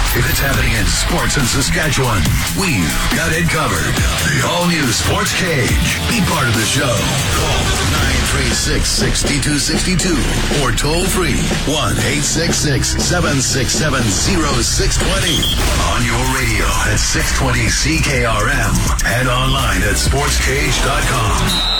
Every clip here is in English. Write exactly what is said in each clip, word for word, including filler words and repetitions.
If it's happening in sports in Saskatchewan, we've got it covered. The all-new Sports Cage. Be part of the show. Call nine three six, six two six two or toll free one eight six six, seven six seven, zero six two zero. On your radio at six twenty C K R M and online at sports cage dot com.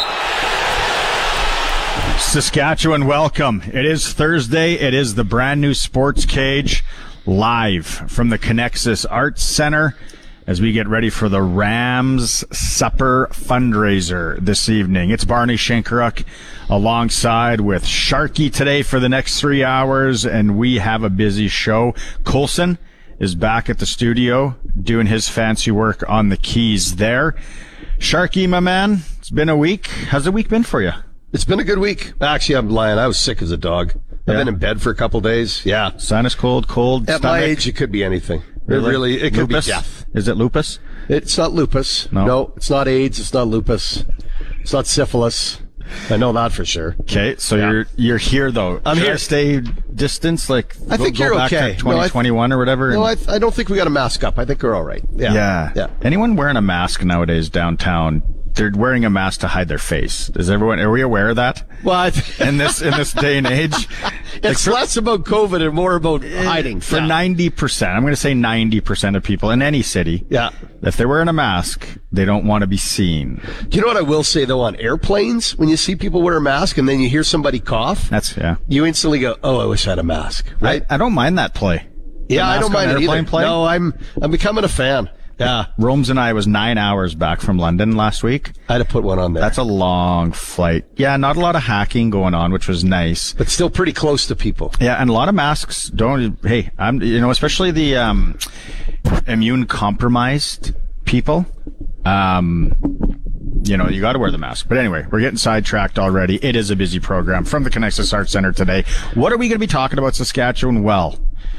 Saskatchewan, welcome. It is Thursday. It is the brand new Sports Cage live from the Connexus Arts Center as we get ready for the Rams Supper fundraiser this evening. It's Barney Shankaruk alongside with Sharky today for the next three hours, and we have a busy show. Coulson is back at the studio doing his fancy work on the keys there. Sharky, my man, it's been a week. How's the week been for you? It's been a good week. Actually, I'm lying. I was sick as a dog. I've Yeah. been in bed for a couple days. Yeah. Sinus cold, cold, At stomach. my age, it could be anything. Really? It really, it could Lupus? be death. Is it lupus? It's not lupus. No. No, it's not AIDS. It's not lupus. It's not syphilis. I know that for sure. Okay, so Yeah. you're you're here though. I'm Should here. I stay distance, like I go, think go you're back okay. to twenty twenty-one No, I th- or whatever. No, and- I, th- I don't think we got a mask up. I think we're all right. Yeah. yeah. Yeah. Anyone wearing a mask nowadays downtown? They're wearing a mask to hide their face. Is everyone? Are we aware of that? Well, I th- In this in this day and age, it's Like, less about COVID and more about hiding. for Yeah. ninety percent, I'm going to say ninety percent of people in any city, Yeah. if they're wearing a mask, they don't want to be seen. Do you know what I will say, though, on airplanes? When you see people wear a mask and then you hear somebody cough, That's yeah. you instantly go, oh, I wish I had a mask. Right? I, I don't mind that play. Yeah, I mask don't on mind it airplane either. play? No, I'm I'm becoming a fan. Yeah, Rome's and I was nine hours back from London last week. I had to put one on there. That's a long flight. Yeah, not a lot of hacking going on, which was nice. but still pretty close to people. Yeah, and a lot of masks don't. Hey, I'm. You know, especially the um, immune compromised people. Um, you know, you got to wear the mask. But anyway, we're getting sidetracked already. It is a busy program from the Connexus Arts Center today. What are we going to be talking about, Saskatchewan? Well,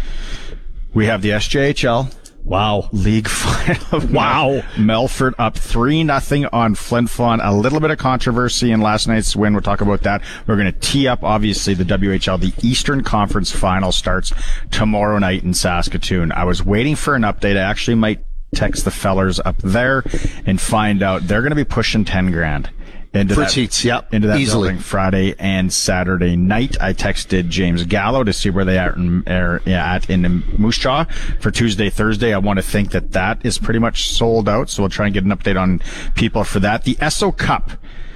we have the S J H L. Wow. League final. Wow. Melfort up three nothing on Flin Flon. A little bit of controversy in last night's win. We'll talk about that. We're going to tee up, obviously, the W H L. The Eastern Conference final starts tomorrow night in Saskatoon. I was waiting for an update. I actually might text the fellers up there and find out. They're going to be pushing ten grand. Into For that, seats, yep, into that easily. building Friday and Saturday night. I texted James Gallo to see where they are, in, are yeah, at in Moose Jaw for Tuesday, Thursday. I want to think that that is pretty much sold out, so we'll try and get an update on people for that. The S O Cup.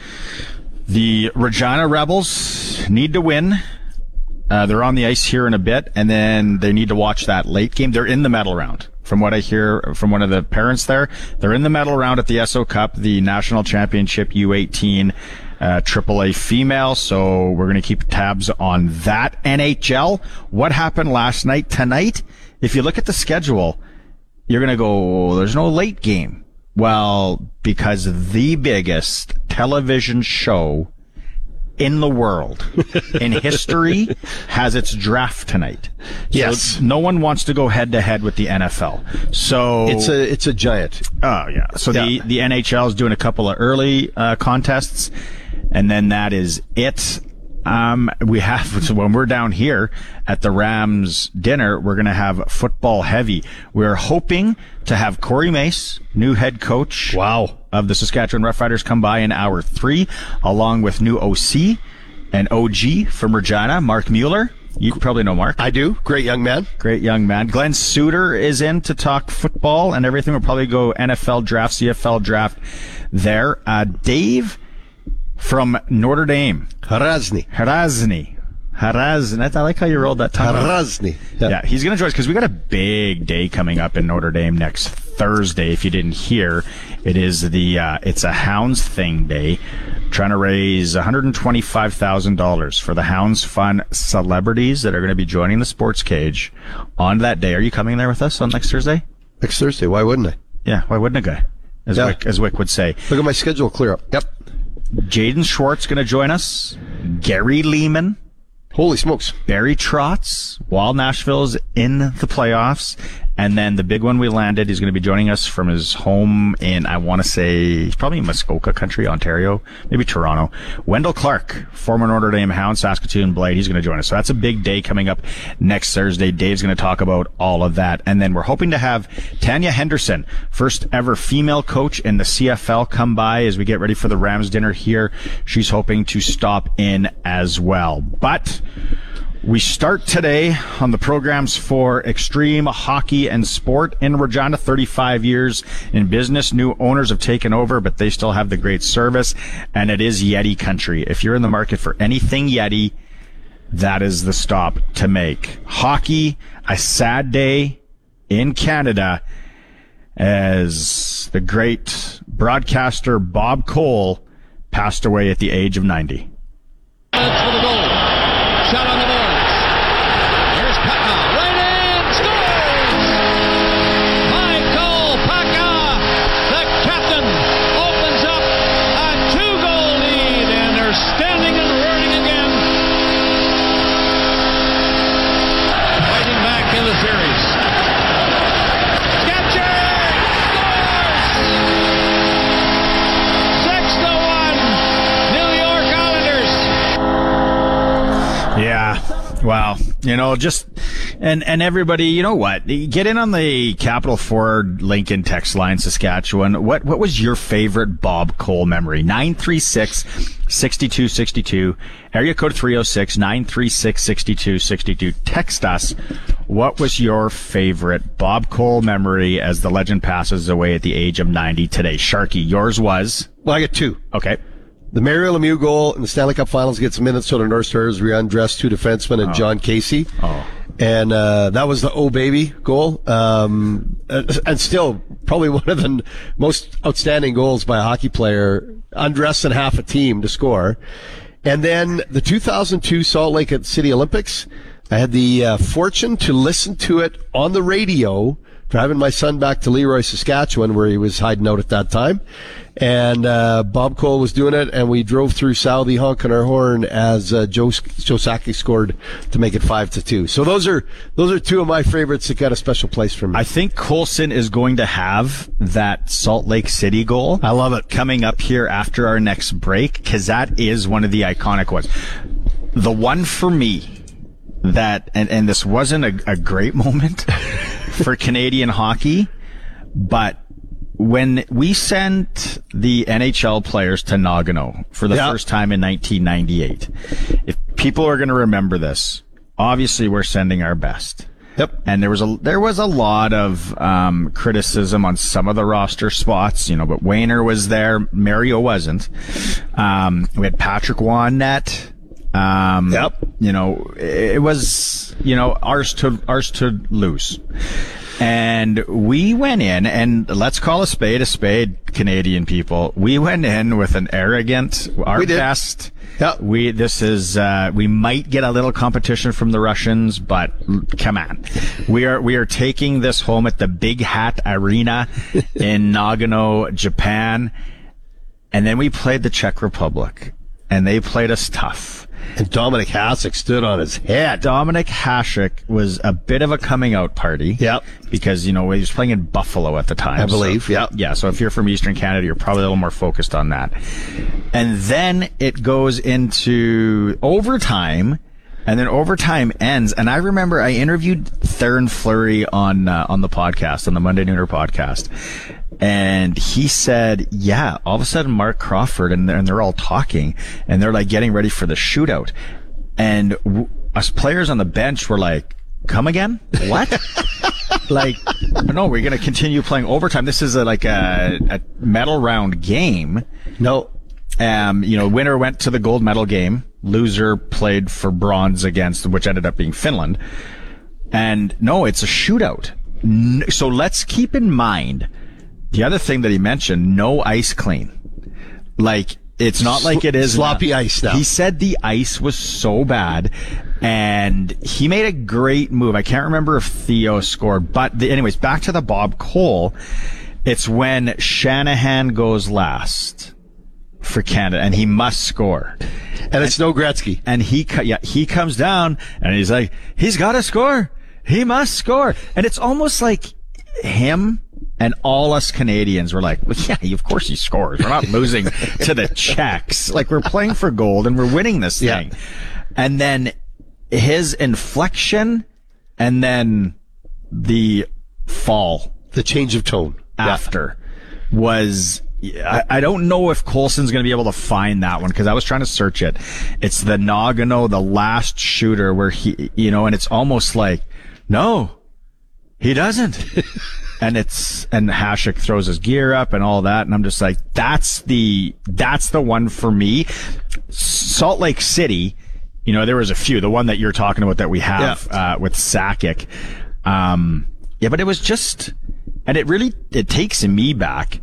The Regina Rebels need to win. Uh, they're on the ice here in a bit, and then they need to watch that late game. They're in the medal round. From what I hear from one of the parents there, they're in the medal round at the S O Cup, the National Championship U eighteen uh, triple A female. So we're going to keep tabs on that. N H L, what happened last night? Tonight, if you look at the schedule, you're going to go, oh, there's no late game. Well, because the biggest television show in the world, in history, has its draft tonight. Yes. So no one wants to go head to head with the N F L. So It's a it's a giant. oh yeah. So the Yeah. the N H L is doing a couple of early uh, contests, and then that is it. Um, we have, so when we're down here at the Rams dinner, we're going to have football heavy. We're hoping to have Corey Mace, new head coach. Wow. Of the Saskatchewan Roughriders, come by in hour three, along with new O C and O G from Regina, Mark Mueller. You probably know Mark. I do. Great young man. Great young man. Glenn Suter is in to talk football and everything. We'll probably go N F L draft, C F L draft there. Uh, Dave from Notre Dame. Harazny. Harazny. Harazny. I like how you rolled that tongue. Harazny. Yeah, he's going to join us because we got a big day coming up in Notre Dame next Thursday. If you didn't hear, it is the uh, it's a Hounds Thing Day, trying to raise one hundred twenty-five thousand dollars for the Hounds Fun celebrities that are going to be joining the Sports Cage on that day. Are you coming there with us on next Thursday? Next Thursday. Why wouldn't I? Yeah, why wouldn't a guy? As Yeah. Wick, as Wick would say. Look at my schedule clear up. Yep. Jaden Schwartz going to join us. Gary Lehman. Holy smokes. Barry Trotz, while Nashville's in the playoffs, And then the big one we landed, he's going to be joining us from his home in, I want to say, he's probably in Muskoka country, Ontario, maybe Toronto. Wendell Clark, former Notre Dame Hound, Saskatoon Blade, he's going to join us. So that's a big day coming up next Thursday. Dave's going to talk about all of that. And then we're hoping to have Tanya Henderson, first ever female coach in the C F L, come by as we get ready for the Rams dinner here. She's hoping to stop in as well. But we start today on the programs for Extreme Hockey and Sport in Regina. thirty-five years in business. New owners have taken over, but they still have the great service. And it is Yeti country. If you're in the market for anything Yeti, that is the stop to make. Hockey, a sad day in Canada as the great broadcaster Bob Cole passed away at the age of ninety. For the goal. Shot on the boards. Here's Paka. Right in. Scores! Michael Paka, the captain, opens up a two-goal lead, and they're standing and roaring again. Fighting back in the series. Captured! Scores! Six to one. New York Islanders. Yeah. Wow. You know, just, and, and everybody, you know what? Get in on the Capital Ford Lincoln text line, Saskatchewan. What, what was your favorite Bob Cole memory? nine three six, six two six two. Area code three oh six, nine three six, six two six two. Text us. What was your favorite Bob Cole memory as the legend passes away at the age of ninety today? Sharky, yours was? Well, I got two. Okay. The Mario Lemieux goal in the Stanley Cup Finals against the Minnesota North Stars. We undressed two defensemen and oh. John Casey. Oh. And uh, that was the Oh Baby goal. Um, and still probably one of the most outstanding goals by a hockey player, undressing half a team to score. And then the two thousand two Salt Lake City Olympics, I had the uh, fortune to listen to it on the radio, driving my son back to Leroy, Saskatchewan, where he was hiding out at that time. And uh, Bob Cole was doing it, and we drove through Southie honking our horn as uh, Joe Joe Sakic scored to make it five to two. So those are those are two of my favorites that got a special place for me. I think Colson is going to have that Salt Lake City goal. I love it. Coming up here after our next break, because that is one of the iconic ones. The one for me that, and, and this wasn't a, a great moment for Canadian hockey, but when we sent the N H L players to Nagano for the yeah. first time in nineteen ninety-eight, if people are going to remember this, obviously we're sending our best. Yep. And there was a there was a lot of um, criticism on some of the roster spots, you know, but Wayner was there, Mario wasn't. Um, we had Patrick Waugh net. Um, yep. You know, it was, you know, ours to ours to lose. And we went in, and let's call a spade a spade, Canadian people. We went in with an arrogant, our we did. best. Yeah. We, this is, uh, we might get a little competition from the Russians, but come on. We are, we are taking this home at the Big Hat Arena in Nagano, Japan. And then we played the Czech Republic, and they played us tough. And Dominic Hasek stood on his head. Dominic Hasek was a bit of a coming out party. Yep. Because, you know, he was playing in Buffalo at the time. I believe, so, yeah. Yeah, so if you're from Eastern Canada, you're probably a little more focused on that. And then it goes into overtime, and then overtime ends. And I remember I interviewed Theron Fleury on uh, on the podcast, on the Monday Nooner podcast. And he said, yeah, all of a sudden Mark Crawford, and they're, and they're all talking, and they're like getting ready for the shootout. And w- us players on the bench were like, come again? What? Like, no, we're going to continue playing overtime. This is a, like a, a medal round game. No. Um, you know, winner went to the gold medal game. Loser played for bronze against, which ended up being Finland. And no, it's a shootout. So let's keep in mind, the other thing that he mentioned, no ice clean. Like, it's not like it is sloppy now. ice now. He said the ice was so bad, and he made a great move. I can't remember if Theo scored, but the, anyways, back to the Bob Cole. It's when Shanahan goes last for Canada, and he must score. And it's no Gretzky. And he, yeah, he comes down, and he's like, he's got to score. He must score. And it's almost like him and all us Canadians were like, well, yeah, of course he scores. We're not losing to the Czechs. Like, we're playing for gold and we're winning this thing. Yeah. And then his inflection and then the fall. The change of tone. After yeah. was... I, I don't know if Colson's going to be able to find that one because I was trying to search it. It's the Nagano, the last shooter where he, you know, and it's almost like, no, he doesn't. And it's, and Hasek throws his gear up and all that. And I'm just like, that's the, that's the one for me. Salt Lake City, you know, there was a few, the one that you're talking about that we have, yeah. uh, with Sakic. Um, yeah, but it was just, and it really, it takes me back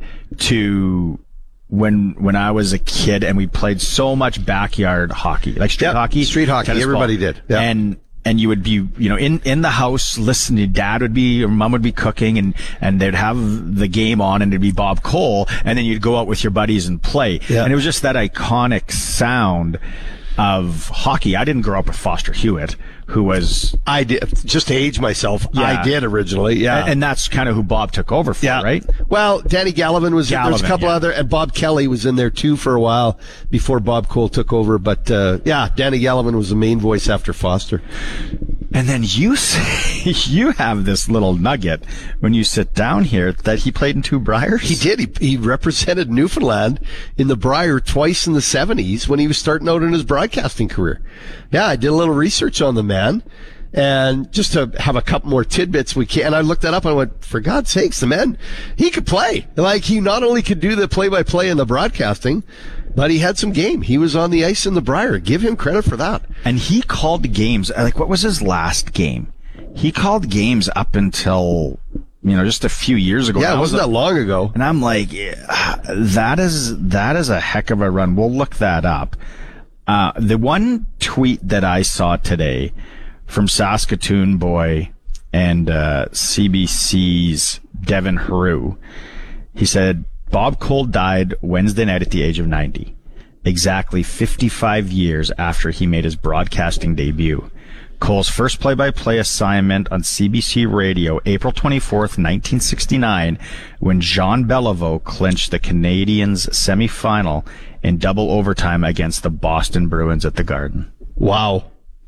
to when when I was a kid and we played so much backyard hockey, like street yep, hockey, street hockey. Everybody ball. did, yep. and and you would be, you know, in in the house listening. Dad would be, or Mom would be cooking, and and they'd have the game on, and it'd be Bob Cole, and then you'd go out with your buddies and play, yep. and it was just that iconic sound of hockey. I didn't grow up with Foster Hewitt, who was... I did. Just to age myself, yeah. I did originally, yeah. And, and that's kind of who Bob took over for, yeah. right? Well, Danny Gallivan was Gallivan, in there. There's a couple yeah. other... And Bob Kelly was in there, too, for a while before Bob Cole took over. But, uh, yeah, Danny Gallivan was the main voice after Foster. And then you say, you have this little nugget when you sit down here that he played in two Briars? He did. He, he represented Newfoundland in the Brier twice in the seventies when he was starting out in his broadcasting career. Yeah, I did a little research on the man. And just to have a couple more tidbits, we can. And I looked that up and I went, for God's sakes, the man, he could play. Like, he not only could do the play-by-play and the broadcasting, but he had some game. He was on the ice in the Brier. Give him credit for that. And he called games. Like, what was his last game? He called games up until, you know, just a few years ago. Yeah, it wasn't that long ago. And I'm like, yeah, that is, that is a heck of a run. We'll look that up. Uh, the one tweet that I saw today from Saskatoon boy and uh, C B C's Devin Heroux, he said, Bob Cole died Wednesday night at the age of ninety, exactly fifty-five years after he made his broadcasting debut. Cole's first play-by-play assignment on C B C Radio, April twenty-fourth, nineteen sixty-nine, when Jean Beliveau clinched the Canadiens semifinal in double overtime against the Boston Bruins at the Garden. Wow.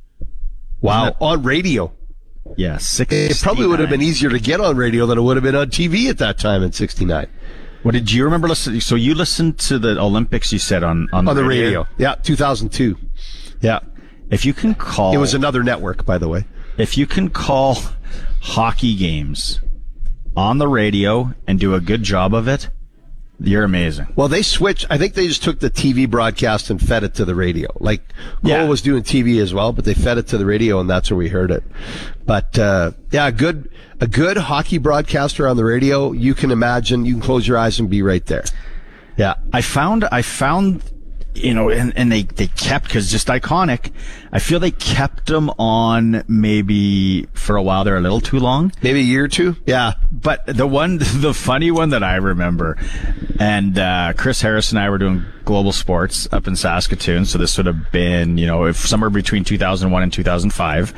Wow. That, on radio. Yeah, sixty-nine. It probably would have been easier to get on radio than it would have been on T V at that time in sixty-nine. What did you remember listening? So you listened to the Olympics, you said, on, on, on the, the radio? radio. Yeah, two thousand two. Yeah. If you can call... It was another network, by the way. If you can call hockey games on the radio and do a good job of it, you're amazing. Well, they switched. I think they just took the T V broadcast and fed it to the radio. Like, Cole yeah. was doing T V as well, but they fed it to the radio, and that's where we heard it. But, uh, yeah, a good, a good hockey broadcaster on the radio, you can imagine, you can close your eyes and be right there. Yeah. I found, I found, you know, and, and they, they kept, cause just iconic. I feel they kept them on maybe for a while. They're a little too long. Maybe a year or two. Yeah. But the one, the funny one that I remember, and, uh, Chris Harris and I were doing Global Sports up in Saskatoon. So this would have been, you know, if somewhere between two thousand one and two thousand five.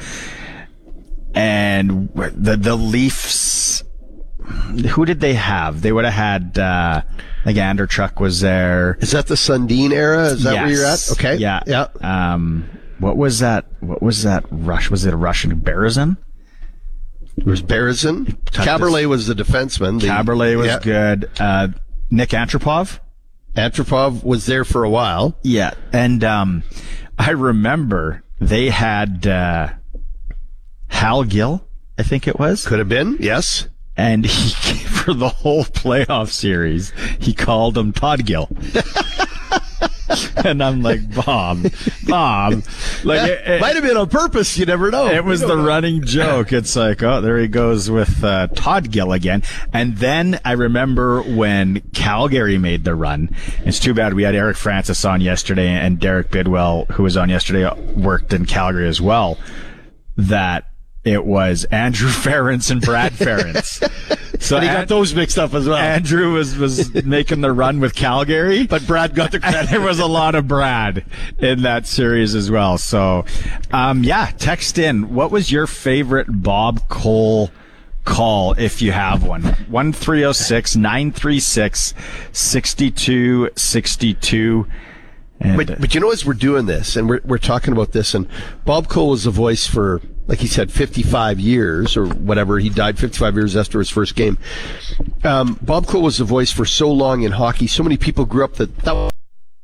And the, the Leafs, who did they have? They would have had, uh, like Anderchuk was there. Is that the Sundin era? Is that yes. where you're at? Okay. Yeah. Yeah. Um, what was that? What was that rush? Was it a Russian Berezin? It was Berezin. Caberlet was the defenseman. The, Caberlet was yeah. good. Uh, Nick Antropov? Antropov was there for a while. Yeah. And, um, I remember they had, uh, Hal Gill, I think it was. Could have been, yes. And he, for the whole playoff series, he called him Todd Gill. And I'm like, Bob, Bob. Like, it, it might have been on purpose. You never know. It was the running joke. It's like, oh, there he goes with uh, Todd Gill again. And then I remember when Calgary made the run. It's too bad we had Eric Francis on yesterday, and Derek Bidwell, who was on yesterday, worked in Calgary as well. That it was Andrew Ference and Brad Ference. So and he An- got those mixed up as well. Andrew was, was making the run with Calgary. But Brad got the credit. And there was a lot of Brad in that series as well. So, um, yeah, text in. What was your favorite Bob Cole call, if you have one? one three oh six, nine three six, six two six two. And, But, but you know, as we're doing this, and we're we're talking about this, and Bob Cole was the voice for, like he said, fifty-five years or whatever. He died fifty-five years after his first game. Um, Bob Cole was the voice for so long in hockey. So many people grew up that that was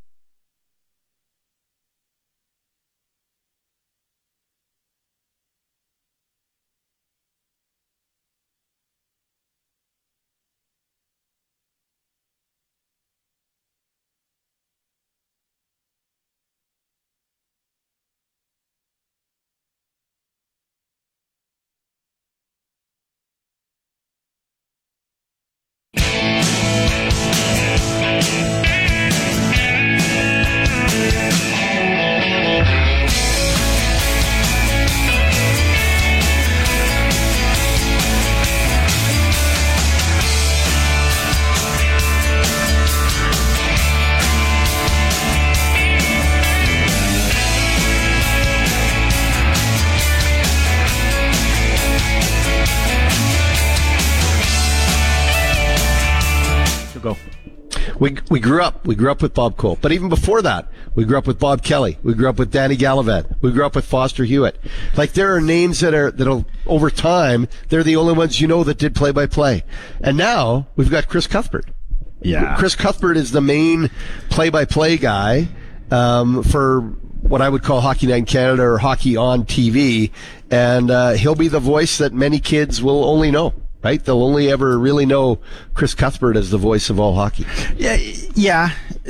go. We we grew up. We grew up with Bob Cole. But even before that, we grew up with Bob Kelly. We grew up with Danny Gallivan. We grew up with Foster Hewitt. Like, there are names that are that'll over time, they're the only ones you know that did play by play. And now we've got Chris Cuthbert. Yeah. Chris Cuthbert is the main play by play guy um, for what I would call Hockey Night in Canada or Hockey on T V, and uh, he'll be the voice that many kids will only know. Right? They'll only ever really know Chris Cuthbert as the voice of all hockey. Yeah, yeah.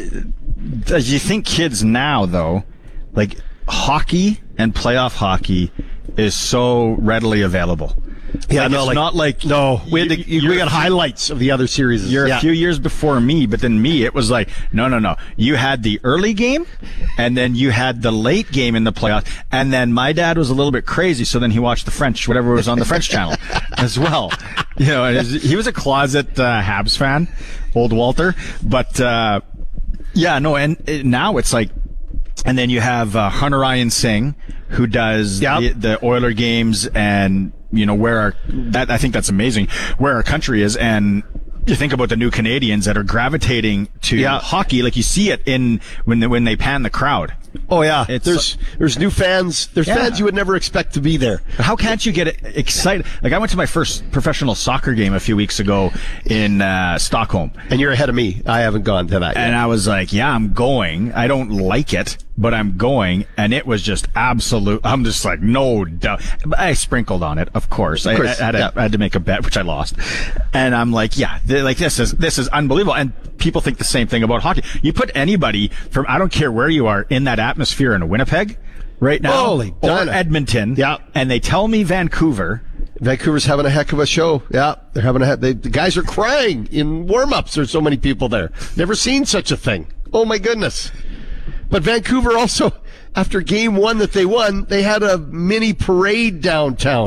As you think kids now, though, like, hockey and playoff hockey is so readily available. Yeah, like, no, it's like, not like no. We had the, you, we got highlights of the other series. You're yeah. a few years before me, but then me, it was like, no, no, no. You had the early game, and then you had the late game in the playoffs, and then my dad was a little bit crazy, so then he watched the French, whatever was on the French channel as well. You know, and his, he was a closet uh, Habs fan, old Walter, but uh, yeah, no, and it, now it's like, and then you have uh, Hunter Ryan Singh, who does yep. the, the Oiler games, and you know where our that I think that's amazing where our country is, and you think about the new Canadians that are gravitating to yeah. hockey, like you see it in when they, when they pan the crowd. Oh yeah, It's, there's there's new fans. There's Yeah. fans you would never expect to be there. How can't you get excited? Like, I went to my first professional soccer game a few weeks ago in uh, Stockholm. And you're ahead of me. I haven't gone to that yet. And I was like, yeah, I'm going. I don't like it, but I'm going. And it was just absolute. I'm just like, no doubt. I sprinkled on it, of course. Of course, I, I, had, yeah. a, I had to make a bet, which I lost. And I'm like, yeah, like this is, this is unbelievable. And people think the same thing about hockey. You put anybody from, I don't care where you are, in that atmosphere in Winnipeg right now, Holy or Donna. Edmonton, Yeah. and they tell me Vancouver, Vancouver's having a heck of a show. Yeah, they're having a heck. They, the guys are crying in warm-ups. There's so many people there. Never seen such a thing. Oh my goodness. But Vancouver also, after game one that they won, they had a mini parade downtown.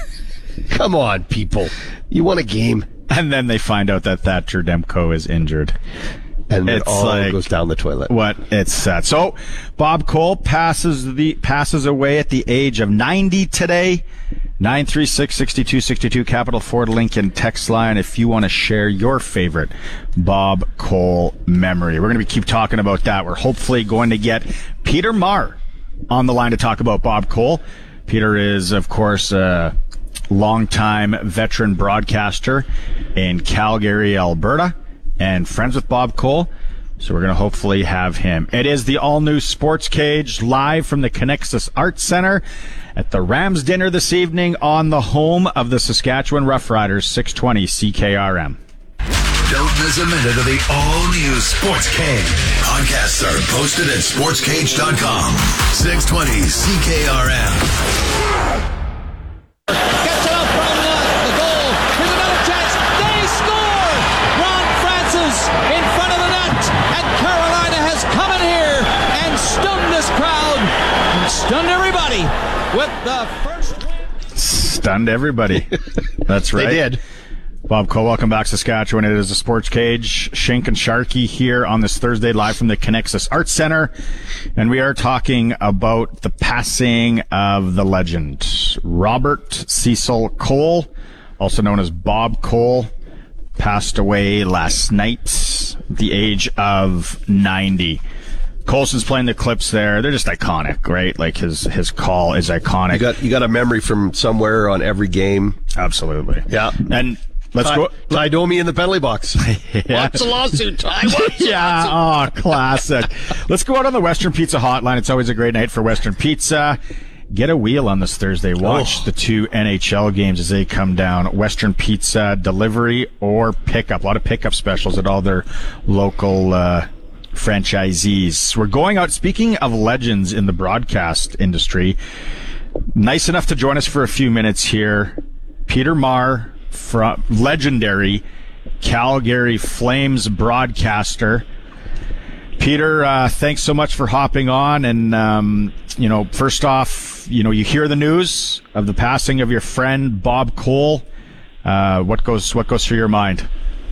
Come on, people. You won a game. and then they find out that Thatcher Demko is injured. And it It's all like- goes down the toilet. What it's sad. So Bob Cole passes the passes away at the age of ninety today. nine three six, six two six two, Capital Ford Lincoln text line if you want to share your favorite Bob Cole memory. We're going to be keep talking about that. We're hopefully going to get Peter Marr on the line to talk about Bob Cole. Peter is, of course, a longtime veteran broadcaster in Calgary, Alberta, and friends with Bob Cole. So we're going to hopefully have him. It is the all-new Sports Cage live from the Connexus Arts Center at the Rams dinner this evening on the home of the Saskatchewan Roughriders, six twenty C K R M. Don't miss a minute of the all-new Sports Cage. Podcasts are posted at sports cage dot com. six twenty C K R M. Gets it up from the net. The goal. Here's another chance. They score! Ron Francis in front of the net. And Carolina has come in here and stunned this crowd. And stunned everybody with the first. Stunned everybody. That's right. They did. Bob Cole, welcome back, Saskatchewan. It is the Sports Cage. Shink and Sharky here on this Thursday, live from the Connexus Arts Center. And we are talking about the passing of the legend, Robert Cecil Cole, also known as Bob Cole, passed away last night at the age of ninety. Colson's playing the clips there. They're just iconic, right? Like his his call is iconic. You got you got a memory from somewhere on every game. Absolutely. Yeah. And let's Ty, go. Ty Domi in the penalty box. Yeah. What's the lawsuit, Ty? What's the Yeah. lawsuit? Oh, classic. Let's go out on the Western Pizza hotline. It's always a great night for Western Pizza. Get a wheel on this Thursday. Watch Oh. the two N H L games as they come down. Western Pizza delivery or pickup. A lot of pickup specials at all their local uh, franchisees. We're going out. Speaking of legends in the broadcast industry, nice enough to join us for a few minutes here. Peter Maher, from legendary Calgary Flames broadcaster. Peter, uh, thanks so much for hopping on. And, um, you know, first off, you know, you hear the news of the passing of your friend, Bob Cole. Uh, what goes, what goes through your mind?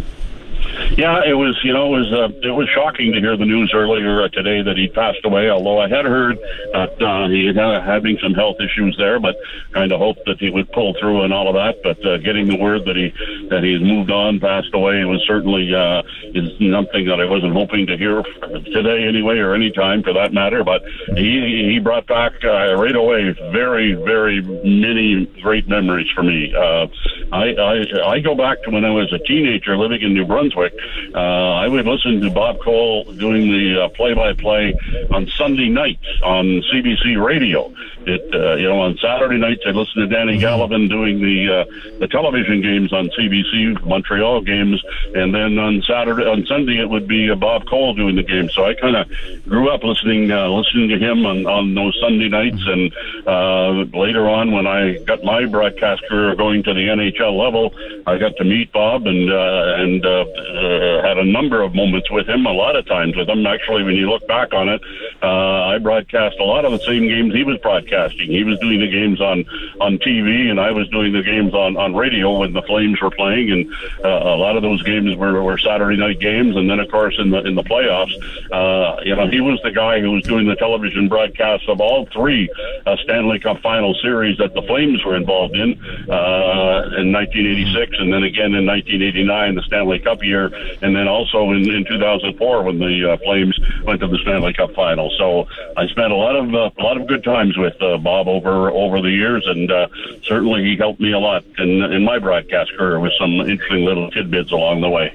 Yeah, it was, you know, it was, uh, it was shocking to hear the news earlier uh, today that he passed away, although I had heard that uh, he had uh, having some health issues there, but kind of hoped that he would pull through and all of that. But uh, getting the word that he that he's moved on, passed away, was certainly uh, is something that I wasn't hoping to hear today anyway, or any time for that matter. But he he brought back uh, right away very, very many great memories for me. Uh, I, I I go back to when I was a teenager living in New Brunswick. Uh, I would listen to Bob Cole doing the uh, play-by-play on Sunday nights on C B C Radio. It, uh, you know, on Saturday nights I'd listen to Danny Gallivan doing the uh, the television games on C B C, Montreal games, and then on Saturday, on Sunday it would be uh, Bob Cole doing the games. So I kind of grew up listening uh, listening to him on, on those Sunday nights, and uh, later on when I got my broadcast career going to the N H L level, I got to meet Bob and uh, and uh, uh, had a number of moments with him, a lot of times with him. Actually, when you look back on it, uh, I broadcast a lot of the same games he was broadcasting. He was doing the games on, on T V, and I was doing the games on, on radio when the Flames were playing, and uh, a lot of those games were, were Saturday night games. And then, of course, in the in the playoffs, uh, you know, he was the guy who was doing the television broadcasts of all three uh, Stanley Cup Final Series that the Flames were involved in uh, in nineteen eighty-six, and then again in nineteen eighty-nine, the Stanley Cup year, and then also in, in two thousand four when the uh, Flames went to the Stanley Cup Final. So I spent a lot of uh, a lot of good times with uh, Bob over over the years, and uh, certainly he helped me a lot in in my broadcast career with some interesting little tidbits along the way.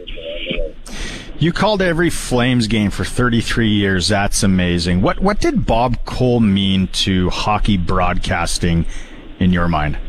You called every Flames game for thirty-three years. That's amazing. What what did Bob Cole mean to hockey broadcasting in your mind?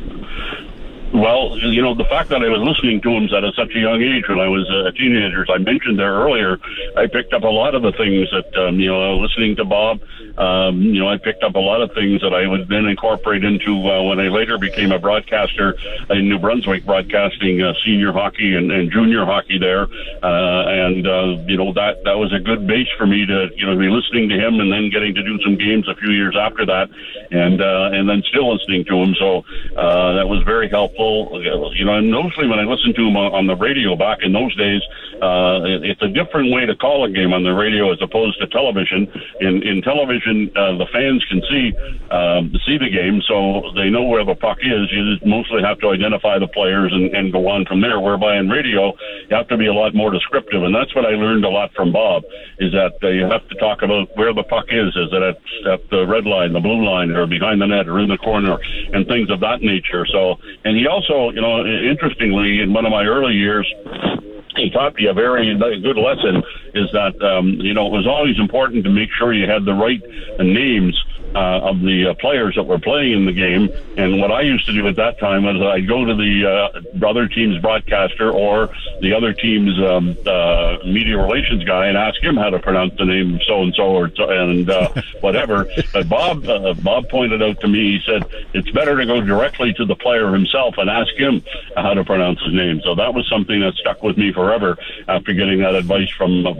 Well, you know, the fact that I was listening to him at a, such a young age when I was a teenager, as I mentioned there earlier, I picked up a lot of the things that, um, you know, listening to Bob, um, you know, I picked up a lot of things that I would then incorporate into uh, when I later became a broadcaster in New Brunswick, broadcasting uh, senior hockey and, and junior hockey there. Uh, and, uh, you know, that, that was a good base for me to, you know, be listening to him and then getting to do some games a few years after that, and, uh, and then still listening to him. So uh, that was very helpful. You know, and mostly when I listened to him on, on the radio back in those days, uh, it, it's a different way to call a game on the radio as opposed to television. In in television, uh, the fans can see um, see the game, so they know where the puck is. You just mostly have to identify the players and, and go on from there. Whereby in radio, you have to be a lot more descriptive, and that's what I learned a lot from Bob. Is that uh, you have to talk about where the puck is. Is it at, at the red line, the blue line, or behind the net, or in the corner, and things of that nature. So, and he also, you know, interestingly, in one of my early years, he taught me a very good lesson, is that, um, you know, it was always important to make sure you had the right uh, names uh, of the uh, players that were playing in the game. And what I used to do at that time was I'd go to the uh, other team's broadcaster or the other team's um, uh, media relations guy and ask him how to pronounce the name of so-and-so or so, and uh, whatever. But Bob, uh, Bob pointed out to me, he said, it's better to go directly to the player himself and ask him how to pronounce his name. So that was something that stuck with me forever after getting that advice from Bob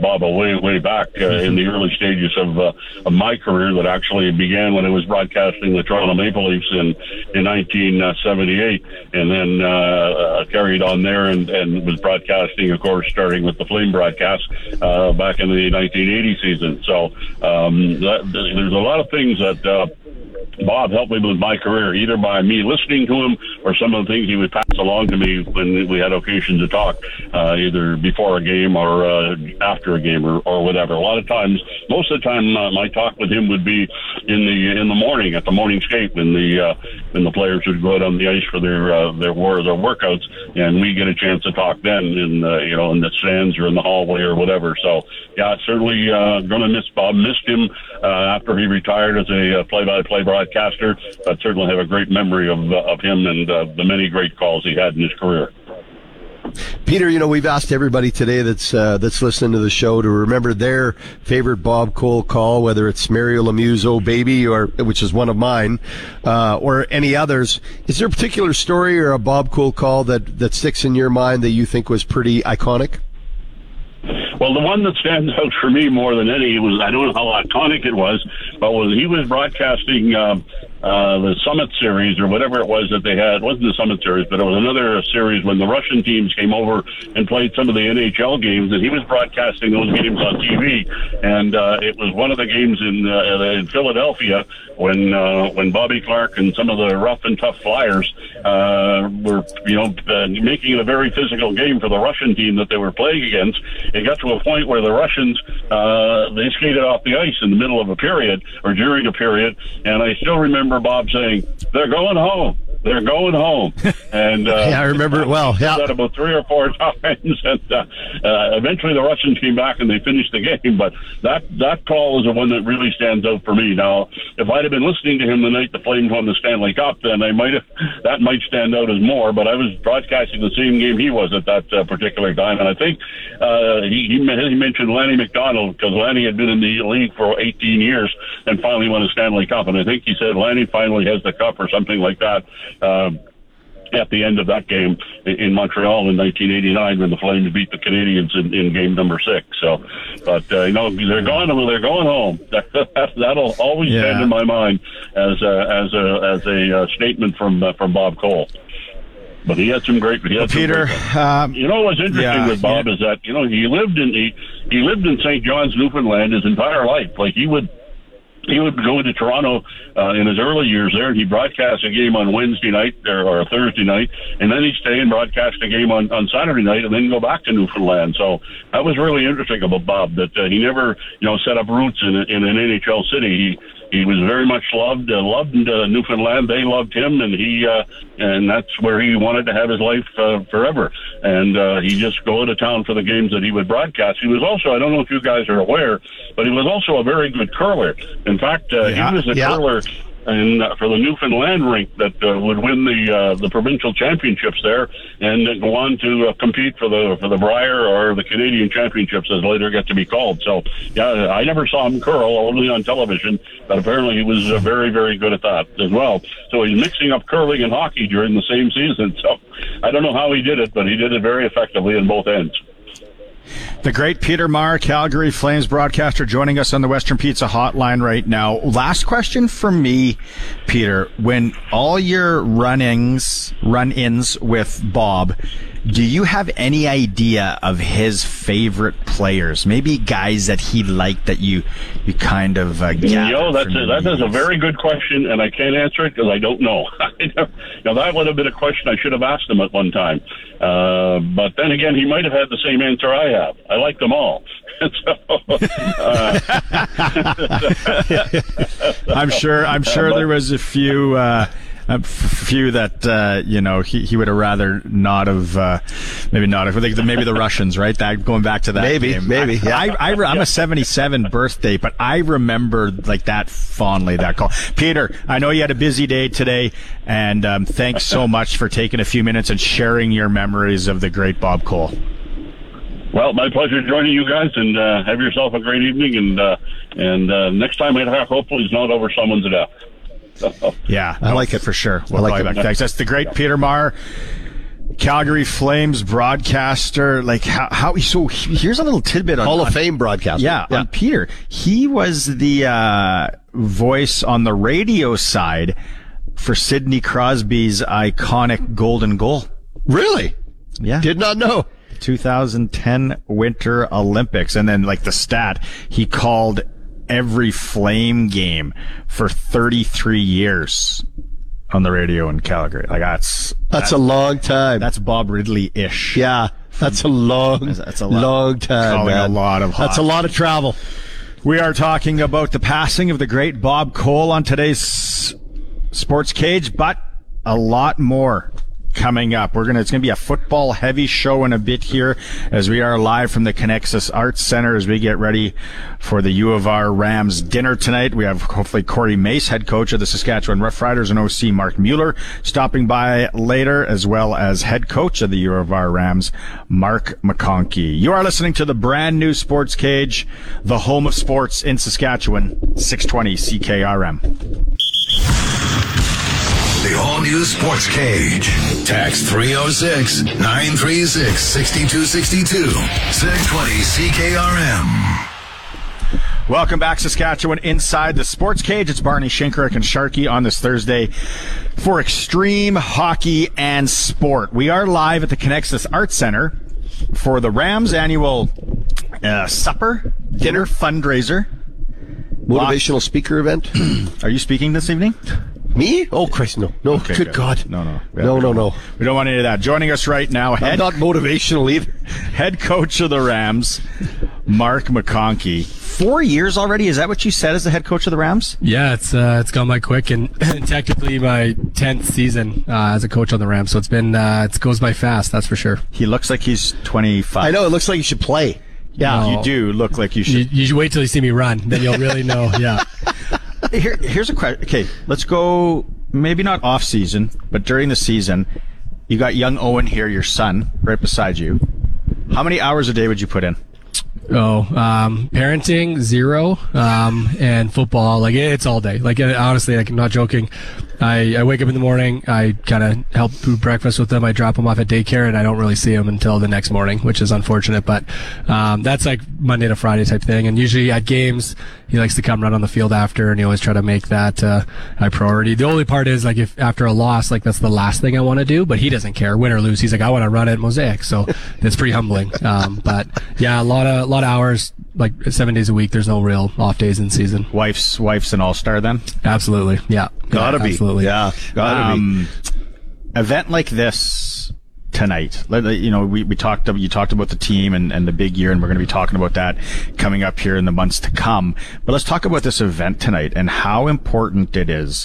Bob way, way back uh, in the early stages of, uh, of my career that actually began when I was broadcasting the Toronto Maple Leafs in, in nineteen seventy-eight, and then uh, uh, carried on there and, and was broadcasting, of course, starting with the Flame broadcast uh, back in the nineteen eighty season. So um, that, there's a lot of things that uh, Bob helped me with my career, either by me listening to him or some of the things he would pass along to me when we had occasion to talk, uh, either before a game or uh, after a game or, or whatever. A lot of times, most of the time, uh, my talk with him would be in the in the morning at the morning skate when the uh, when the players would go out on the ice for their uh, their war their workouts, and we get a chance to talk then in uh, you know in the stands or in the hallway or whatever. So yeah, certainly uh, going to miss Bob. Missed him uh, after he retired as a uh, play-by-play broadcaster, but certainly have a great memory of uh, of him and uh, the many great calls he had in his career. Peter, you know, we've asked everybody today that's uh, that's listening to the show to remember their favorite Bob Cole call, whether it's Mario Lemieux's "Oh Baby," or which is one of mine, uh, or any others. Is there a particular story or a Bob Cole call that, that sticks in your mind that you think was pretty iconic? Well, the one that stands out for me more than any was, I don't know how iconic it was, but was he was broadcasting um, uh, the Summit Series or whatever it was that they had. It wasn't the Summit Series, but it was another series when the Russian teams came over and played some of the N H L games, and he was broadcasting those games on T V. And uh, it was one of the games in uh, in Philadelphia when uh, when Bobby Clarke and some of the rough and tough Flyers uh, were, you know, uh, making it a very physical game for the Russian team that they were playing against. It got to a point where the Russians, uh, they skated off the ice in the middle of a period or during a period, and I still remember Bob saying, "They're going home. They're going home." And uh, yeah, I remember it well. Yeah, that about three or four times, and uh, uh, eventually the Russians came back and they finished the game. But that that call is the one that really stands out for me. Now, if I'd have been listening to him the night the Flames won the Stanley Cup, then I might have that might stand out as more. But I was broadcasting the same game he was at that uh, particular time, and I think uh, he, he he mentioned Lanny McDonald because Lanny had been in the league for eighteen years and finally won a Stanley Cup, and I think he said Lanny finally has the cup or something like that. Um, at the end of that game in Montreal in nineteen eighty-nine when the Flames beat the Canadiens in, in game number six. So, but, uh, you know, they're going, they're going home. That'll always yeah. stand in my mind as a, as a, as a uh, statement from, uh, from Bob Cole. But he had some great, he had well, some Peter, great um, you know, what's interesting yeah, with Bob yeah. is that, you know, he lived in, he, he lived in Saint John's, Newfoundland his entire life. Like he would, He would go to Toronto uh, in his early years there, and he'd broadcast a game on Wednesday night or, or a Thursday night, and then he'd stay and broadcast a game on, on Saturday night, and then go back to Newfoundland. So that was really interesting about Bob, that uh, he never, you know, set up roots in, in an N H L city. He he was very much loved, uh, loved uh, Newfoundland. They loved him, and he uh, and that's where he wanted to have his life uh, forever. And uh, he just go to town for the games that he would broadcast. He was also, I don't know if you guys are aware, but he was also a very good curler. In fact, uh, yeah, he was a yeah. curler and uh, for the Newfoundland rink that uh, would win the uh, the provincial championships there, and uh, go on to uh, compete for the for the Brier or the Canadian championships as later get to be called. So yeah, I never saw him curl, only on television, but apparently he was uh, very very good at that as well. So he's mixing up curling and hockey during the same season. So I don't know how he did it, but he did it very effectively in both ends. The great Peter Maher, Calgary Flames broadcaster, joining us on the Western Pizza Hotline right now. Last question for me, Peter. When all your run-ins, run-ins with Bob, do you have any idea of his favorite players? Maybe guys that he liked that you you kind of uh, you know, that's a, that is a very good question, and I can't answer it because I don't know. Now that would have been a question I should have asked him at one time. Uh, but then again, he might have had the same answer I have. I like them all. so, uh, I'm sure. I'm sure there was a few. Uh, A few that uh, you know he, he would have rather not have uh, maybe not have maybe the Russians, right? That going back to that maybe game. maybe yeah. I, I, I, I'm a seventy-seven birthday, but I remember like that fondly, that call. Peter, I know you had a busy day today, and um, thanks so much for taking a few minutes and sharing your memories of the great Bob Cole. Well, my pleasure joining you guys, and uh, have yourself a great evening. And uh, and uh, next time I talk, hopefully it's not over someone's death. Yeah, I like it for sure. We'll I like call you it. back. Thanks. That's the great Peter Maher. Calgary Flames broadcaster, like how, how so here's a little tidbit on Hall of on, Fame broadcaster. Yeah, yeah, on Peter. He was the uh, voice on the radio side for Sidney Crosby's iconic golden goal. Really? Yeah. Did not know. two thousand ten Winter Olympics. And then like the stat, he called every Flame game for thirty-three years. On the radio in Calgary. Like that's That's that, a long time. That's Bob Ridley-ish. Yeah, that's a long, that's a lot, long time, calling man. a lot of That's hockey. a lot of travel. We are talking about the passing of the great Bob Cole on today's Sports Cage, but a lot more coming up. We're gonna it's gonna be a football heavy show in a bit here as we are live from the Connexus Arts Center as we get ready for the U of R Rams dinner tonight. We have hopefully Corey Mace, head coach of the Saskatchewan Roughriders, and O C Mark Mueller stopping by later, as well as head coach of the U of R Rams, Mark McConkey. You are listening to the brand new Sports Cage, the home of sports in Saskatchewan, six twenty C K R M. The all-new Sports Cage. Text three oh six, nine three six, six two six two. six twenty C K R M. Welcome back, Saskatchewan, inside the Sports Cage. It's Barney Shinkaruk and Sharky on this Thursday for extreme hockey and sport. We are live at the Connexus Arts Center for the Rams annual uh, supper, dinner fundraiser. Motivational speaker event. Are you speaking this evening? Me? Oh, Christ, no. No, Okay, good, good. God. No, no. Yeah, no, we no, don't- no. We don't want any of that. Joining us right now, I'm head, not motivational either. head coach of the Rams, Mark McConkey. Four years already? Is that what you said as the head coach of the Rams? Yeah, it's uh, it's gone by quick, and technically my tenth season uh, as a coach on the Rams. So it's been uh, it goes by fast, that's for sure. He looks like he's twenty-five. I know, it looks like you should play. Yeah, No. you do look like you You, should. you should wait till you see me run, then you'll really know. Yeah. Here, here's a question. Okay, let's go. Maybe not off season, but during the season, you got young Owen here, your son, right beside you. How many hours a day would you put in? Oh, um, parenting zero, um, and football like it, it's all day. Like uh, honestly, like I'm not joking. I, I wake up in the morning, I kind of help do breakfast with them, I drop them off at daycare, and I don't really see them until the next morning, which is unfortunate, but um, that's like Monday to Friday type thing. And usually at games, he likes to come run on the field after, and he always try to make that uh, a priority. The only part is like if after a loss, like that's the last thing I want to do, but he doesn't care, win or lose. He's like, I want to run at Mosaic, so it's pretty humbling. Um, but yeah, a lot of a lot of hours, like seven days a week. There's no real off days in season. Wife's wife's an all-star then? Absolutely, yeah, Gotta yeah, be. absolutely. Yeah, gotta Um, event like this tonight, let- you know, we, we talked, you talked about the team and, and the big year, and we're going to be talking about that coming up here in the months to come. But let's talk about this event tonight and how important it is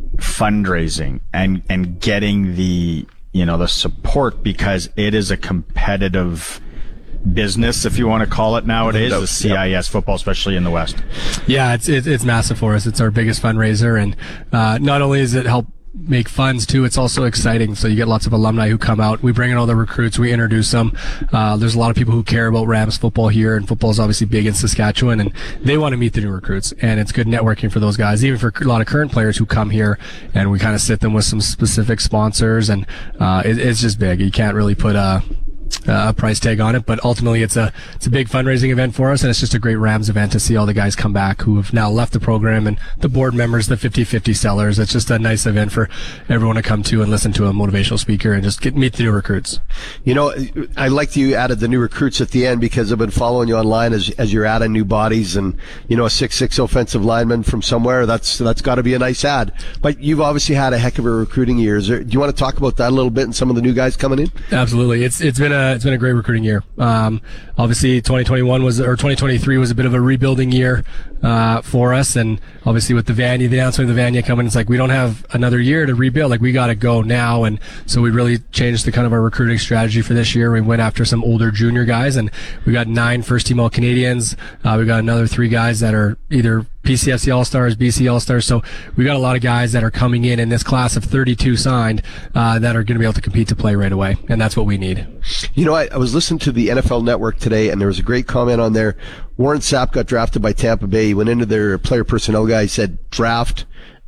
fundraising and, and getting the, you know, the support, because it is a competitive business, if you want to call it nowadays, the C I S football, especially in the West. Yeah, it's it, it's massive for us. It's our biggest fundraiser, and uh, not only does it help make funds too, it's also exciting. So you get lots of alumni who come out. We bring in all the recruits. We introduce them. Uh, there's a lot of people who care about Rams football here, and football is obviously big in Saskatchewan, and they want to meet the new recruits. And it's good networking for those guys, even for a lot of current players who come here. And we kind of sit them with some specific sponsors, and uh, it, it's just big. You can't really put a Uh, a price tag on it, but ultimately it's a it's a big fundraising event for us, and it's just a great Rams event to see all the guys come back who have now left the program, and the board members, the fifty-fifty sellers. It's just a nice event for everyone to come to and listen to a motivational speaker and just get meet the new recruits. You know, I liked you added the new recruits at the end, because I've been following you online as as you're adding new bodies, and you know, a six six offensive lineman from somewhere. That's that's got to be a nice add. But you've obviously had a heck of a recruiting year. Is there, do you want to talk about that a little bit and some of the new guys coming in? Absolutely, it's it's been a it's been a great recruiting year. Um, obviously, twenty twenty-one was or twenty twenty-three was a bit of a rebuilding year uh, for us, and obviously with the Vanya, the announcement of the Vanya coming, it's like we don't have another year to rebuild. Like we got to go now, and so we really changed the kind of our recruiting strategy for this year. We went after some older junior guys, and we got nine first team All Canadians. Uh, we got another three guys that are either P C F C All-Stars, B C All-Stars. So we got a lot of guys that are coming in in this class of thirty-two signed uh, that are going to be able to compete to play right away, and that's what we need. You know, I, I was listening to the N F L Network today, and there was a great comment on there. Warren Sapp got drafted by Tampa Bay. He went into their player personnel guy. He said, draft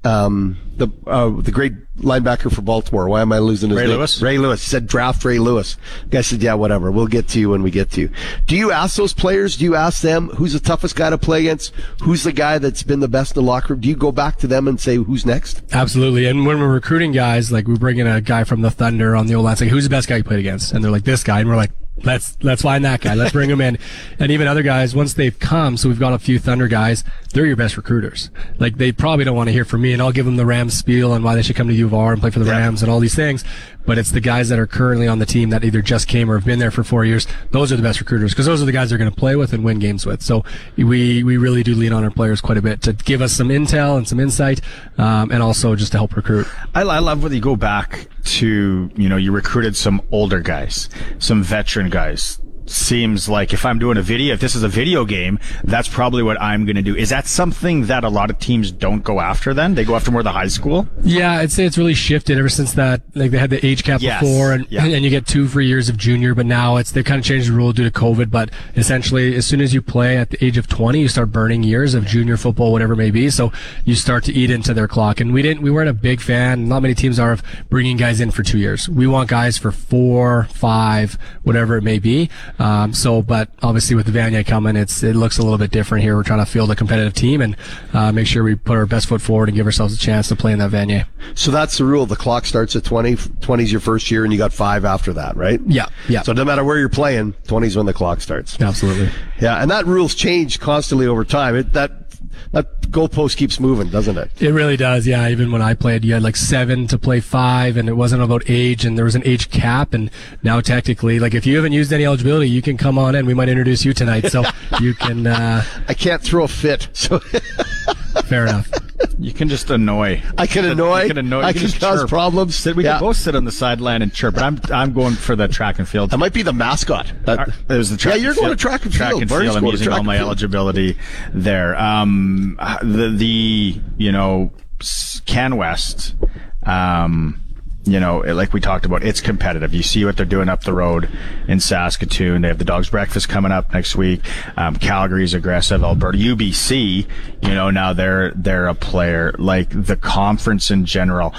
Um, the uh, the great linebacker for Baltimore. Why am I losing his Ray name? Lewis? Ray Lewis. He said draft Ray Lewis. The guy said, yeah, whatever. We'll get to you when we get to you. Do you ask those players? Do you ask them who's the toughest guy to play against? Who's the guy that's been the best in the locker room? Do you go back to them and say, who's next? Absolutely. And when we're recruiting guys, like we bring in a guy from the Thunder on the old line, say, who's the best guy you played against? And they're like, this guy. And we're like, let's, let's find that guy. Let's bring him in. And even other guys, once they've come, so we've got a few Thunder guys, they're your best recruiters. Like they probably don't want to hear from me, and I'll give them the Rams spiel and why they should come to U of R and play for the Yeah. Rams and all these things. But it's the guys that are currently on the team that either just came or have been there for four years. Those are the best recruiters because those are the guys they're going to play with and win games with. So we, we really do lean on our players quite a bit to give us some intel and some insight, um, and also just to help recruit. I, I love when you go back to, you know, you recruited some older guys, some veteran guys. Seems like if I'm doing a video, if this is a video game, that's probably what I'm going to do. Is that something that a lot of teams don't go after then? They go after more the high school? Yeah, I'd say it's really shifted ever since that. Like they had the age cap Yes. before, and Yeah. and you get two free years of junior. But now it's they kind of changed the rule due to COVID. But essentially, as soon as you play at the age of twenty, you start burning years of junior football, whatever it may be. So you start to eat into their clock. And we didn't. We weren't a big fan. Not many teams are of bringing guys in for two years. We want guys for four, five, whatever it may be. Um, so, but obviously with the Vanier coming, it's it looks a little bit different here. We're trying to field a competitive team and uh, make sure we put our best foot forward and give ourselves a chance to play in that Vanier. So that's the rule. The clock starts at twenty. twenty is your first year, and you got five after that, right? Yeah, yeah. So no matter where you're playing, twenty is when the clock starts. Absolutely. Yeah, and that rule's changed constantly over time. It, that that goalpost keeps moving, doesn't it? It really does, yeah. Even when I played, you had like seven to play five, and it wasn't about age, and there was an age cap, and now technically, like if you haven't used any eligibility, you can come on in. We might introduce you tonight, so you can, uh, I can't throw a fit, so fair enough. You can just annoy. I can annoy. You can annoy. I you can just cause chirp. problems. Sit, we Yeah. can both sit on the sideline and chirp, but I'm I'm going for the track and field. I might be the mascot. That, It was the track yeah, you're and going field. to track and track field. and Barney's field. I'm going to using track all and my field. eligibility there. Um, the the you know CanWest, um, you know, like we talked about, it's competitive. You see what they're doing up the road in Saskatoon. They have the Dogs Breakfast coming up next week. Um, Calgary's aggressive. Alberta, U B C, you know, now they're they're a player. Like the conference in general.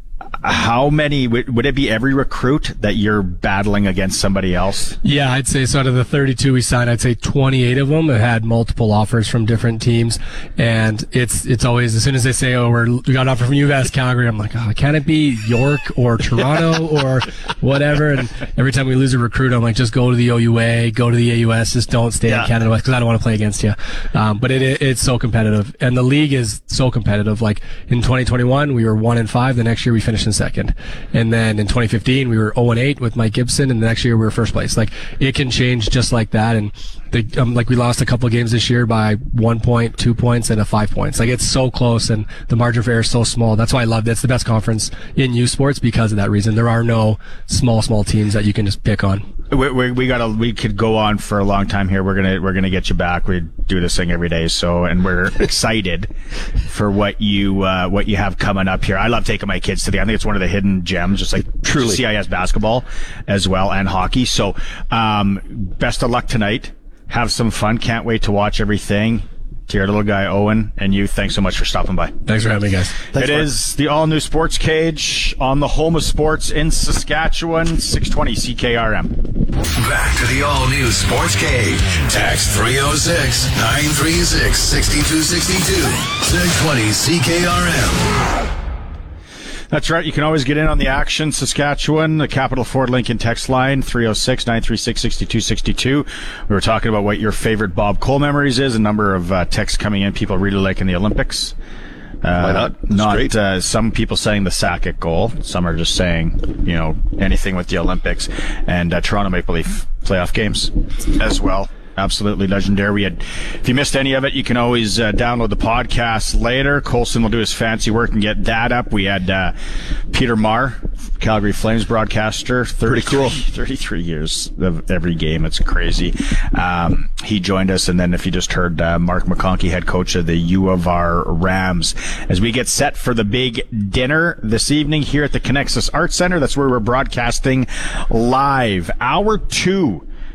How many would, would it be every recruit that you're battling against somebody else? Yeah, I'd say so. Out of the thirty-two we signed, I'd say twenty-eight of them have had multiple offers from different teams, and it's it's always as soon as they say, "Oh, we're, we got an offer from U of S Calgary," I'm like, "Oh, can it be York or Toronto or whatever?" And every time we lose a recruit, I'm like, "Just go to the O U A, go to the A U S, just don't stay Yeah. in Canada West because I don't want to play against you." Um, but it, it it's so competitive, and the league is so competitive. Like in twenty twenty-one, we were one and five. The next year, we finished in second, and then in twenty fifteen we were oh and eight with Mike Gibson, and the next year we were first place. Like it can change just like that, and the, um, like we lost a couple of games this year by one point, two points, and a five points. Like it's so close, and the margin for error is so small. That's why I love it. It's the best conference in youth sports because of that reason. There are no small small teams that you can just pick on. We, we, we gotta we could go on for a long time here. We're gonna we're gonna get you back. We do this thing every day, so and we're excited for what you uh, what you have coming up here. I love taking my kids to the. I think it's one of the hidden gems, just like Truly. C I S basketball as well and hockey. So um, best of luck tonight. Have some fun. Can't wait to watch everything. To your little guy Owen and you, thanks so much for stopping by. Thanks for having me, guys. Thanks, It Mark. is the all-new Sports Cage on the home of sports in Saskatchewan, six twenty C K R M. Back to the all-new Sports Cage. Text three oh six, nine three six, six two six two. six twenty C K R M. That's right. You can always get in on the action. Saskatchewan, the Capital Ford Lincoln text line, three oh six, nine three six, six two six two. We were talking about what your favorite Bob Cole memories is. A number of uh, texts coming in. People really liking the Olympics. Uh, Why not? It's not great. uh, some people saying the Sakic goal. Some are just saying, you know, anything with the Olympics. And uh, Toronto Maple Leaf playoff games as well. Absolutely legendary. We had, if you missed any of it, you can always uh, download the podcast later. Colson will do his fancy work and get that up. We had uh, Peter Marr, Calgary Flames broadcaster, Pretty cool. thirty-three years of every game. It's crazy. Um, he joined us, and then if you just heard uh, Mark McConkey, head coach of the U of R Rams, as we get set for the big dinner this evening here at the Connexus Arts Center. That's where we're broadcasting live. Hour two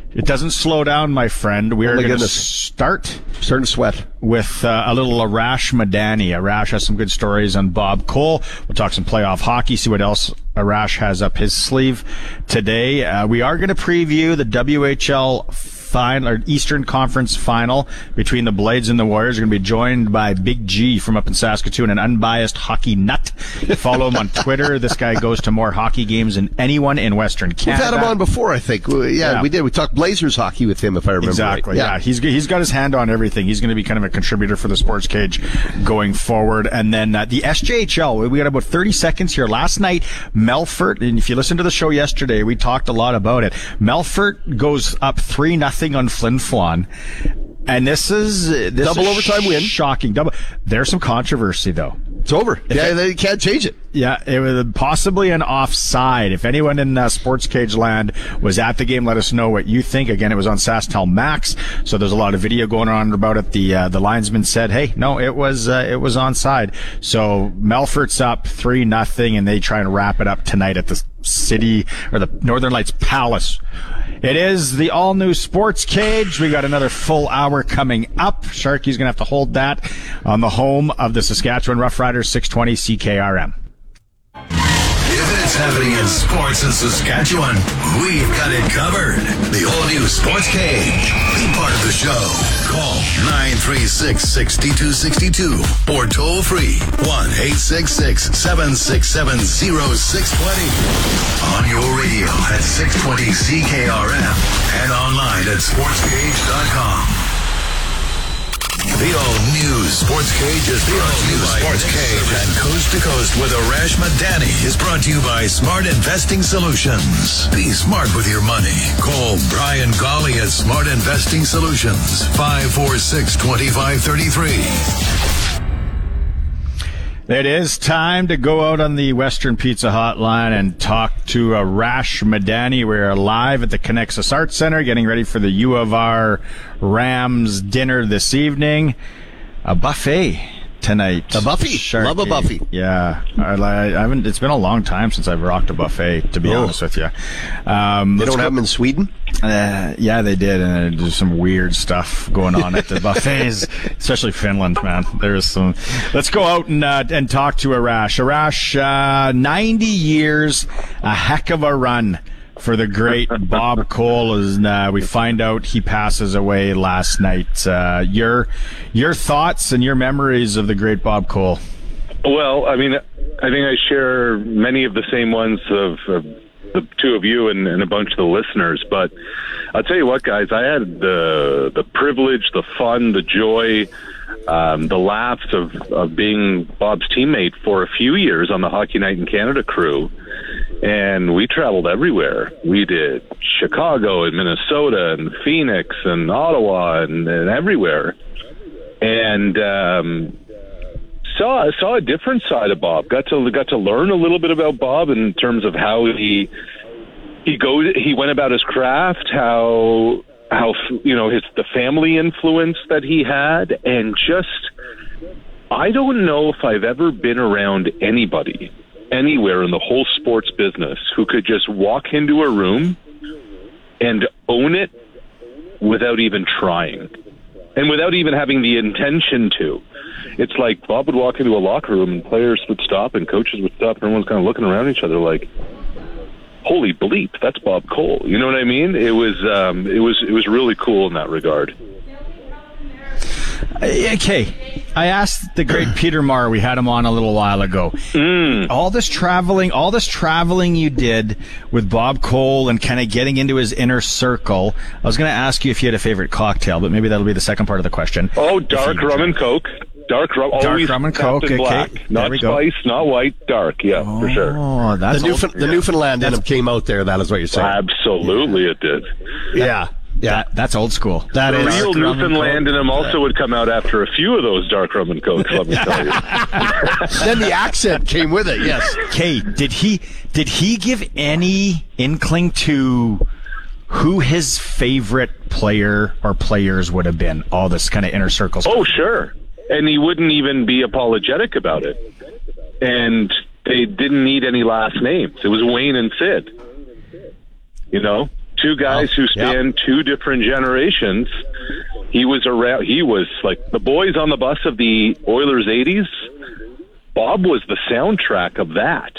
It doesn't slow down, my friend. We Oh are my going to goodness. start Starting to sweat. with uh, a little Arash Madani. Arash has some good stories on Bob Cole. We'll talk some playoff hockey, see what else Arash has up his sleeve today. Uh, we are going to preview the W H L final, or Eastern Conference final between the Blades and the Warriors. We're going to be joined by Big G from up in Saskatoon, an unbiased hockey nut. Follow him on Twitter. This guy goes to more hockey games than anyone in Western Canada. We've had him on before, I think. Yeah, Yeah. we did. We talked Blazers hockey with him, if I remember Exactly. right. Yeah. he's he's got his hand on everything. He's going to be kind of a contributor for the Sports Cage going forward. And then uh, the S J H L. We got about thirty seconds here. Last night, Melfort. And if you listened to the show yesterday, we talked a lot about it. Melfort goes up three nothing on Flin Flon. And this is this Double is overtime win. Shocking. Double. There's some controversy though. It's over. Yeah, it- they can't change it. Yeah, it was possibly an offside. If anyone in uh, Sports Cage land was at the game, let us know what you think. Again, it was on SaskTel Max, so there's a lot of video going on about it. The uh, the linesman said, "Hey, no, it was uh, it was onside." So Melfort's up three nothing, and they try and wrap it up tonight at the City or the Northern Lights Palace. It is the all new Sports Cage. We got another full hour coming up. Sharky's gonna have to hold that on the home of the Saskatchewan Roughriders, six twenty C K R M. If it's happening in sports in Saskatchewan, we've got it covered. The all-new Sports Cage. Be part of the show. Call nine three six, six two six two or toll free one eight six six, seven six seven, zero six two zero. On your radio at six twenty C K R M and online at sports cage dot com. The all-new Sports Cage is the all-new Sports Cage and Coast to Coast with Arash Madani is brought to you by Smart Investing Solutions. Be smart with your money. Call Brian Golly at Smart Investing Solutions, five four six, two five three three. It is time to go out on the Western Pizza Hotline and talk to Arash Madani. We're live at the Connexus Arts Center, getting ready for the U of R Rams dinner this evening. A buffet tonight. A buffet. Sharky. Love a buffet. Yeah, I, I haven't. It's been a long time since I've rocked a buffet, to be Oh. honest with you. Um, They let's don't go- have them in Sweden? uh, yeah, they did, and there's some weird stuff going on at the buffets, especially Finland, man. There's some. Let's go out and uh, and talk to Arash. Arash, uh, ninety years, a heck of a run for the great Bob Cole. As uh, we find out he passes away last night. Uh, your your thoughts and your memories of the great Bob Cole. Well, I mean, I think I share many of the same ones of, of the two of you and, and a bunch of the listeners. But I'll tell you what, guys, I had the the privilege, the fun, the joy, um, the laughs of, of being Bob's teammate for a few years on the Hockey Night in Canada crew. And we traveled everywhere. We did Chicago and Minnesota and Phoenix and Ottawa and, and everywhere. And um, saw saw a different side of Bob. Got to got to learn a little bit about Bob in terms of how he he goes he went about his craft, how how you know his the family influence that he had, and just I don't know if I've ever been around anybody anywhere in the whole sports business who could just walk into a room and own it without even trying and without even having the intention to. It's like Bob would walk into a locker room and players would stop and coaches would stop and everyone's kind of looking around each other like, holy bleep, that's Bob Cole. You know what I mean? It was um, it was it was really cool in that regard. Okay, I asked the great Peter Marr. We had him on a little while ago. Mm. All this traveling, all this traveling you did with Bob Cole and kind of getting into his inner circle. I was going to ask you if you had a favorite cocktail, but maybe that'll be the second part of the question. Oh, If dark you rum and Coke. Dark rum, Dark always rum and Captain Coke, okay. Black. There Not we go. spice, not white, dark. Yeah, for sure. Oh, that's The, Newfound, the Newfoundland in him came out there, that is what you're saying. Absolutely, it did. Yeah. Yeah. That, that's old school. That The is. real Dark rum and Newfoundland Coke. in him also would come out after a few of those dark rum and Cokes, let me tell you. Then the accent came with it, yes. Okay, did he did he give any inkling to who his favorite player or players would have been? All this kind of inner circle stuff. Oh, sure. And he wouldn't even be apologetic about it. And they didn't need any last names. It was Wayne and Sid. You know? two guys Oh, who span yep. two different generations. He was around. He was like the boys on the bus of the Oilers eighties. Bob was the soundtrack of that,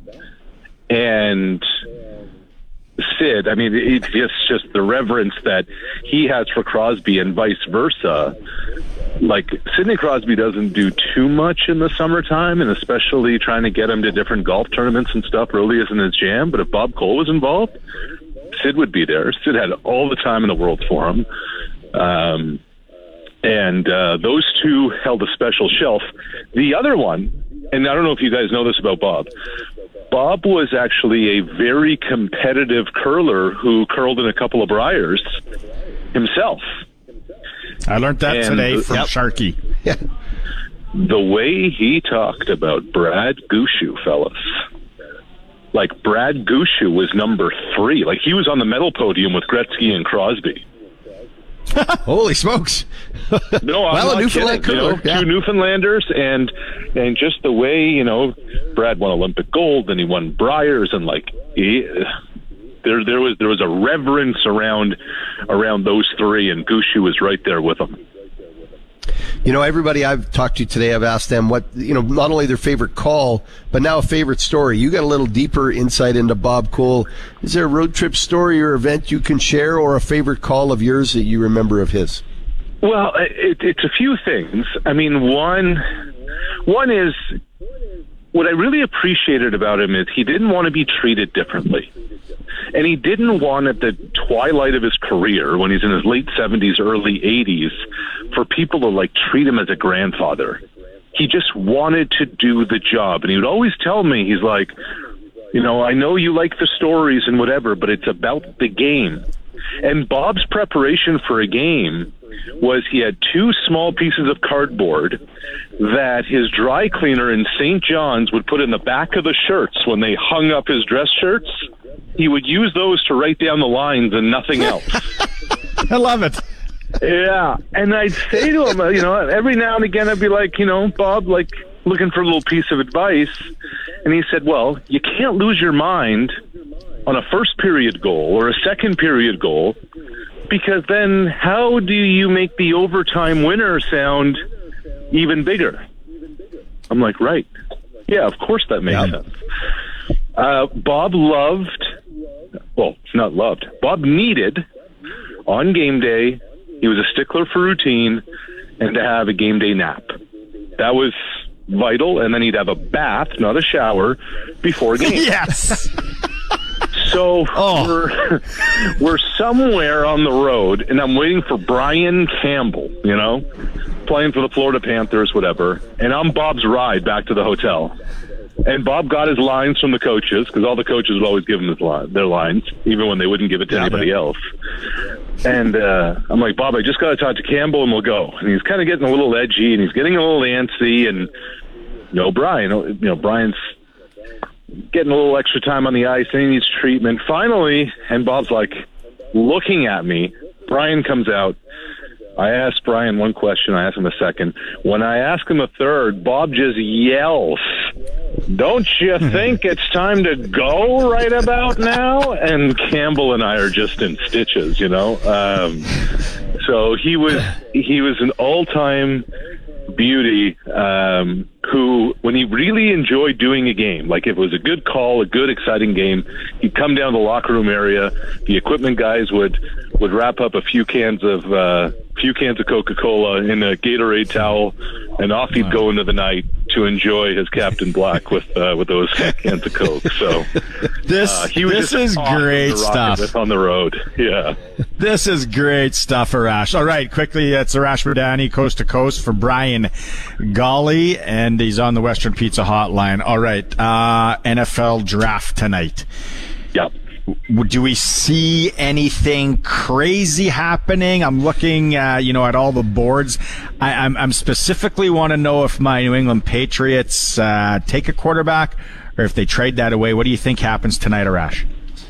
and Sid. I mean, it's just just the reverence that he has for Crosby, and vice versa. Like Sidney Crosby doesn't do too much in the summertime, and especially trying to get him to different golf tournaments and stuff really isn't his jam. But if Bob Cole was involved, Sid would be there. Sid had all the time in the world for him. Um, and uh, those two held a special shelf. The other one, and I don't know if you guys know this about Bob, Bob was actually a very competitive curler who curled in a couple of Briars himself. I learned that And- today from Yep. Sharky. Yeah. The way he talked about Brad Gushue, fellas. Like, Brad Gushue was number three. Like, he was on the medal podium with Gretzky and Crosby. Holy smokes. No, I'm Well, a not Newfoundland kidding. You know, curler, yeah. two Newfoundlanders, and and just the way, you know, Brad won Olympic gold, and he won Briars, and like he, there there was there was a reverence around around those three, and Gushue was right there with them. You know, everybody I've talked to today, I've asked them what, you know, not only their favorite call, but now a favorite story. You got a little deeper insight into Bob Cole. Is there a road trip story or event you can share, or a favorite call of yours that you remember of his? Well, it, it's a few things. I mean, one one is what I really appreciated about him is he didn't want to be treated differently. And he didn't want at the twilight of his career, when he's in his late seventies, early eighties, for people to like treat him as a grandfather. He just wanted to do the job. And he would always tell me, he's like, you know, I know you like the stories and whatever, but it's about the game. And Bob's preparation for a game was he had two small pieces of cardboard that his dry cleaner in Saint John's would put in the back of the shirts when they hung up his dress shirts. He would use those to write down the lines and nothing else. I love it. Yeah, and I'd say to him, you know, every now and again I'd be like, you know, Bob, like looking for a little piece of advice. And he said, well, you can't lose your mind on a first period goal or a second period goal, because then how do you make the overtime winner sound even bigger? I'm like, right. Yeah, of course that makes Yep. sense. Uh, Bob loved, well, not loved, Bob needed on game day, he was a stickler for routine, and to have a game day nap. That was vital, and then he'd have a bath, not a shower, before a game. Yes. So Oh. we're we're somewhere on the road, and I'm waiting for Brian Campbell, you know, playing for the Florida Panthers, whatever. And I'm Bob's ride back to the hotel. And Bob got his lines from the coaches, because all the coaches would always give him his line, their lines, even when they wouldn't give it to Yeah, anybody yeah. else. And uh, I'm like, Bob, I just got to talk to Campbell, and we'll go. And he's kind of getting a little edgy, and he's getting a little antsy. And you know, Brian, you know, Brian's getting a little extra time on the ice, and he needs treatment. Finally, and Bob's like looking at me. Brian comes out. I asked Brian one question. I asked him a second. When I ask him a third, Bob just yells, "Don't you think it's time to go right about now?" And Campbell and I are just in stitches, you know. Um, so he was he was an all-time beauty, um, who, when he really enjoyed doing a game, like if it was a good call, a good, exciting game, he'd come down to the locker room area. The equipment guys would would wrap up a few cans of uh, few cans of Coca-Cola in a Gatorade towel, and off he'd go into the night to enjoy his Captain Black with uh, with those cans of Coke. So This uh, he was this just is awesome great to rock stuff. with on the road. Yeah. This is great stuff, Arash. All right, quickly, it's Arash Madani, Coast to Coast for Brian Golly, and he's on the Western Pizza Hotline. All right, uh, N F L draft tonight. Yep. Do we see anything crazy happening? I'm looking, uh, you know, at all the boards. I, I'm, I'm specifically want to know if my New England Patriots uh, take a quarterback or if they trade that away. What do you think happens tonight, Arash?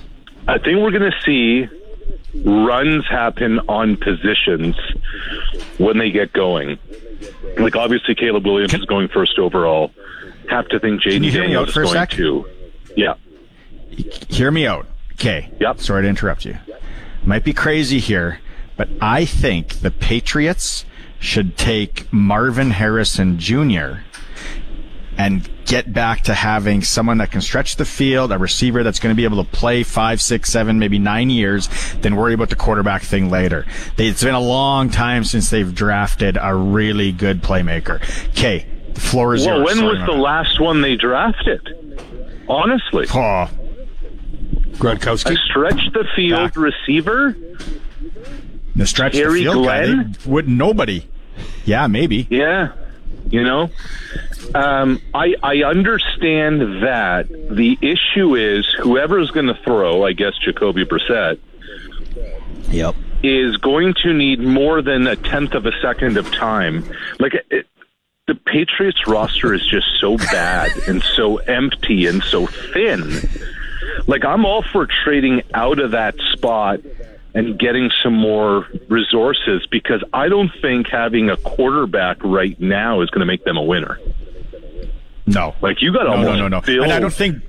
I think we're going to see runs happen on positions when they get going. Like, obviously, Caleb Williams Can- is going first overall. Have to think Can Jaden you hear me out Daniels is for a going sec? to. Yeah. Hear me out. Okay. Yep. Sorry to interrupt you. Might be crazy here, but I think the Patriots should take Marvin Harrison Junior and get back to having someone that can stretch the field, a receiver that's going to be able to play five, six, seven, maybe nine years, then worry about the quarterback thing later. They, it's been a long time since they've drafted a really good playmaker. Okay, the floor is well, yours. when Sorry, was the man. last one they drafted? Honestly. Oh, Gronkowski. A stretch the field Back. receiver? the stretch the Terry field guy, Glenn? they would nobody. Yeah, maybe. Yeah. You know? Um, I, I understand that. The issue is whoever's going to throw, I guess Jacoby Brissett, Yep. is going to need more than a tenth of a second of time. Like, it, the Patriots roster is just so bad and so empty and so thin. Like, I'm all for trading out of that spot and getting some more resources because I don't think having a quarterback right now is going to make them a winner. No. Like, you got to no, almost no, no, no. build. And I don't think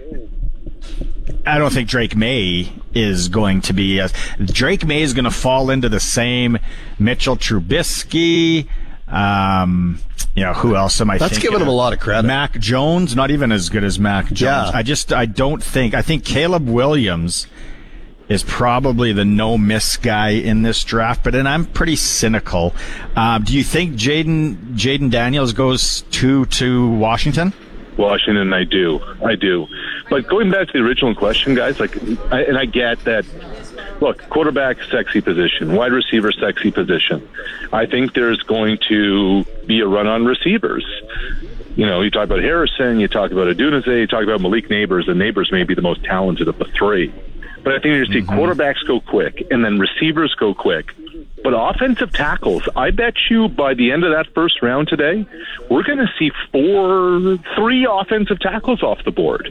I don't think Drake May is going to be as Drake May is going to fall into the same Mitchell Trubisky. Um, you know, who else am I That's thinking giving him of? a lot of credit. Mac Jones, not even as good as Mac Jones. Yeah. I just I don't think I think Caleb Williams is probably the no-miss guy in this draft, but then I'm pretty cynical. Uh, do you think Jaden Jaden Daniels goes to to Washington? Washington, I do. I do. But going back to the original question, guys, like, I, and I get that, look, quarterback, sexy position. Wide receiver, sexy position. I think there's going to be a run on receivers. You know, you talk about Harrison, you talk about Adunze, you talk about Malik Neighbors, and Neighbors may be the most talented of the three. But I think you're going to see mm-hmm. quarterbacks go quick, and then receivers go quick. But offensive tackles, I bet you by the end of that first round today, we're going to see four, three offensive tackles off the board.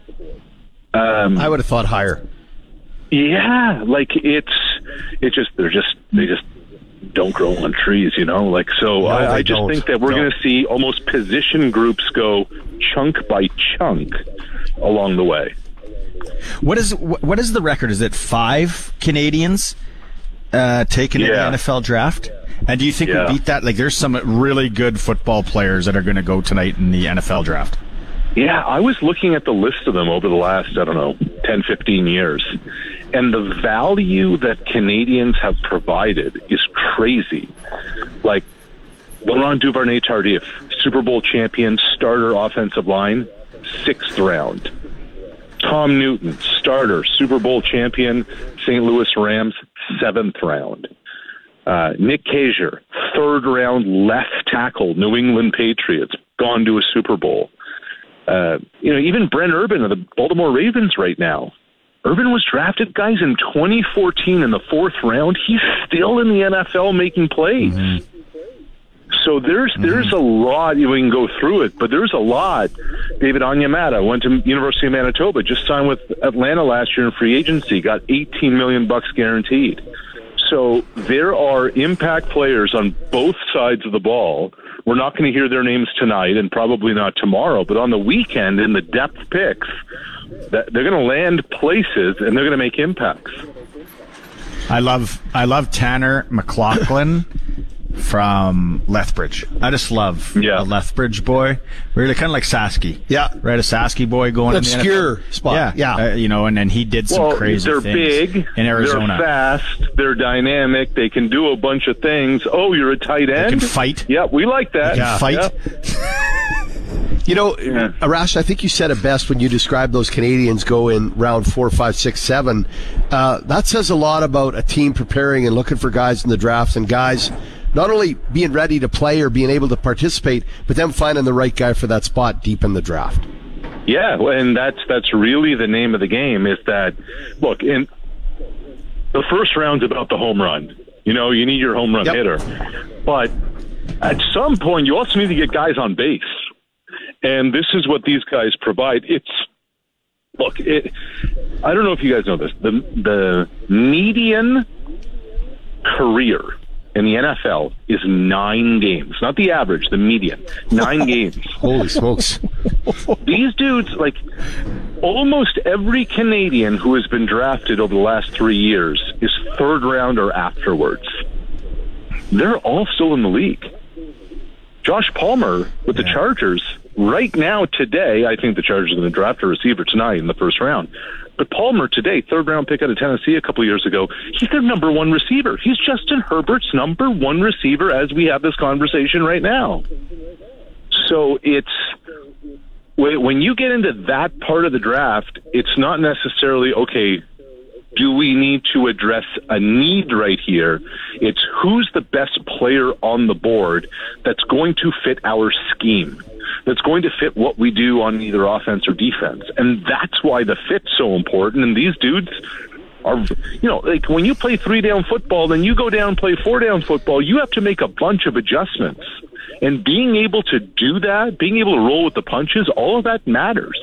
Um, I would have thought higher. Yeah, like it's, it just, they're just, they just don't grow on trees, you know? Like, so No, I, I just don't. think that we're going to see almost position groups go chunk by chunk along the way. What is what is the record? Is it five Canadians uh, taken in the Yeah. N F L draft? And do you think Yeah. we beat that? Like, there's some really good football players that are going to go tonight in the N F L draft. Yeah, I was looking at the list of them over the last, I don't know, ten, fifteen years. And the value that Canadians have provided is crazy. Like, Laurent Duvernay-Tardif, Super Bowl champion, starter offensive line, sixth round. Tom Newton, starter, Super Bowl champion, Saint Louis Rams, seventh round. Uh, Nick Kasier, third round left tackle, New England Patriots, gone to a Super Bowl. Uh, you know, even Brent Urban of the Baltimore Ravens right now. Urban was drafted, guys, in twenty fourteen in the fourth round. He's still in the N F L making plays. Mm-hmm. So there's mm-hmm. there's a lot. We can go through it, but there's a lot. David Onyemata went to University of Manitoba, just signed with Atlanta last year in free agency, got eighteen million bucks guaranteed. So there are impact players on both sides of the ball. We're not going to hear their names tonight and probably not tomorrow, but on the weekend in the depth picks, that they're going to land places and they're going to make impacts. I love I love Tanner McLaughlin from Lethbridge. I just love yeah. a Lethbridge boy. Really kind of like Sasky. Yeah. Right, a Sasky boy going Obscure in the N F L. spot. Yeah. yeah. Uh, you know, and then he did some well, crazy they're things big, in Arizona. They're fast, they're dynamic, they can do a bunch of things. Oh, you're a tight end? They can fight. Yeah, we like that. They can fight. Yeah. You know, Yeah. Arash, I think you said it best when you described those Canadians go in round four, five, six, seven. Uh, that says a lot about a team preparing and looking for guys in the draft and guys not only being ready to play or being able to participate, but them finding the right guy for that spot deep in the draft. Yeah, and that's that's really the name of the game is that, look, in the first round's about the home run. You know, you need your home run yep. hitter. But at some point, you also need to get guys on base. And this is what these guys provide. It's, look, it, I don't know if you guys know this. The, the median career in the N F L is nine games. Not the average, the median. Nine games. Holy smokes. These dudes, like, almost every Canadian who has been drafted over the last three years is third round or afterwards. They're all still in the league. Josh Palmer with the Chargers, right now, today, I think the Chargers are going to draft a receiver tonight in the first round. But Palmer today, third round pick out of Tennessee a couple of years ago, he's their number one receiver. He's Justin Herbert's number one receiver as we have this conversation right now. So it's, when you get into that part of the draft, it's not necessarily, okay, do we need to address a need right here? It's who's the best player on the board that's going to fit our scheme, that's going to fit what we do on either offense or defense. And that's why the fit's so important. And these dudes are, you know, like when you play three down football, then you go down and play four down football, you have to make a bunch of adjustments. And being able to do that, being able to roll with the punches, all of that matters.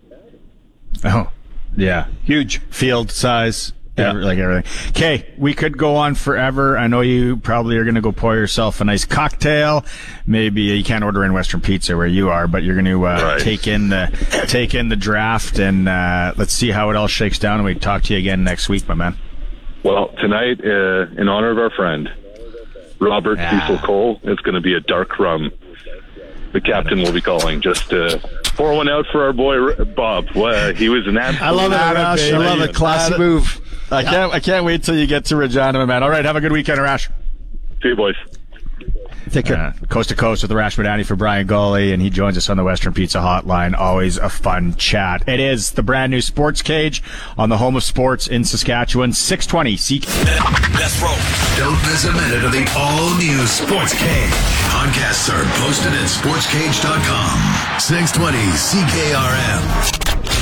Oh, yeah. Huge. Field size. Yeah. Every, like everything. Okay, we could go on forever. I know you probably are going to go pour yourself a nice cocktail. Maybe you can't order in Western Pizza where you are, but you're going to uh, right. take in the take in the draft, and uh, let's see how it all shakes down. And we talk to you again next week, my man. Well, tonight, uh, in honor of our friend Robert yeah. Cecil Cole, it's going to be a dark rum. The captain will be calling. Just uh, pour one out for our boy Bob. Well, he was an absolute. I love it, Arash. I love it. Classy move. I can't. I can't wait till you get to Regina, my man. All right, have a good weekend, Arash. See you, boys. Take care. Uh, coast to coast with Arash Madani for Brian Gully, and he joins us on the Western Pizza Hotline. Always a fun chat. It is the brand new Sports Cage on the home of sports in Saskatchewan. six twenty C K. Let's roll. Don't miss a minute of the all-new Sports Cage. Podcasts are posted at sports cage dot com. six twenty C K R M.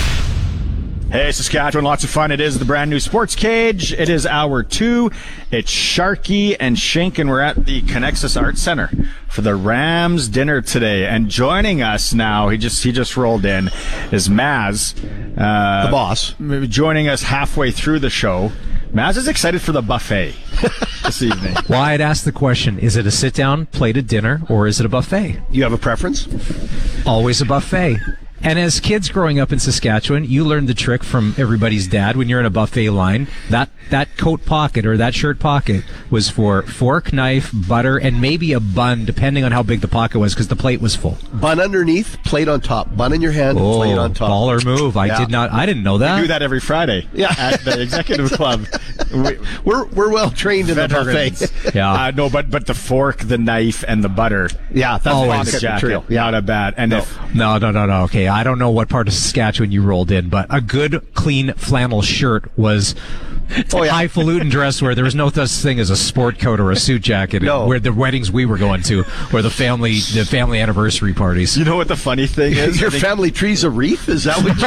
Hey, Saskatchewan, lots of fun. It is the brand new Sports Cage. It is hour two. It's Sharky and Shink, and we're at the Connexus Arts Center for the Rams dinner today. And joining us now, he just he just rolled in, is Maz. Uh, the boss. Joining us halfway through the show. Maz is excited for the buffet this evening. Well, I'd ask the question, is it a sit-down plated dinner or is it a buffet? You have a preference? Always a buffet. And as kids growing up in Saskatchewan, you learned the trick from everybody's dad when you're in a buffet line. That that coat pocket or that shirt pocket was for fork, knife, butter, and maybe a bun, depending on how big the pocket was, because the plate was full. Bun underneath, plate on top. Bun in your hand, oh, plate on top. Baller move. I yeah. did not. I didn't know that. We do that every Friday yeah. at the Executive Club. We, we're we're well trained in the buffet. Yeah. Uh, no, but but the fork, the knife, and the butter. Yeah, that's always the jacket. Material. Yeah. Not a bad. And no. if no, no, no, no. Okay, I don't know what part of Saskatchewan you rolled in, but a good, clean flannel shirt was oh, yeah. highfalutin dress wear. There was no such thing as a sport coat or a suit jacket. No. Where the weddings we were going to, or the family the family anniversary parties. You know what the funny thing is? Your family tree's a wreath? Is that what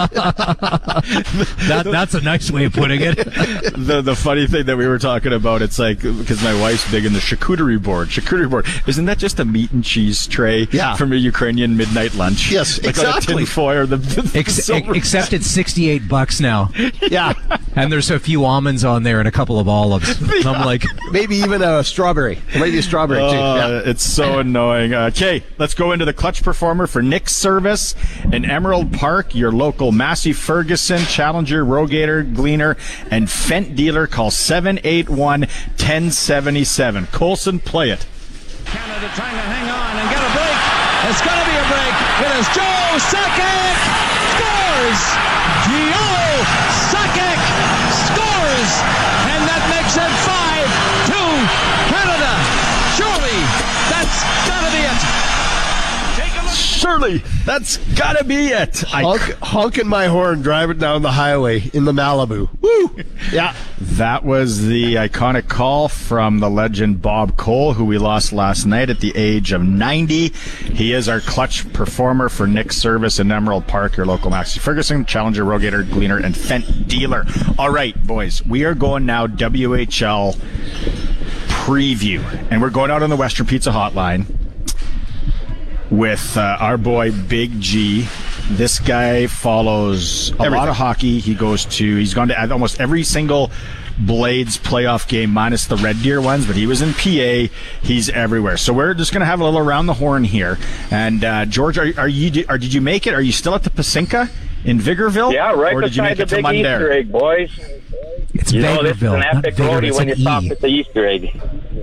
you're saying? that, that's a nice way of putting it. the the funny thing that we were talking about, it's like, because my wife's big in the charcuterie board. Charcuterie board. Isn't that just a meat and cheese tray yeah. from a Ukrainian midnight lunch? Yes, like exactly. On a tin foil or the, the Ex- except it's sixty-eight bucks now. Yeah. And there's a few almonds on there and a couple of olives. Yeah. I'm like, maybe even a strawberry. Maybe a strawberry uh, too. Yeah. It's so annoying. Okay, let's go into the clutch performer for Nick's Service in Emerald Park, your local Massey Ferguson, Challenger, Rogator, Gleaner, and Fent dealer. Call seven eight one, one oh seven seven. Colson, play it. Canada trying to hang on and get a break. It's going to be a break. It is Joe Sakic scores. Joe Sakic scores, and that makes it five two Canada. Surely that's got to be it. Surely that's got to be it. Honk, honking my horn, driving down the highway in the Malibu. Woo! Yeah. That was the iconic call from the legend Bob Cole, who we lost last night at the age of ninety. He is our clutch performer for Nick's Service in Emerald Park, your local Massey Ferguson, Challenger, Rogator, Gleaner, and Fent dealer. All right, boys, we are going now W H L preview, and we're going out on the Western Pizza Hotline with uh, our boy Big G. This guy follows a Everything. lot of hockey. He goes to, he's gone to almost every single Blades playoff game minus the Red Deer ones, but he was in P A. He's everywhere. So we're just going to have a little around the horn here. And uh, George, are, are you? Are, did you make it? Are you still at the Pacinka in Vigorville? Yeah, right or did you beside make the it to big Easter Mundare? egg, boys. It's You know, this is Vegreville, an not epic Vigor. roadie It's when you an stop E. at the Easter egg.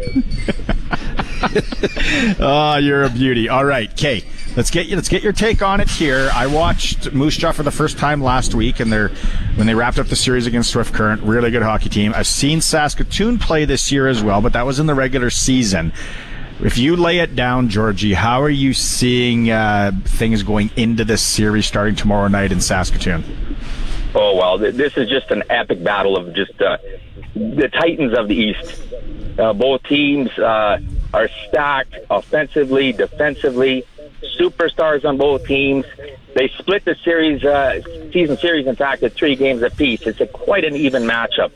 Oh, you're a beauty. All right, Kay, let's get you. Let's get your take on it here. I watched Moose Jaw for the first time last week, and they're when they wrapped up the series against Swift Current. Really good hockey team. I've seen Saskatoon play this year as well, but that was in the regular season. If you lay it down, Georgie, how are you seeing uh, things going into this series starting tomorrow night in Saskatoon? Oh, well, th- this is just an epic battle of just uh, the Titans of the East. Uh, both teams uh, are stacked offensively, defensively, superstars on both teams. They split the series, uh, season series, in fact, at three games apiece. It's a, quite an even matchup.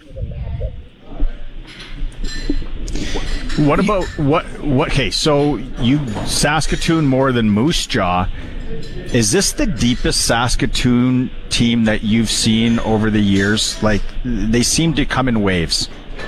What about what? What? Okay, so you Saskatoon more than Moose Jaw. Is this the deepest Saskatoon team that you've seen over the years? Like, they seem to come in waves.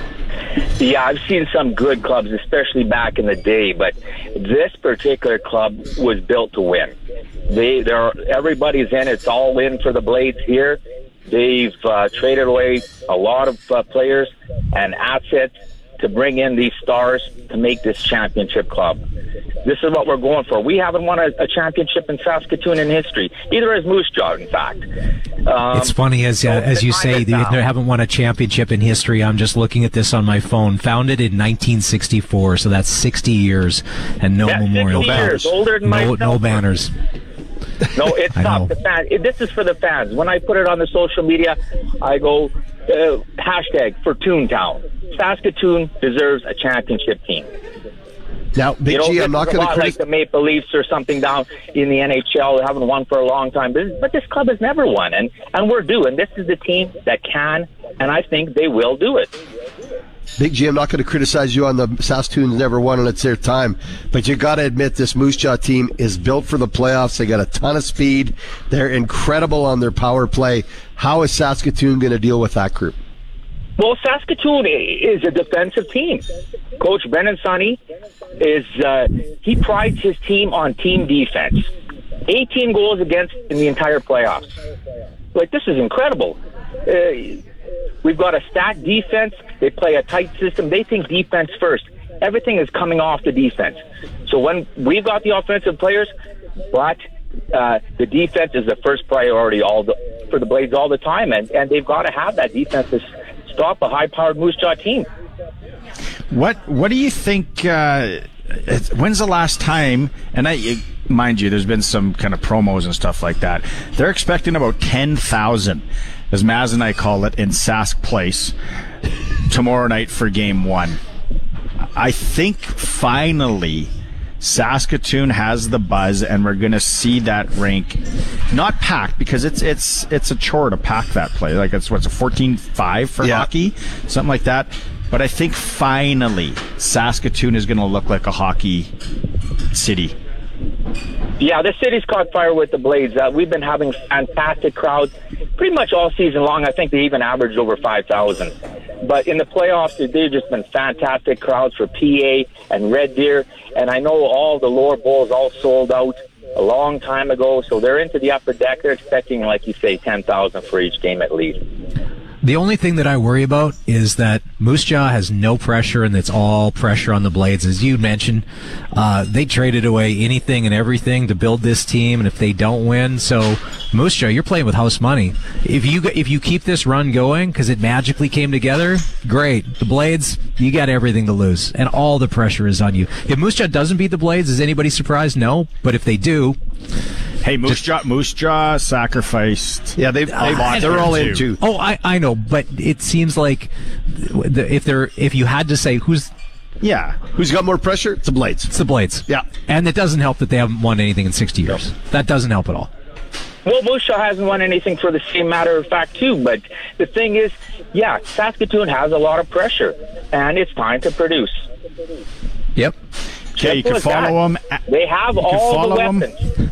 Yeah, I've seen some good clubs, especially back in the day, but this particular club was built to win. They, they're, everybody's in. It's all in for the Blades here. They've uh, traded away a lot of uh, players and assets to bring in these stars to make this championship club. This is what we're going for. We haven't won a, a championship in Saskatoon in history. Either has Moose Jaw, in fact. Um, It's funny, as uh, as you say, they, they haven't won a championship in history. I'm just looking at this on my phone. Founded in nineteen sixty-four, so that's sixty years, and no That's memorial sixty years, banners. older than no, myself. no banners. No, it's I know. tough. The fan, it, this is for the fans. When I put it on the social media, I go, uh, hashtag for Toontown. Saskatoon deserves a championship team. Now, Big You know, G, this I'm not is a going to lot criticize. like the Maple Leafs or something down in the N H L. They haven't won for a long time, but, but this club has never won, and, and we're due. And this is the team that can, and I think they will do it. Big G, I'm not going to criticize you on the Saskatoon's never won and it's their time, but you got to admit this Moose Jaw team is built for the playoffs. They got a ton of speed. They're incredible on their power play. How is Saskatoon going to deal with that group? Well, Saskatoon is a defensive team. Coach Brennan Sonny is uh, he prides his team on team defense. eighteen goals against in the entire playoffs. Like, this is incredible. Uh, we've got a stacked defense. They play a tight system. They think defense first. Everything is coming off the defense. So when we've got the offensive players, but uh, the defense is the first priority all the, for the Blades all the time, and, and they've got to have that defense to stop a high-powered Moose Jaw team. What What do you think? Uh, it's- when's the last time? And I, mind you, there's been some kind of promos and stuff like that. They're expecting about ten thousand, as Maz and I call it, in Sask Place tomorrow night for Game One. I think finally Saskatoon has the buzz, and we're going to see that rink not packed, because it's it's it's a chore to pack that place. Like, it's what's a fourteen five for Yeah. hockey, something like that. But I think finally Saskatoon is going to look like a hockey city. Yeah, the city's caught fire with the Blades. Uh, we've been having fantastic crowds pretty much all season long. I think they even averaged over five thousand. But in the playoffs, they've just been fantastic crowds for P A and Red Deer. And I know all the lower bowls all sold out a long time ago. So they're into the upper deck. They're expecting, like you say, ten thousand for each game at least. The only thing that I worry about is that Moose Jaw has no pressure, and it's all pressure on the Blades. As you mentioned, uh, they traded away anything and everything to build this team, and if they don't win, so Moose Jaw, you're playing with house money. If you if you keep this run going, because it magically came together, great. The Blades, you got everything to lose, and all the pressure is on you. If Moose Jaw doesn't beat the Blades, is anybody surprised? No. But if they do... Hey, Moose Jaw, Moose Jaw sacrificed. Yeah, they've, they've lot they're all too. in too. Oh, I, I know, but it seems like the, if they're if you had to say who's Yeah. Who's got more pressure? It's the Blades. it's the Blades, Yeah. and it doesn't help that they haven't won anything in sixty years. That doesn't help at all. Well, Moose Jaw hasn't won anything for the same matter of fact, too. But the thing is, yeah, Saskatoon has a lot of pressure, and it's time to produce. Yep. Okay, you can Simple as follow that. them. They have all the follow 'em. weapons.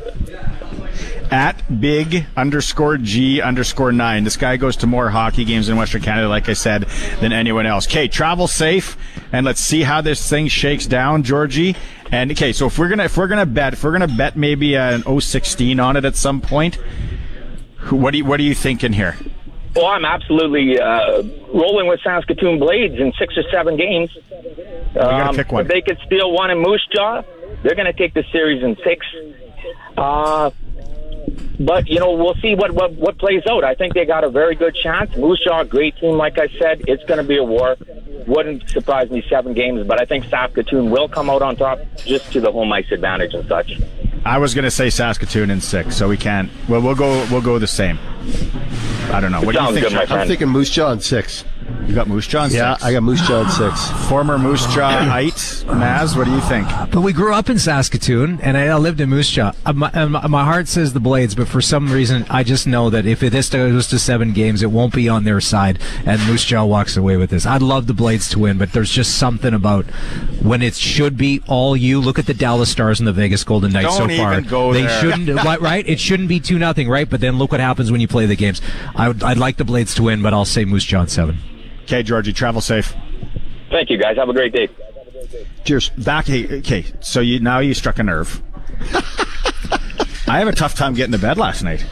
At big underscore G underscore nine. This guy goes to more hockey games in Western Canada, like I said, than anyone else. Okay, travel safe, and let's see how this thing shakes down, Georgie. And okay, so if we're gonna if we're gonna bet if we're gonna bet maybe an oh sixteen on it at some point, Who- What do you, what are you thinking here? Well, I'm absolutely uh, rolling with Saskatoon Blades in six or seven games. gotta Um, pick one. If they could steal one in Moose Jaw, they're going to take the series in six. Uh, but, you know, we'll see what, what, what plays out. I think they got a very good chance. Moose Jaw, great team, like I said. It's going to be a war. Wouldn't surprise me seven games, but I think Saskatoon will come out on top just to the home ice advantage and such. I was going to say Saskatoon in six, so we can't. Well, we'll go. We'll go the same. I don't know. What do you Sounds think? good, my Sean? friend. I'm thinking Moose Jaw in six. You got Moose Jaw in Yeah, six. I got Moose Jaw in six. Former Moose Jaw-ite. Maz, what do you think? But we grew up in Saskatoon, and I lived in Moose Jaw. Uh, My, uh, my my heart says the Blades, but for some reason, I just know that if this goes to seven games, it won't be on their side, and Moose Jaw walks away with this. I'd love the Blades to win, but there's just something about when it should be all you. Look at the Dallas Stars and the Vegas Golden Knights Don't so far. even go they there. shouldn't, what, right? It shouldn't be two nothing, right? But then look what happens when you play the games. I would, I'd like the Blades to win, but I'll say Moose Jaw in seven. Okay, Georgie, travel safe. Thank you, guys. Have a great day. Cheers. Back. Hey, okay, so you now you struck a nerve. I have a tough time getting to bed last night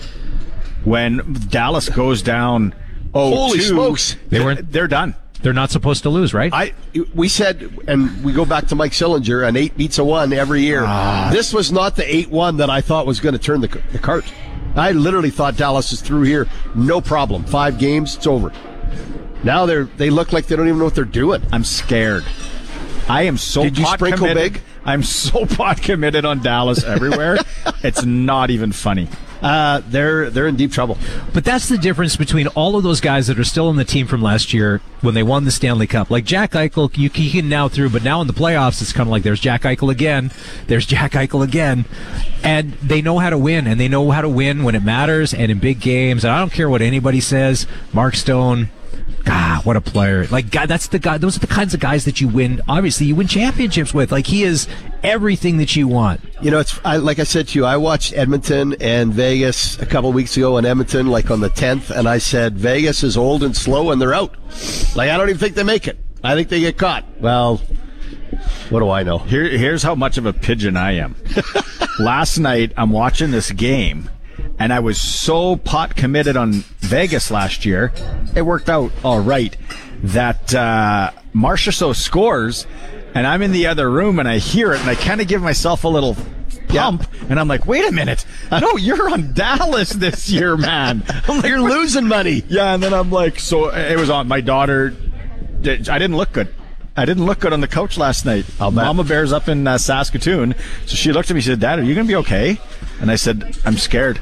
when Dallas goes down. Oh, Holy smokes. They weren't- They're done. They're not supposed to lose, right? I we said, and we go back to Mike Sillinger, an eight beats a one every year. Ah. This was not the eight one that I thought was going to turn the, the cart. I literally thought Dallas is through here, no problem. Five games, it's over. Now they're they look like they don't even know what they're doing. I'm scared. I am so Did you pot sprinkle committed. big? I'm so pot committed on Dallas everywhere. It's not even funny. Uh, they're they're in deep trouble. But that's the difference between all of those guys that are still on the team from last year when they won the Stanley Cup. Like Jack Eichel, you he can now through, but now in the playoffs, it's kind of like there's Jack Eichel again, there's Jack Eichel again, and they know how to win, and they know how to win when it matters and in big games. And I don't care what anybody says. Mark Stone. God, what a player. Like, God, that's the guy, those are the kinds of guys that you win. Obviously, you win championships with. Like, he is everything that you want. You know, it's I, like I said to you, I watched Edmonton and Vegas a couple of weeks ago in Edmonton, like on the tenth, and I said, Vegas is old and slow and they're out. Like, I don't even think they make it. I think they get caught. Well, what do I know? Here, here's how much of a pigeon I am. Last night, I'm watching this game, and I was so pot committed on Vegas last year, it worked out all right, that uh, Marchessault scores, and I'm in the other room, and I hear it, and I kind of give myself a little pump, and I'm like, wait a minute. No, you're on Dallas this year, man. I'm like, You're losing money. yeah, and then I'm like, so it was on. My daughter, I didn't look good. I didn't look good on the couch last night. I'll bet. Mama Bear's up in uh, Saskatoon. So she looked at me and said, Dad, are you going to be okay? And I said, I'm scared.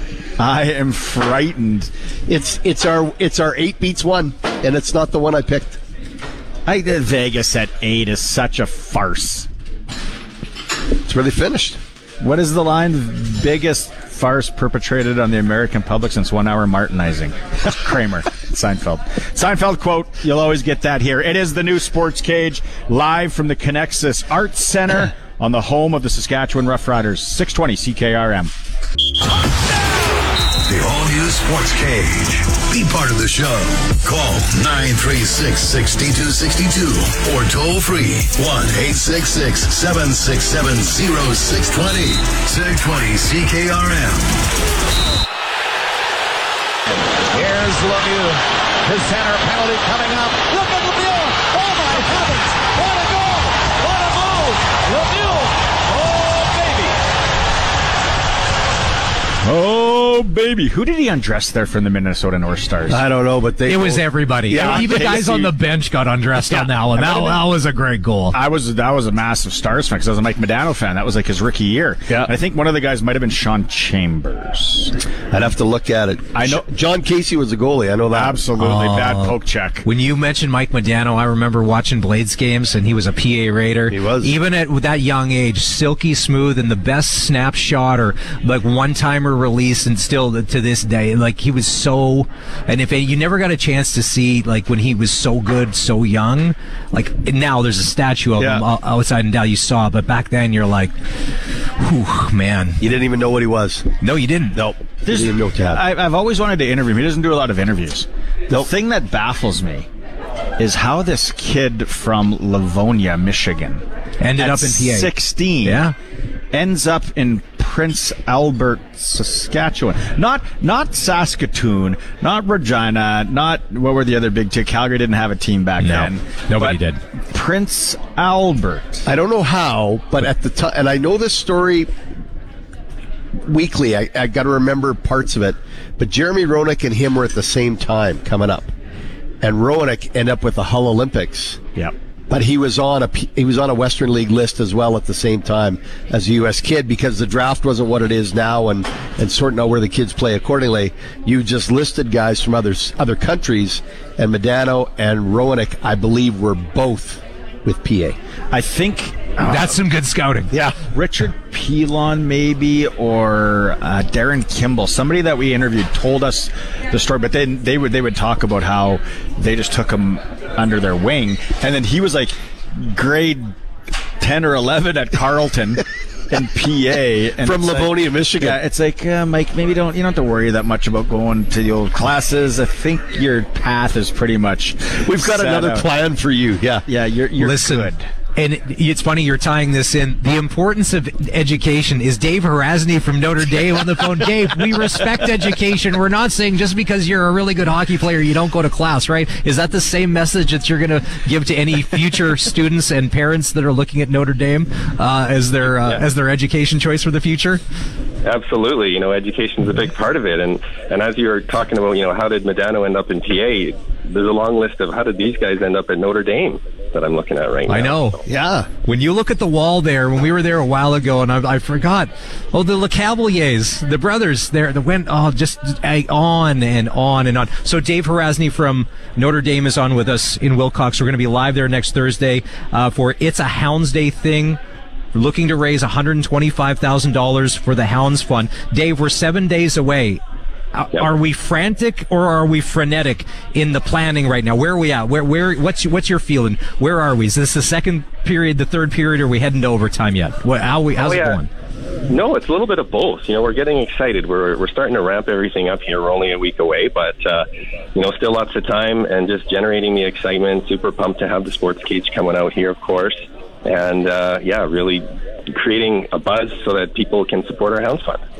I am frightened. It's it's our it's our eight beats one, and it's not the one I picked. I, Vegas at eight is such a farce. It's where they finished. What is the line? Biggest farce perpetrated on the American public since one hour Martinizing. Kramer. Seinfeld. Seinfeld quote. You'll always get that here. It is the new Sports Cage, live from the Connexus Arts Center on the home of the Saskatchewan Roughriders. six twenty C K R M. The all-new Sports Cage. Be part of the show. Call nine three six, six two six two or toll free one eight six six, seven six seven, zero six two zero. six twenty C K R M. Here's Lemieux. His center penalty coming up. Look at Lemieux. Oh, my heavens. What a goal. What a move. Lemieux. Oh, baby. Oh, baby. Who did he undress there from the Minnesota North Stars? I don't know, but they It was everybody. Yeah, Even okay, guys see. on the bench got undressed on that one. That, that was a great goal. I was that was a massive Stars fan because I was a Mike Modano fan. That was like his rookie year. Yeah. I think one of the guys might have been Sean Chambers. I'd have to look at it. I know- John Casey was the goalie. I know that. Absolutely bad poke check. When you mentioned Mike Modano, I remember watching Blades games, and he was a P A Raider. He was. Even at with that young age, silky smooth and the best snapshot or like one-timer release, and still to this day, like he was so. And if you never got a chance to see like when he was so good, so young, like now there's a statue of Yeah. him o- outside in Dallas. You saw, but back then you're like, whew, man. You didn't even know what he was. No, you didn't. Nope. You There's- didn't even know what to have. I, I've always wanted to interview him. He doesn't do a lot of interviews. The thing that baffles me is how this kid from Livonia, Michigan, Ended at up in P A. sixteen, Yeah. ends up in Prince Albert, Saskatchewan. Not not Saskatoon, not Regina, not what were the other big two? Calgary didn't have a team back No, then. nobody But did. Prince Albert. I don't know how, but at the time, and I know this story weekly. I, I got to remember parts of it. But Jeremy Roenick and him were at the same time coming up, and Roenick ended up with the Hull Olympics. Yep. But he was on a he was on a Western League list as well at the same time as a U S kid, because the draft wasn't what it is now, and, and sorting out where the kids play accordingly. You just listed guys from other other countries, and Modano and Roenick, I believe, were both with P A. I think That's some good scouting. Yeah. Richard Pilon, maybe, or uh, Darren Kimball. Somebody that we interviewed told us the story, but then they would they would talk about how they just took him under their wing, and then he was like grade ten or eleven at Carleton in P A, and from it's Livonia, like, Michigan. Yeah, it's like uh, Mike. Maybe don't you don't have to worry that much about going to the old classes. I think your path is pretty much. We've got set another out. plan for you. Yeah, Yeah, you're you're Listen, good. and it's funny you're tying this in. The importance of education is Dave Harasny from Notre Dame on the phone. Dave, we respect education. We're not saying just because you're a really good hockey player you don't go to class, right? Is that the same message that you're going to give to any future students and parents that are looking at Notre Dame uh, as their uh, Yeah. as their education choice for the future? Absolutely. You know, education is a big part of it. And, and as you were talking about, you know, how did Modano end up in P A? There's a long list of how did these guys end up at Notre Dame that I'm looking at right now. I know. So, yeah. When you look at the wall there, when we were there a while ago, and I, I forgot, oh, the LeCavaliers, the brothers there, that went, oh, just uh, on and on and on. So Dave Harasny from Notre Dame is on with us in Wilcox. We're going to be live there next Thursday uh, for It's a Hounds Day thing. We're looking to raise one hundred twenty-five thousand dollars for the Hounds Fund. Dave, we're seven days away. Uh, Yep. Are we frantic or are we frenetic in the planning right now? Where are we at? Where, where, what's, what's your feeling? Where are we? Is this the second period, the third period, or are we heading to overtime yet? What, how we, how's Oh, yeah. it going? No, it's a little bit of both. You know, we're getting excited. We're we're starting to ramp everything up here. We're only a week away, but uh, you know, still lots of time and just generating the excitement. Super pumped to have the Sports Cage coming out here, of course, and uh, yeah, really creating a buzz so that people can support our Hounds Fund.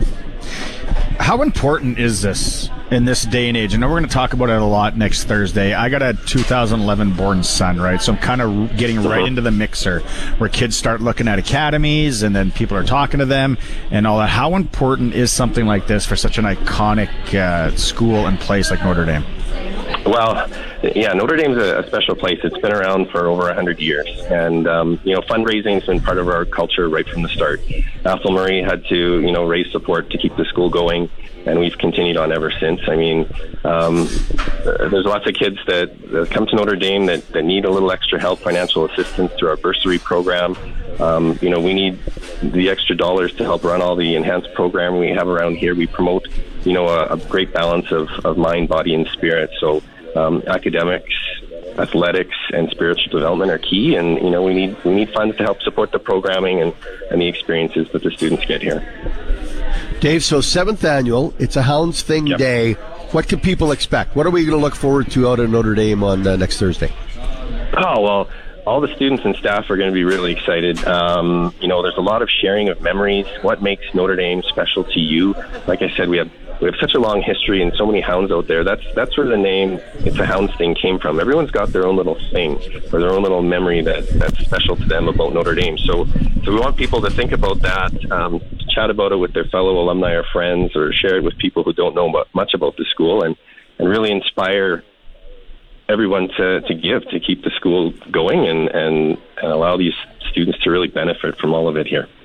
How important is this in this day and age? I know we're going to talk about it a lot next Thursday. I got a two thousand eleven born son, right? So I'm kind of getting right into the mixer where kids start looking at academies and then people are talking to them and all that. How important is something like this for such an iconic uh, school and place like Notre Dame? Well, yeah, Notre Dame's a, a special place. It's been around for over one hundred years. And, um, you know, fundraising's been part of our culture right from the start. Athol Murray had to, you know, raise support to keep the school going, and we've continued on ever since. I mean, um, there's lots of kids that, that come to Notre Dame that, that need a little extra help, financial assistance through our bursary program. Um, you know, we need the extra dollars to help run all the enhanced program we have around here. We promote, you know, a, a great balance of, of mind, body, and spirit. So um, academics, athletics, and spiritual development are key. And, you know, we need we need funds to help support the programming and, and the experiences that the students get here. Dave, so seventh annual, it's a Hounds Thing Yep. Day. What can people expect? What are we going to look forward to out at Notre Dame on uh, next Thursday? Oh, well, all the students and staff are going to be really excited. Um, you know, there's a lot of sharing of memories. What makes Notre Dame special to you? Like I said, we have we have such a long history and so many hounds out there. That's that's where the name It's a Hounds Thing came from. Everyone's got their own little thing or their own little memory that, that's special to them about Notre Dame. So, so we want people to think about that, um, chat about it with their fellow alumni or friends, or share it with people who don't know much about the school, and, and really inspire everyone to, to give to keep the school going and, and, and allow these students to really benefit from all of it here.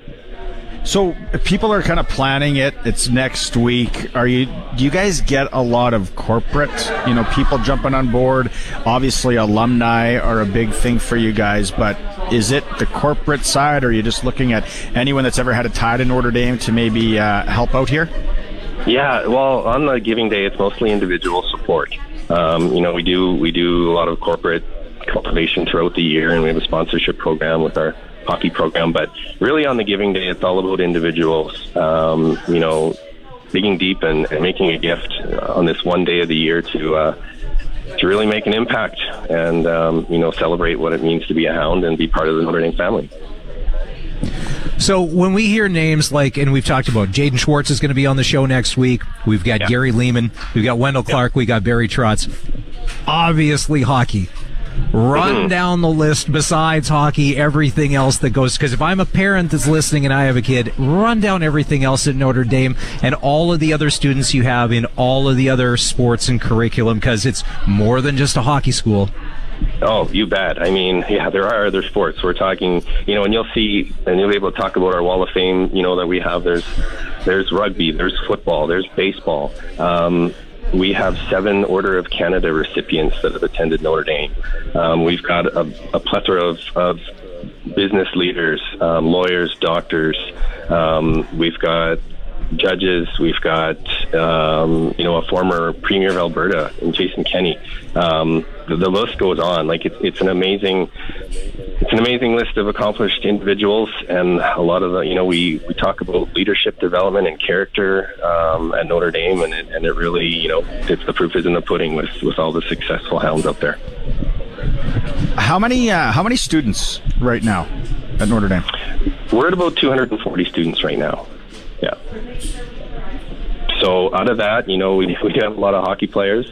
So if people are kind of planning it. It's next week. Are you? Do you guys get a lot of corporate, you know, people jumping on board? Obviously, alumni are a big thing for you guys, but is it the corporate side, or are you just looking at anyone that's ever had a tie to Notre Dame to maybe uh, help out here? Yeah, well, on the Giving Day, it's mostly individual support. Um, you know, we do we do a lot of corporate cultivation throughout the year, and we have a sponsorship program with our hockey program. But really, on the Giving Day, it's all about individuals. Um, you know, digging deep and, and making a gift on this one day of the year to uh, to really make an impact and um, you know, celebrate what it means to be a Hound and be part of the Notre Dame family. So when we hear names like, and we've talked about Jaden Schwartz is going to be on the show next week. We've got yeah. Gary Lehman. We've got Wendell Clark. Yeah. We got Barry Trotz. Obviously hockey. Run Mm-hmm. down the list besides hockey, everything else that goes. Because if I'm a parent that's listening and I have a kid, run down everything else at Notre Dame and all of the other students you have in all of the other sports and curriculum, because it's more than just a hockey school. Oh, you bet. I mean, yeah, there are other sports. We're talking, you know, and you'll see, and you'll be able to talk about our Wall of Fame, you know, that we have. There's, there's rugby, there's football, there's baseball. Um, we have seven Order of Canada recipients that have attended Notre Dame. Um, we've got a, a plethora of, of business leaders, um, lawyers, doctors. Um, we've got judges. We've got, um, you know, a former Premier of Alberta, Jason Kenney. Um, the, the list goes on. Like it's it's an amazing, it's an amazing list of accomplished individuals, and a lot of the, you know, we, we talk about leadership development and character um, at Notre Dame, and it, and it really, you know, it's the proof is in the pudding with, with all the successful Hounds up there. How many uh, how many students right now at Notre Dame? We're at about two hundred forty students right now. Yeah. So out of that, you know, we we have a lot of hockey players,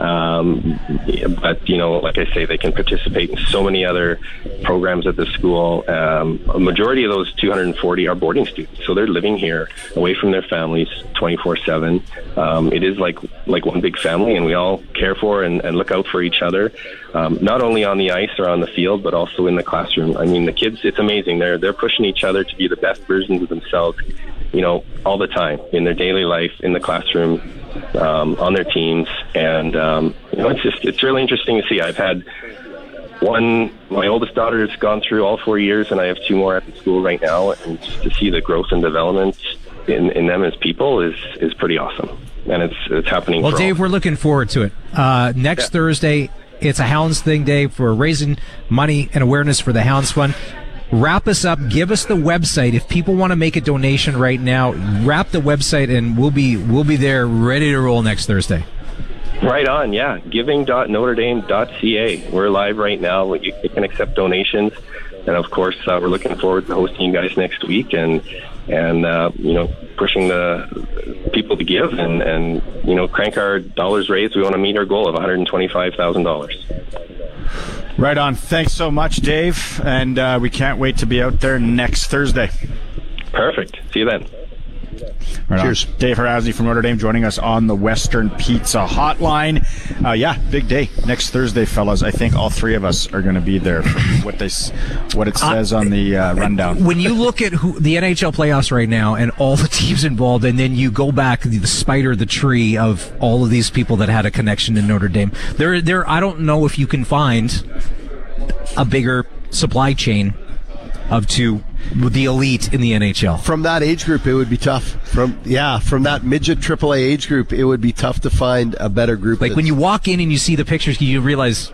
um, but you know, like I say, they can participate in so many other programs at the school. Um, a majority of those two hundred forty are boarding students, so they're living here away from their families twenty-four seven. Um, it is like like one big family, and we all care for and, and look out for each other, um, not only on the ice or on the field, but also in the classroom. I mean, the kids, it's amazing. They're they're pushing each other to be the best versions of themselves, you know, all the time in their daily life, in the classroom, um, on their teams. And, um, you know, it's just, it's really interesting to see. I've had one, my oldest daughter has gone through all four years, and I have two more at the school right now. And just to see the growth and development in, in them as people is, is pretty awesome. And it's, it's happening. Well, for Dave, all. we're looking forward to it. Uh, next Yeah. Thursday, it's a Hounds Thing Day for raising money and awareness for the Hounds Fund. Wrap us up. Give us the website. If people want to make a donation right now, wrap the website, and we'll be we'll be there ready to roll next Thursday. Right on, yeah. giving dot notre dame dot c a. We're live right now. You, you can accept donations, and of course, uh, we're looking forward to hosting you guys next week, and and uh, you know, pushing the people to give, and and you know, crank our dollars raised. We want to meet our goal of one hundred twenty-five thousand dollars. Right on. Thanks so much, Dave. And uh, we can't wait to be out there next Thursday. Perfect. See you then. Right Cheers. on. Dave Hrazny from Notre Dame joining us on the Western Pizza Hotline. Uh, yeah, big day next Thursday, fellas. I think all three of us are going to be there for what they, s- what it says on the uh, rundown. When you look at who, the N H L playoffs right now and all the teams involved, and then you go back the, the spider, the tree of all of these people that had a connection to Notre Dame, there, there. I don't know if you can find a bigger supply chain of to the elite in the N H L. From that age group, it would be tough. From yeah, from that midget triple A age group, it would be tough to find a better group. Like when you walk in and you see the pictures, you realize,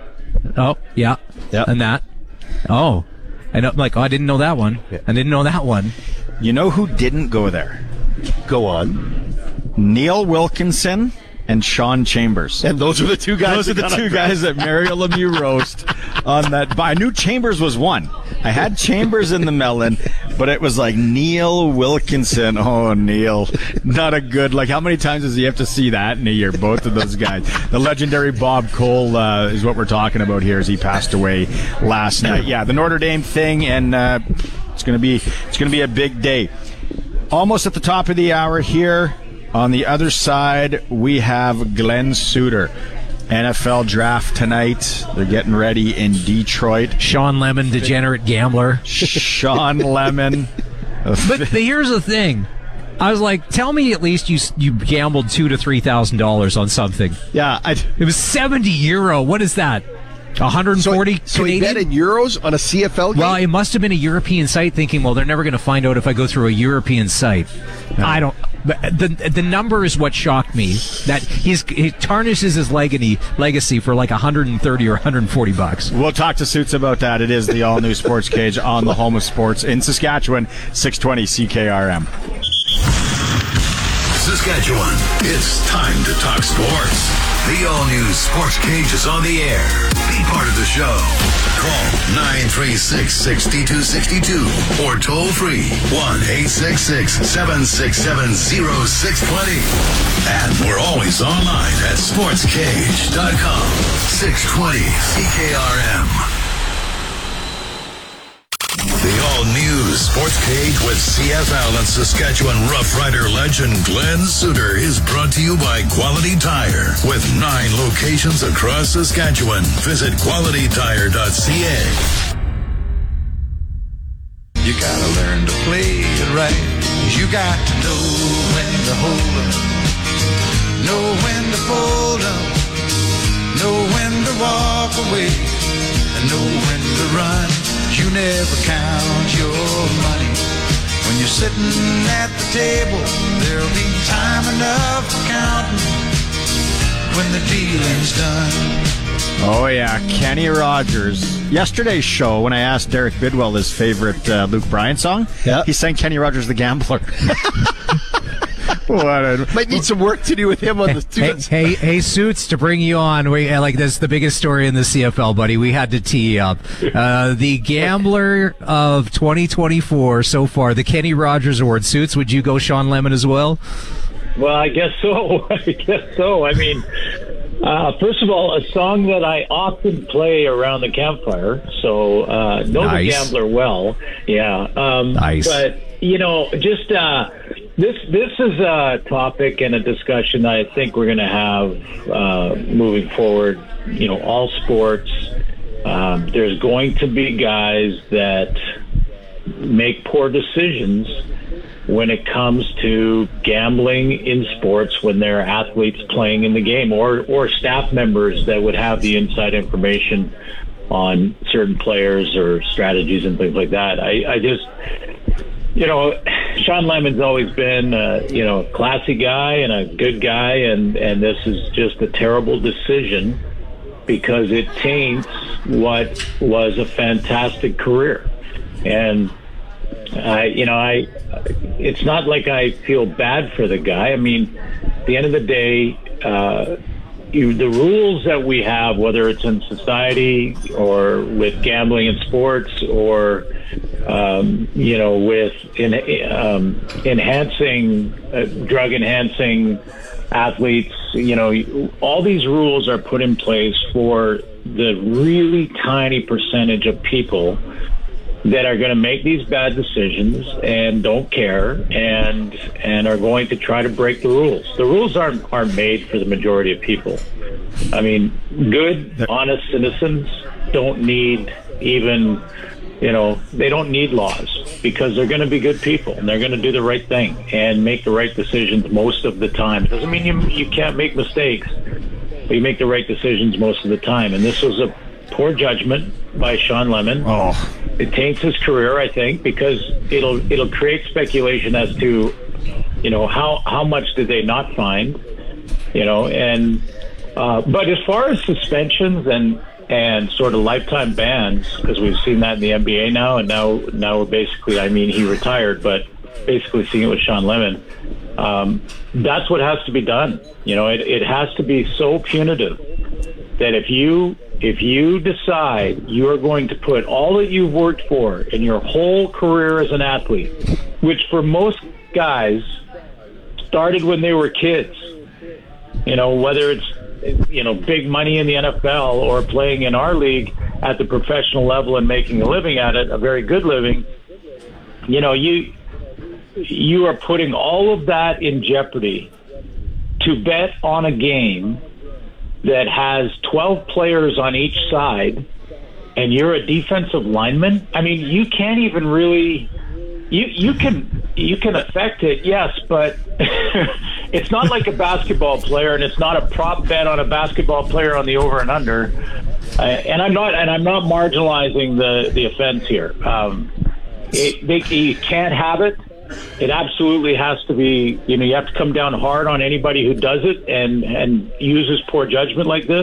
oh yeah, Yeah. and that, oh, and I'm like, oh, I didn't know that one. Yeah. I didn't know that one. You know who didn't go there? go on. Neil Wilkinson and Sean Chambers. And those are the two guys. Those are the that got two up. guys that Mario Lemieux roast on that. I knew Chambers was one. I had Chambers in the melon, but it was like Neil Wilkinson. Oh, Neil. Not a good, like, how many times does he have to see that in a year? Both of those guys. The legendary Bob Cole uh, is what we're talking about here as he passed away last night. Yeah, the Notre Dame thing, and uh, it's going to be it's going to be a big day. Almost at the top of the hour here. On the other side, we have Glenn Suter. N F L draft tonight. They're getting ready in Detroit. Sean Lemon, degenerate gambler. Sean Lemon. But, but here's the thing. I was like, tell me at least you you gambled two to three thousand dollars on something. Yeah, I, It was seventy euro. What is that? one hundred forty so, so he Canadian? bet in euros on a C F L game? Well, it must have been a European site thinking, well, they're never going to find out if I go through a European site. No. I don't. The the number is what shocked me. That he's he tarnishes his legacy legacy for like one hundred thirty or one hundred forty bucks. We'll talk to Suits about that. It is the all new Sports Cage on the home of sports in Saskatchewan, six twenty C K R M. Saskatchewan, it's time to talk sports. The all-new Sports Cage is on the air. Be part of the show. Call nine three six, six two six two or toll free one eight six six, seven six seven, zero six two zero. And we're always online at sports cage dot com. six twenty C K R M. The all-new Sports Cage with C F L and Saskatchewan Rough Rider legend Glenn Suter is brought to you by Quality Tire. With nine locations across Saskatchewan, visit quality tire dot c a. You gotta learn to play it right. You got to know when to hold up, know when to fold up, know when to walk away, and know when to run. You never count your money. When you're sitting at the table, there'll be time enough for counting when the dealing's done. Oh, yeah, Kenny Rogers. Yesterday's show, when I asked Derek Bidwell his favorite uh, Luke Bryan song, yeah. he sang Kenny Rogers the Gambler. What a, Might need some work to do with him on the hey, hey, hey, Suits, to bring you on. We like this the biggest story in the C F L, buddy. We had to tee you up. Uh, the Gambler of twenty twenty-four so far, the Kenny Rogers Award. Suits, would you go Sean Lemon as well? Well, I guess so. I guess so. I mean, uh, first of all, a song that I often play around the campfire, so uh, know nice. The Gambler well. Yeah. Um, nice. But, you know, just... Uh, This this is a topic and a discussion that I think we're going to have uh, moving forward. You know, all sports. Um, there's going to be guys that make poor decisions when it comes to gambling in sports when there are athletes playing in the game, or or staff members that would have the inside information on certain players or strategies and things like that. I, I just, you know, Sean Lemon's always been, uh, you know, a classy guy and a good guy, and, and this is just a terrible decision because it taints what was a fantastic career. And, I, you know, I, it's not like I feel bad for the guy. I mean, at the end of the day, uh, you, the rules that we have, whether it's in society or with gambling in sports or, um, you know, with in, um, enhancing, uh, drug enhancing athletes, you know, all these rules are put in place for the really tiny percentage of people that are going to make these bad decisions and don't care and and are going to try to break the rules. The rules aren't aren't made for the majority of people. I mean, good, honest citizens don't need even, you know, they don't need laws because they're going to be good people and they're going to do the right thing and make the right decisions most of the time. It doesn't mean you you can't make mistakes, but you make the right decisions most of the time. And this was a poor judgment by Sean Lemon. Oh. It taints his career, I think, because it'll it'll create speculation as to, you know, how how much did they not find, you know, and uh, but as far as suspensions and and sort of lifetime bans, because we've seen that in the N B A now, and now now we're basically, I mean, he retired, but basically seeing it with Sean Lemon. Um, that's what has to be done. You know, it, it has to be so punitive that if you if you decide you are going to put all that you've worked for in your whole career as an athlete, which for most guys started when they were kids, you know, whether it's, you know, big money in the N F L or playing in our league at the professional level and making a living at it, a very good living, you know, you you are putting all of that in jeopardy to bet on a game that has twelve players on each side and you're a defensive lineman. I mean, you can't even really, you, you can, you can affect it. Yes, but it's not like a basketball player and it's not a prop bet on a basketball player on the over and under. Uh, and I'm not, and I'm not marginalizing the, the offense here. Um, it, they, you can't have it. It absolutely has to be, you know, you have to come down hard on anybody who does it and, and uses poor judgment like this.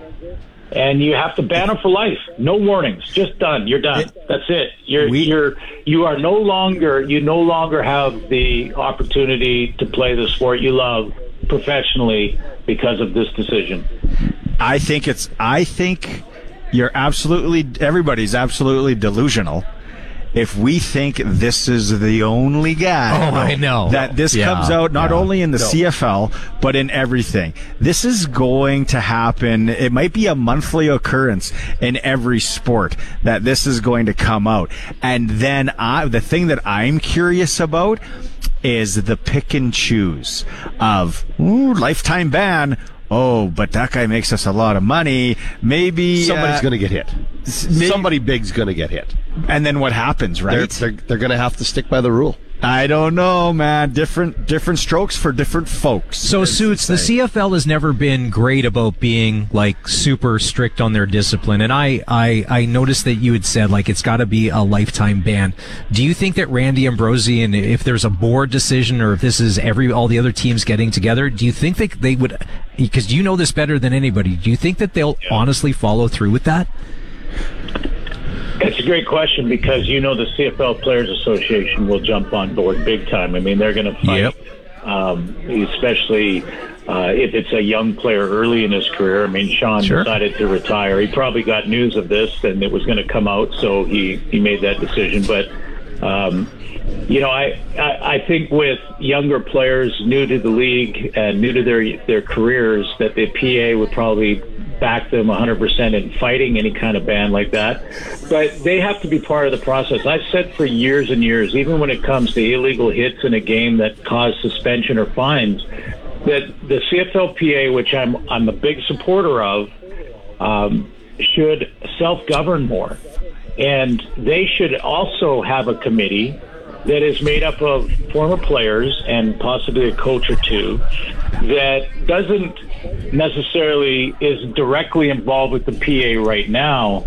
And you have to ban them for life. No warnings. Just done. You're done. That's it. You're, we, you're, you are no longer, you no longer have the opportunity to play the sport you love professionally because of this decision. I think it's, I think you're absolutely, everybody's absolutely delusional if we think this is the only guy Oh, I know. that this Yeah, comes out not yeah. only in the No. C F L, but in everything. This is going to happen. It might be a monthly occurrence in every sport that this is going to come out. And then I, the thing that I'm curious about is the pick and choose of ooh, lifetime ban. Oh, but that guy makes us a lot of money. Maybe Somebody's uh, going to get hit. maybe- Somebody big's going to get hit. And then what happens, right? They're, they're, they're going to have to stick by the rule. I don't know, man. Different different strokes for different folks. So, Suits, the C F L has never been great about being, like, super strict on their discipline. And I, I, I noticed that you had said, like, it's got to be a lifetime ban. Do you think that Randy Ambrosian, if there's a board decision or if this is every all the other teams getting together, do you think that they would, because you know this better than anybody, do you think that they'll yeah. honestly follow through with that? It's a great question because, you know, the C F L Players Association will jump on board big time. I mean, they're going to fight, yep. um, especially uh, if it's a young player early in his career. I mean, Sean sure. decided to retire. He probably got news of this and it was going to come out, so he, he made that decision. But, um, you know, I, I, I think with younger players new to the league and new to their, their careers, that the P A would probably back them one hundred percent in fighting any kind of ban like that. But they have to be part of the process. I've said for years and years, even when it comes to illegal hits in a game that cause suspension or fines, that the C F L P A, which I'm I'm a big supporter of, um, should self-govern more. And they should also have a committee that is made up of former players and possibly a coach or two that doesn't necessarily is directly involved with the P A right now,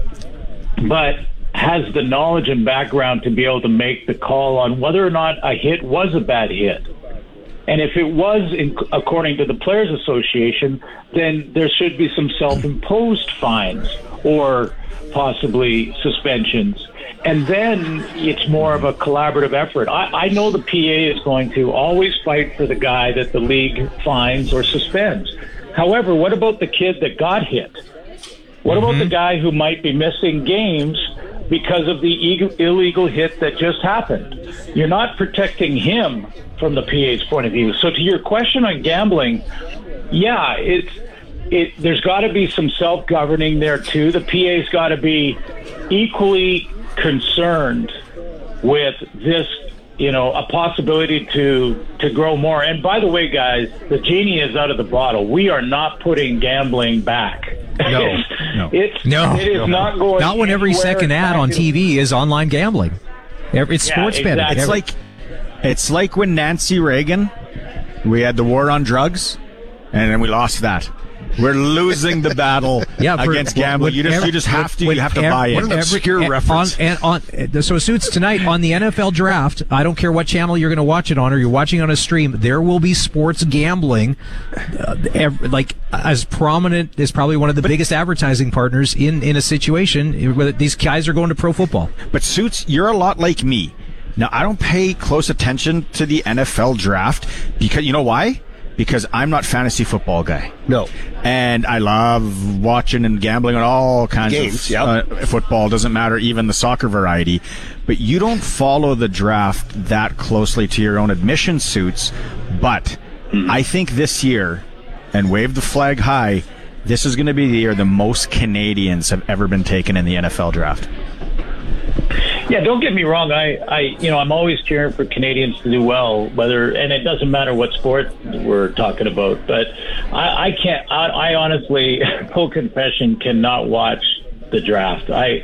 but has the knowledge and background to be able to make the call on whether or not a hit was a bad hit. And if it was, in, according to the Players Association, then there should be some self-imposed fines or possibly suspensions. And then it's more of a collaborative effort. I, I know the P A is going to always fight for the guy that the league fines or suspends. However, what about the kid that got hit? What about mm-hmm. the guy who might be missing games because of the e- illegal hit that just happened? You're not protecting him from the P A's point of view. So to your question on gambling, yeah, it's it. There's got to be some self-governing there too. The P A's got to be equally concerned with this, you know, a possibility to to grow more. And by the way, guys, the genie is out of the bottle. We are not putting gambling back. No, no, it's no, it is no. not going. Not when every second ad on T V is online gambling. It's yeah, sports betting. Exactly. It's like it's like when Nancy Reagan, we had the war on drugs, and then we lost that. We're losing the battle yeah, for, against gambling. You just every, you just have to when, you have to every, buy what it. an obscure every, reference. On, and on, so Suits, tonight on the N F L Draft, I don't care what channel you're going to watch it on or you're watching on a stream, there will be sports gambling, uh, every, like as prominent as probably one of the but, biggest advertising partners in, in a situation where these guys are going to pro football. But Suits, you're a lot like me. Now, I don't pay close attention to the N F L Draft because, you know why? Because I'm not fantasy football guy. No. And I love watching and gambling on all kinds Games, of yep. uh, football. Doesn't matter, even the soccer variety. But you don't follow the draft that closely to your own admission, Suits. But mm-hmm. I think this year, and wave the flag high, this is going to be the year the most Canadians have ever been taken in the N F L Draft. Yeah, don't get me wrong. I, I, you know, I'm always cheering for Canadians to do well, whether, and it doesn't matter what sport we're talking about. But I, I can't. I, I honestly, full confession, cannot watch the draft. I,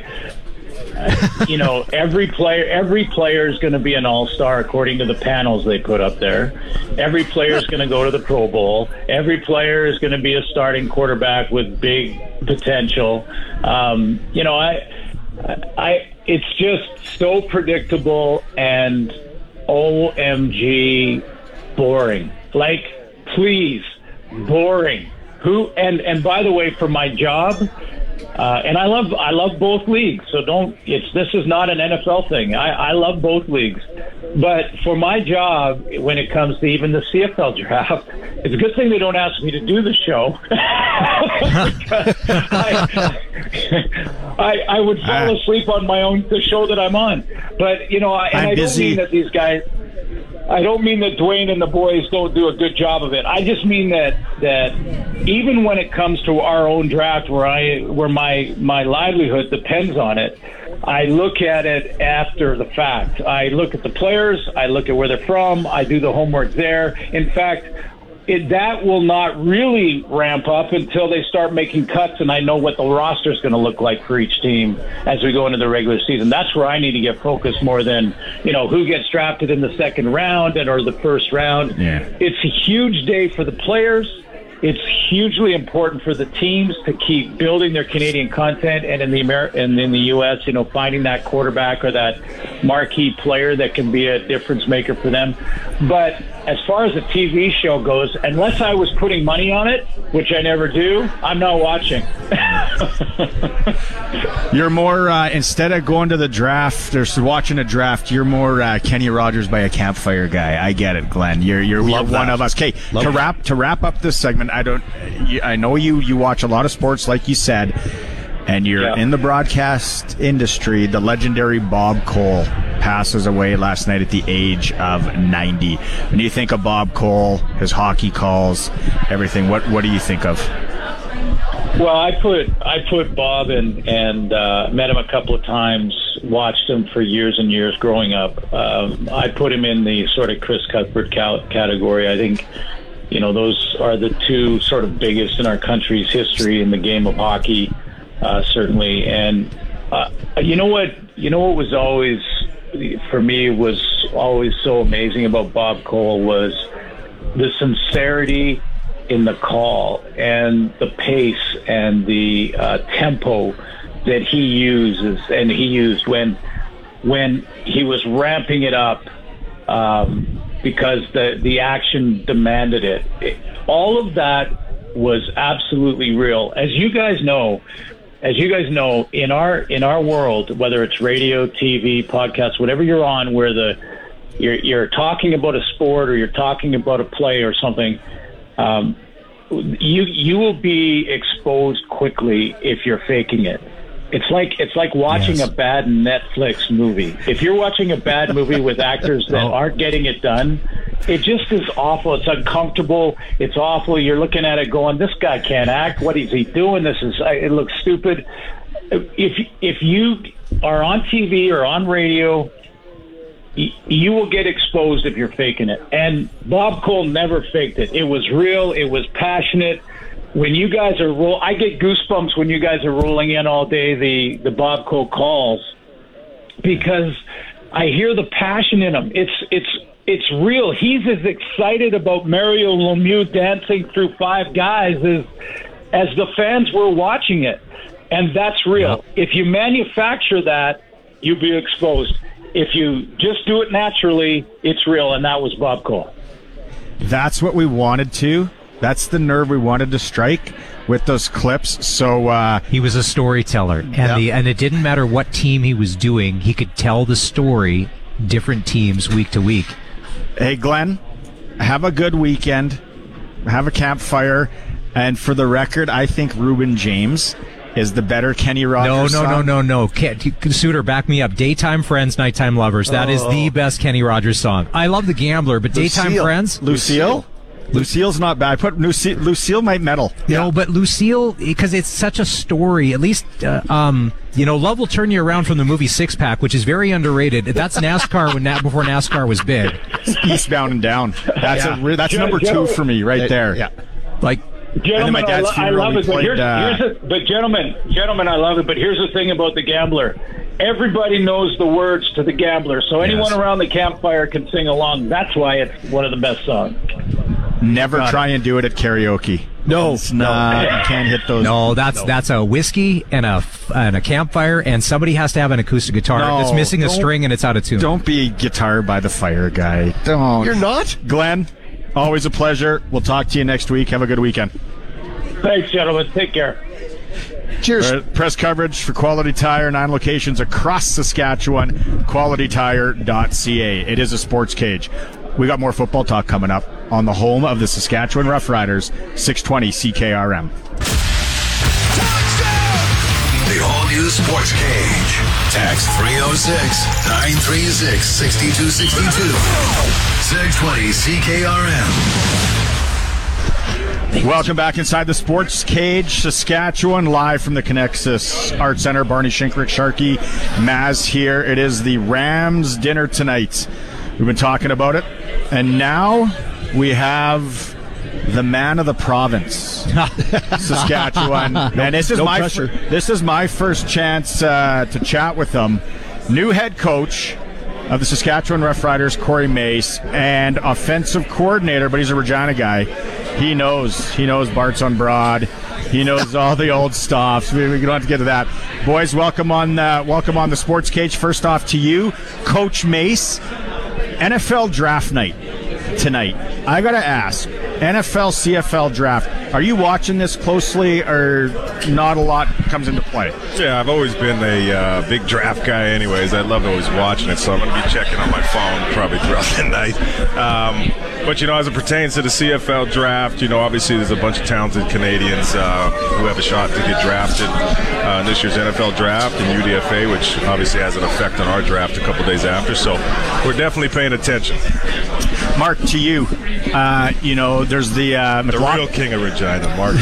I you know, every player, every player is going to be an all-star according to the panels they put up there. Every player is going to go to the Pro Bowl. Every player is going to be a starting quarterback with big potential. Um, you know, I, I. It's just so predictable and O M G boring. Like, please, boring. Who and and by the way, for my job, uh, and I love I love both leagues. So don't. It's this is not an N F L thing. I, I love both leagues, but for my job, when it comes to even the C F L draft, it's a good thing they don't ask me to do the show. I, I, I would fall Ah. asleep on my own, the show that I'm on. But, you know, I, and I'm I busy. don't mean that these guys, I don't mean that Dwayne and the boys don't do a good job of it. I just mean that, that even when it comes to our own draft where I, where my, my livelihood depends on it, I look at it after the fact. I look at the players, I look at where they're from, I do the homework there. In fact, It, that will not really ramp up until they start making cuts and I know what the roster is going to look like for each team as we go into the regular season. That's where I need to get focused more than, you know, who gets drafted in the second round and or the first round. Yeah. It's a huge day for the players. It's hugely important for the teams to keep building their Canadian content, and in the Amer- and in the U S, you know, finding that quarterback or that marquee player that can be a difference maker for them. But as far as a T V show goes, unless I was putting money on it, which I never do, I'm not watching. You're more, uh, instead of going to the draft or watching a draft, you're more uh, Kenny Rogers by a campfire guy. I get it, Glenn. You're you're, you're Love one that. of us. Okay, Love to that. wrap to wrap up this segment, I don't. You, I know you you watch a lot of sports, like you said, and you're Yeah. in the broadcast industry. The legendary Bob Cole passes away last night at the age of ninety. When you think of Bob Cole, his hockey calls, everything, what what do you think of? Well, I put I put Bob in and uh, met him a couple of times, watched him for years and years growing up. Um, I put him in the sort of Chris Cuthbert cal- category. I think, you know, those are the two sort of biggest in our country's history in the game of hockey, uh, certainly. And uh, you know what? You know what was always, for me, was always so amazing about Bob Cole was the sincerity in the call and the pace and the uh, tempo that he uses and he used when when he was ramping it up um, because the the action demanded it. it. All of that was absolutely real. As you guys know, as you guys know, in our in our world, whether it's radio, T V, podcasts, whatever you're on, where the you're you're talking about a sport or you're talking about a play or something. Um, you you will be exposed quickly if you're faking it. It's like it's like watching Yes. a bad Netflix movie. If you're watching a bad movie with actors that Oh. aren't getting it done, it just is awful. It's uncomfortable. It's awful. You're looking at it going, this guy can't act. What is he doing? This is it looks stupid. If if you are on T V or on radio, you will get exposed if you're faking it. And Bob Cole never faked it. It was real. It was passionate. When you guys are roll, I get goosebumps when you guys are rolling in all day the the Bob Cole calls because I hear the passion in him. It's it's it's real. He's as excited about Mario Lemieux dancing through five guys as as the fans were watching it, and that's real. If you manufacture that, you'll be exposed. If you just do it naturally, it's real, and that was Bob Cole. That's what we wanted to. That's the nerve we wanted to strike with those clips. So uh, he was a storyteller, and Yeah. the and it didn't matter what team he was doing. He could tell the story, different teams week to week. Hey, Glenn, have a good weekend. Have a campfire. And for the record, I think Reuben James is the better Kenny Rogers No, no, song. no, no, no. Can't, Suter, back me up. Daytime Friends, Nighttime Lovers. That is the best Kenny Rogers song. I love The Gambler, but Daytime Lucille. Friends? Lucille? Lucille's not bad. I put Lucille, Lucille might medal. No, but Lucille, because it's such a story, at least, uh, um, you know, Love Will Turn You Around from the movie Six Pack, which is very underrated. That's NASCAR when Na- before NASCAR was big. Eastbound and Down. That's Yeah. a re- that's Gen- number two Gen- for me right there. Yeah. Like, Gentlemen, my dad's I, lo- I funeral, love we it. But, played, here's, uh, here's the, but gentlemen, gentlemen, I love it. But here's the thing about The Gambler. Everybody knows the words to The Gambler, so anyone Yes. around the campfire can sing along. That's why it's one of the best songs. Never try and do it at karaoke. No, It's not. You can't hit those. no, that's that's a whiskey and a f- and a campfire, and somebody has to have an acoustic guitar No, that's missing a don't- string and it's out of tune. Don't be guitar by the fire guy. Don't. You're not? Glenn, always a pleasure. We'll talk to you next week. Have a good weekend. Thanks, gentlemen. Take care. Cheers. Uh, press coverage for Quality Tire, nine locations across Saskatchewan, quality tire dot c a. It is a sports cage. We got more football talk coming up on the home of the Saskatchewan Roughriders, six twenty C K R M. Touchdown! all-news Sports Cage. Text three oh six, nine three six, six two six two. six twenty C K R M. Welcome back inside the Sports Cage, Saskatchewan, live from the Connexus Art Center. Barney Shinkrick, Sharky, Maz here. It is the Rams dinner tonight. We've been talking about it, and now we have the man of the province, Saskatchewan. And this is no my pressure. fir- this is my first chance uh, to chat with him. New head coach of the Saskatchewan Roughriders, Corey Mace, and offensive coordinator, but he's a Regina guy. He knows. He knows Bart's on Broad. He knows all the old stuff. So we, we don't have to get to that. Boys, welcome on uh, welcome on the Sports Cage. First off to you, Coach Mace. N F L draft night tonight. I got to ask, N F L, C F L draft, are you watching this closely or not a lot comes into play? Yeah, I've always been a uh, big draft guy anyways. I love always watching it, so I'm going to be checking on my phone probably throughout the night. Um, but, you know, as it pertains to the C F L draft, you know, obviously there's a bunch of talented Canadians uh, who have a shot to get drafted uh, in this year's N F L draft and U D F A, which obviously has an effect on our draft a couple days after. So we're definitely paying attention. Mark, to you, uh, you know, there's the uh, the McLaughlin, real king of Regina, Mark.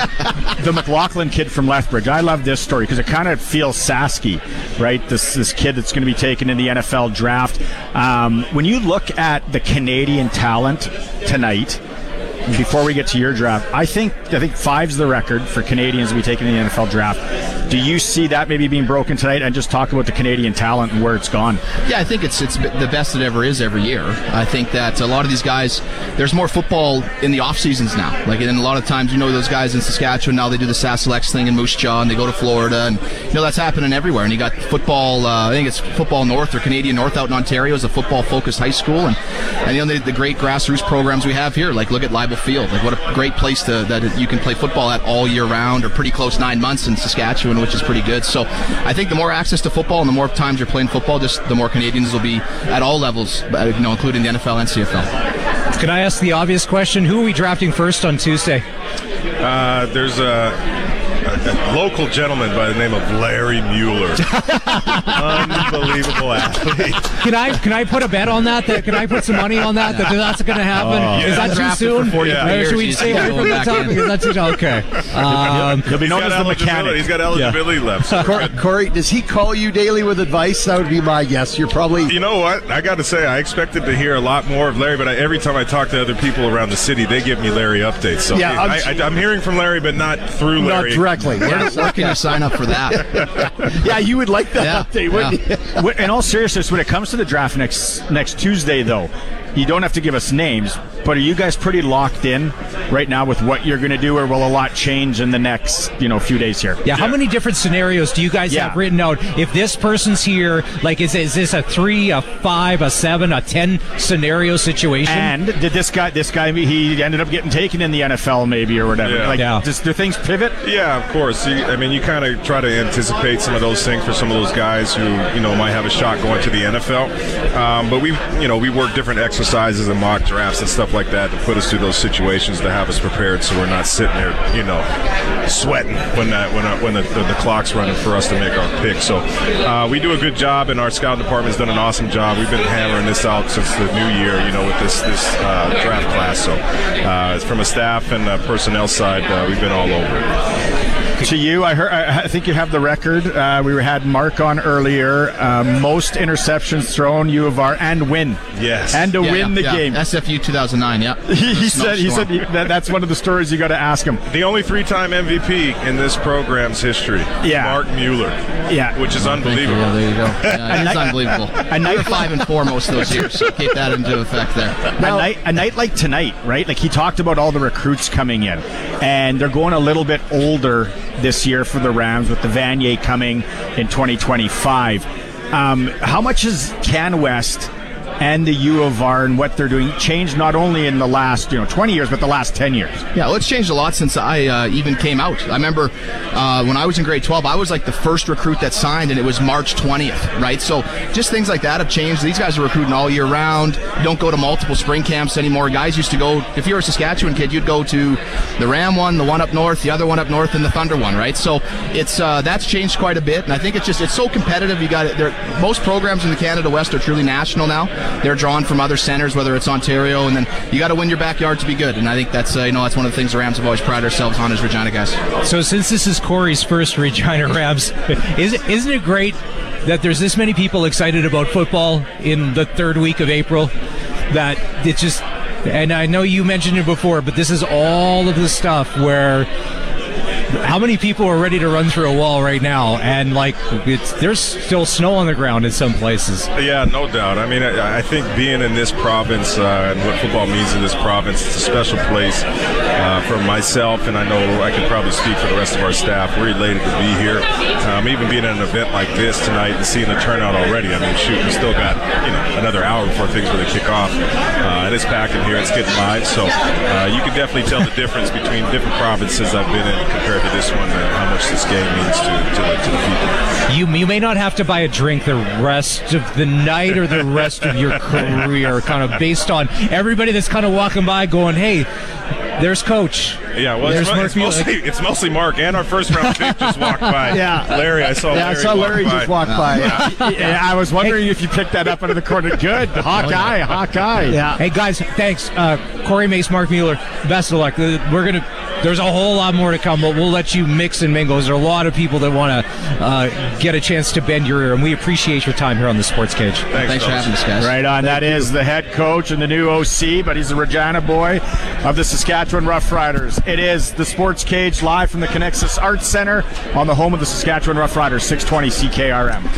the McLaughlin kid from Lethbridge. I love this story because it kind of feels Sasky, right? This this kid that's going to be taken in the N F L draft. Um, when you look at the Canadian talent tonight, before we get to your draft, I think I think five's the record for Canadians to be taken in the N F L draft. Do you see that maybe being broken tonight? And just talk about the Canadian talent and where it's gone. Yeah, I think it's it's the best it ever is every year. I think that a lot of these guys, there's more football in the off seasons now. Like, and a lot of times, you know, those guys in Saskatchewan now, they do the Saskalex thing in Moose Jaw, and they go to Florida, and you know that's happening everywhere. And you got football. Uh, I think it's Football North or Canadian North out in Ontario is a football focused high school, and and you know the, the great grassroots programs we have here. Like, look at Leibel Field. Like, what a great place to that you can play football at all year round, or pretty close nine months in Saskatchewan, which is pretty good. So I think the more access to football and the more times you're playing football, just the more Canadians will be at all levels, you know, including the N F L and C F L. Can I ask the obvious question? Who are we drafting first on Tuesday? Uh, there's a, a, a local gentleman by the name of Larry Mueller. Unbelievable athlete. Can I can I put a bet on that? That can I put some money on that? That that's going to happen? Oh. Is that too soon? Yeah. Or should we stay away from the topic? Is that too okay? Um, He'll be known as the mechanic. He's got eligibility yeah. left. So Cor- Corey, does he call you daily with advice? That would be my guess. You're probably. You know what? I got to say, I expected to hear a lot more of Larry, but I, every time I talk to other people around the city, they give me Larry updates. So yeah, I, I, I'm hearing from Larry, but not through Larry. Not directly. Where, where can you sign up for that? Yeah, you would like that Yeah, update, wouldn't yeah. you? In all seriousness, when it comes to the draft next next Tuesday, though, you don't have to give us names, but are you guys pretty locked in right now with what you're going to do, or will a lot change in the next, you know, few days here? Yeah, how many different scenarios do you guys Yeah. have written out? If this person's here, like, is is this a three, a five, a seven, a ten scenario situation? And did this guy, this guy, he ended up getting taken in the N F L maybe or whatever? Yeah. Like, Yeah. does, do things pivot? Yeah, of course. You, I mean, you kind of try to anticipate some of those things for some of those guys who, you know, might have a shot going to the N F L. Um, but we, you know, we work different exercises and mock drafts and stuff like that to put us through those situations to have us prepared, so we're not sitting there, you know, sweating when that when uh, when the, the, the clock's running for us to make our pick. So uh, we do a good job, and our scout department's done an awesome job. We've been hammering this out since the new year, you know, with this this uh, draft class. So uh, from a staff and uh, personnel side, uh, we've been all over it. To you, I heard. I think you have the record. Uh, we had Mark on earlier. Uh, most interceptions thrown, U of R, and win. Yes, and to Yeah, win yeah, the yeah. game. S F U two thousand nine. Yeah, he, he said. He said he, that, that's one of the stories you got to ask him. The only three-time M V P in this program's history. Yeah. Mark Mueller. Yeah, which is unbelievable. Yeah, there you go. Yeah, it's unbelievable. A We night- were five and four most of those years. So keep that into effect there. a night, a night like tonight, right? Like he talked about all the recruits coming in, and they're going a little bit older this year for the Rams with the Vanier coming in twenty twenty-five. Um, how much is CanWest and the U of R and what they're doing changed not only in the last, you know, twenty years, but the last ten years? Yeah, well, it's changed a lot since I uh, even came out. I remember uh, when I was in grade twelve, I was like the first recruit that signed, and it was March twentieth, right? So just things like that have changed. These guys are recruiting all year round. You don't go to multiple spring camps anymore. Guys used to go, if you were a Saskatchewan kid, you'd go to the Ram one, the one up north, the other one up north, and the Thunder one, right? So it's uh, that's changed quite a bit, and I think it's just it's so competitive. You got it. Most programs in the Canada West are truly national now. They're drawn from other centers, whether it's Ontario, and then you got to win your backyard to be good. And I think that's uh, you know that's one of the things the Rams have always prided ourselves on as Regina guys. So since this is Corey's first Regina Rams, is, isn't it great that there's this many people excited about football in the third week of April? That it's just, and I know you mentioned it before, but this is all of the stuff where how many people are ready to run through a wall right now? And like, it's there's still snow on the ground in some places. Yeah, no doubt. I mean, I, I think being in this province uh, and what football means in this province, it's a special place uh, for myself, and I know I can probably speak for the rest of our staff. We're elated to be here. Um, even being at an event like this tonight and seeing the turnout already. I mean, shoot, we still got you know another hour before things really kick off. Uh, and it's packed in here. It's getting live, so uh, you can definitely tell the difference between different provinces I've been in compared to this one, and how much this game means to, to, the, to the people. You, you may not have to buy a drink the rest of the night or the rest of your career, kind of based on everybody that's kind of walking by going, hey, there's Coach. Yeah, well, it's, it's, mostly, it's mostly Mark, and our first round pick just walked by. Yeah. Larry, I saw yeah, Larry I saw Larry walk just by. walk by. Yeah. yeah, I was wondering hey. if you picked that up under the corner. Good. Hawkeye, Hawkeye. Yeah. Hey, guys, thanks. Uh, Corey Mace, Mark Mueller, best of luck. We're going to... There's a whole lot more to come, but we'll let you mix and mingle. There's a lot of people that want to uh, get a chance to bend your ear, and we appreciate your time here on the Sports Cage. Thanks, Thanks for having us, guys. Right on. Thank that you. Is the head coach and the new O C, but he's a Regina boy of the Saskatchewan Roughriders. It is the Sports Cage live from the Connexus Arts Center on the home of the Saskatchewan Roughriders, six twenty C K R M.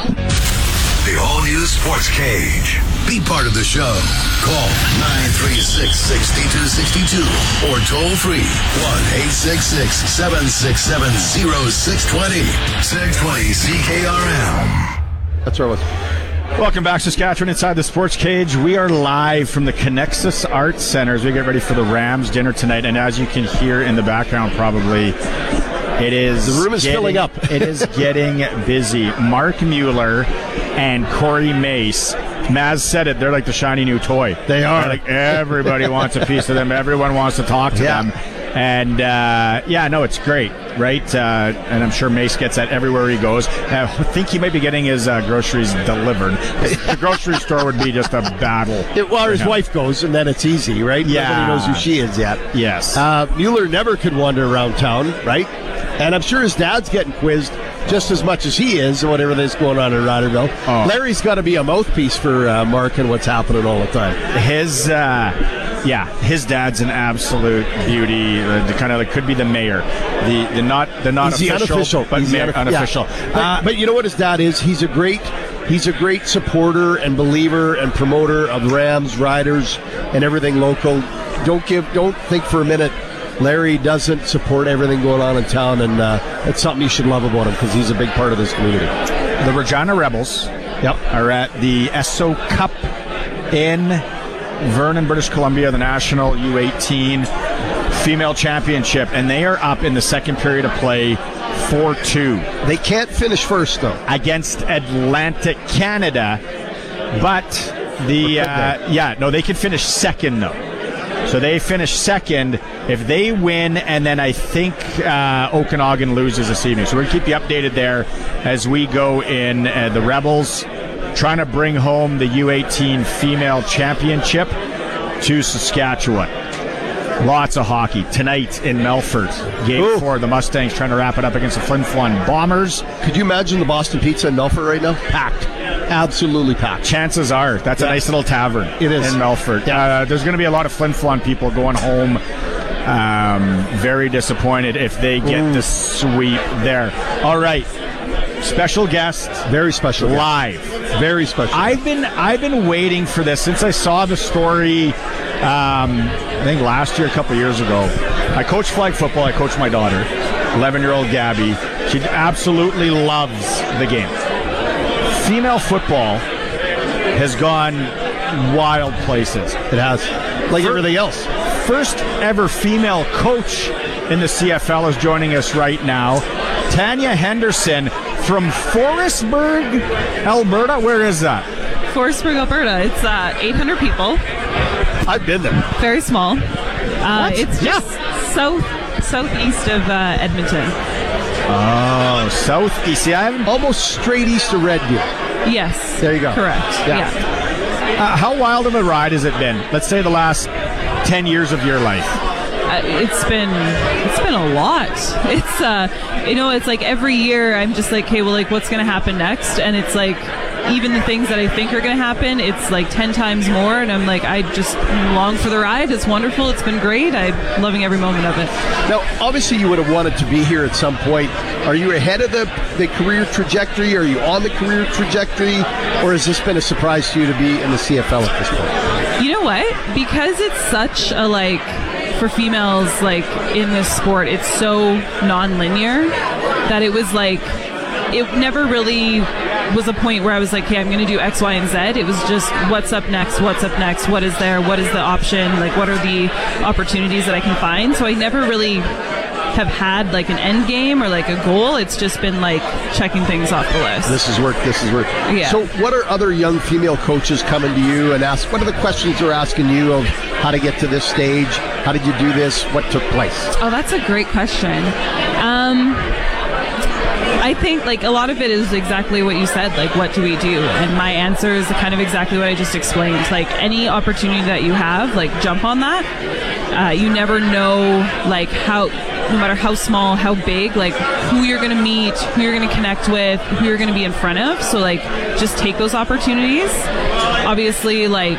The all-new Sports Cage. Be part of the show. Call nine three six, six two six two or toll free one eight six six, seven six seven, zero six two zero. six twenty C K R M. That's where I was. Welcome back, Saskatchewan, inside the Sports Cage. We are live from the Connexus Arts Center as we get ready for the Rams dinner tonight. And as you can hear in the background, probably, it is the room is getting, filling up. It is getting busy. Mark Mueller and Corey Mace. Maz said it. They're like the shiny new toy. They are. Like everybody wants a piece of them. Everyone wants to talk to yeah. them. And, uh, yeah, no, it's great, right? Uh, and I'm sure Mace gets that everywhere he goes. I think he might be getting his uh, groceries delivered. The grocery store would be just a battle. It, well, his wife goes, and then it's easy, right? Yeah. Nobody knows who she is yet. Yes. Uh, Mueller never could wander around town, right? And I'm sure his dad's getting quizzed just as much as he is, whatever that's going on in Riderville. Oh. Larry's got to be a mouthpiece for uh, Mark and what's happening all the time. His, uh, yeah, his dad's an absolute beauty. Uh, the kind of like could be the mayor. The the not the not He's official, the unofficial, but He's mayor, the unofficial. Yeah. But, uh, but you know what his dad is? He's a great. He's a great supporter and believer and promoter of Rams, Riders, and everything local. Don't give. Don't think for a minute Larry doesn't support everything going on in town, and uh, it's something you should love about him because he's a big part of this community. The Regina Rebels yep. are at the Esso Cup in Vernon, British Columbia, the National U eighteen Female Championship, and they are up in the second period of play four two. They can't finish first, though. Against Atlantic Canada, but the, uh, yeah, no, they can finish second, though. So they finish second if they win, and then I think uh, Okanagan loses this evening. So we're going to keep you updated there as we go in. Uh, the Rebels trying to bring home the U eighteen Female Championship to Saskatchewan. Lots of hockey tonight in Melfort. Game Ooh. four, the Mustangs trying to wrap it up against the Flin Flon Bombers. Could you imagine the Boston Pizza in Melfort right now? Packed. Absolutely packed. Chances are. That's yeah. a nice little tavern. It is. In Melfort. Yeah. Uh, there's going to be a lot of Flin Flon people going home um, very disappointed if they get Ooh. the sweep there. All right. Special guest. Very special Live. Guest. Very special. I've been I've been waiting for this since I saw the story, um, I think last year, a couple years ago. I coach flag football. I coach my daughter, eleven-year-old Gabby. She absolutely loves the game. Female football has gone wild places. It has, like everything else. First ever female coach in the C F L is joining us right now. Tanya Henderson from Forestburg, Alberta. Where is that? Forestburg, Alberta. It's uh, eight hundred people. I've been there. Very small. Uh, it's just yeah. south southeast of uh, Edmonton. Oh, southeast. Yeah, I haven't... Almost straight east of Red Deer. Yes. There you go. Correct. Yeah. yeah. Uh, how wild of a ride has it been? Let's say the last ten years of your life. Uh, it's been it's been a lot. It's uh you know it's like every year I'm just like, okay, well, like what's gonna happen next? And it's like even the things that I think are gonna happen, it's like ten times more. And I'm like, I just long for the ride. It's wonderful. It's been great. I'm loving every moment of it. Now, obviously, you would have wanted to be here at some point. Are you ahead of the the career trajectory? Are you on the career trajectory, or has this been a surprise to you to be in the C F L at this point? You know what? Because it's such a like. For females, like in this sport, it's so non-linear that it was like it never really was a point where I was like, okay, I'm going to do X, Y, and Z. It was just what's up next, what's up next, what is there, what is the option, like what are the opportunities that I can find. So I never really have had like an end game or like a goal. It's just been like checking things off the list. This is work, this is work. Yeah. So what are other young female coaches coming to you and ask, what are the questions they're asking you of how to get to this stage? How did you do this? What took place? Oh, that's a great question. Um, I think like a lot of it is exactly what you said, like what do we do? And my answer is kind of exactly what I just explained. Like any opportunity that you have, like jump on that. Uh, you never know like how, no matter how small, how big, like who you're going to meet, who you're going to connect with, who you're going to be in front of. So like just take those opportunities. Obviously, like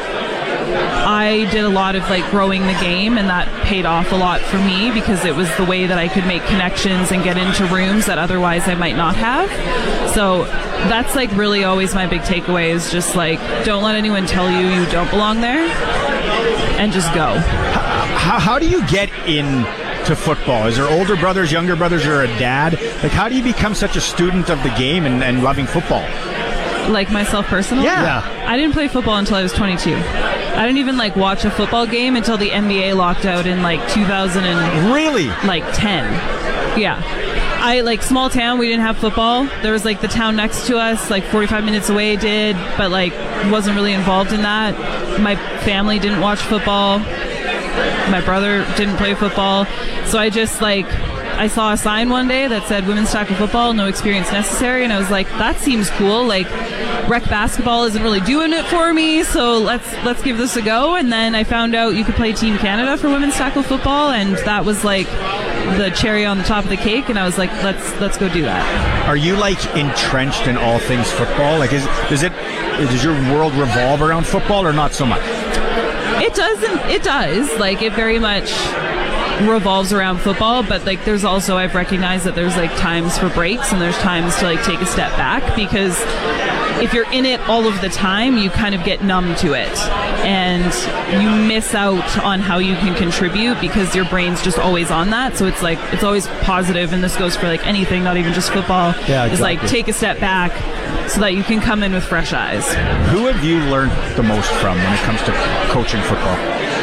I did a lot of like growing the game, and that paid off a lot for me because it was the way that I could make connections and get into rooms that otherwise I might not have. So that's like really always my big takeaway is just like don't let anyone tell you you don't belong there, and just go. How, how do you get in to football? Is there older brothers, younger brothers, or a dad? Like how do you become such a student of the game and, and loving football? Like myself personally? Yeah. yeah. I didn't play football until I was twenty-two. I didn't even like watch a football game until the N B A locked out in like two thousand and really like ten. Yeah. I like small town, we didn't have football. There was like the town next to us, like forty-five minutes away did, but like wasn't really involved in that. My family didn't watch football. My brother didn't play football. So I just like I saw a sign one day that said women's tackle football, no experience necessary, and I was like, that seems cool. Like rec basketball isn't really doing it for me, so let's let's give this a go. And then I found out you could play Team Canada for women's tackle football, and that was like the cherry on the top of the cake, and I was like, let's let's go do that. Are you like entrenched in all things football? Like is does it does your world revolve around football or not so much? It doesn't it does. Like it very much revolves around football, but like there's also I've recognized that there's like times for breaks and there's times to like take a step back, because if you're in it all of the time you kind of get numb to it and you miss out on how you can contribute because your brain's just always on that. So it's like it's always positive, and this goes for like anything, not even just football. Yeah, exactly. It's like take a step back so that you can come in with fresh eyes. Who have you learned the most from when it comes to coaching football?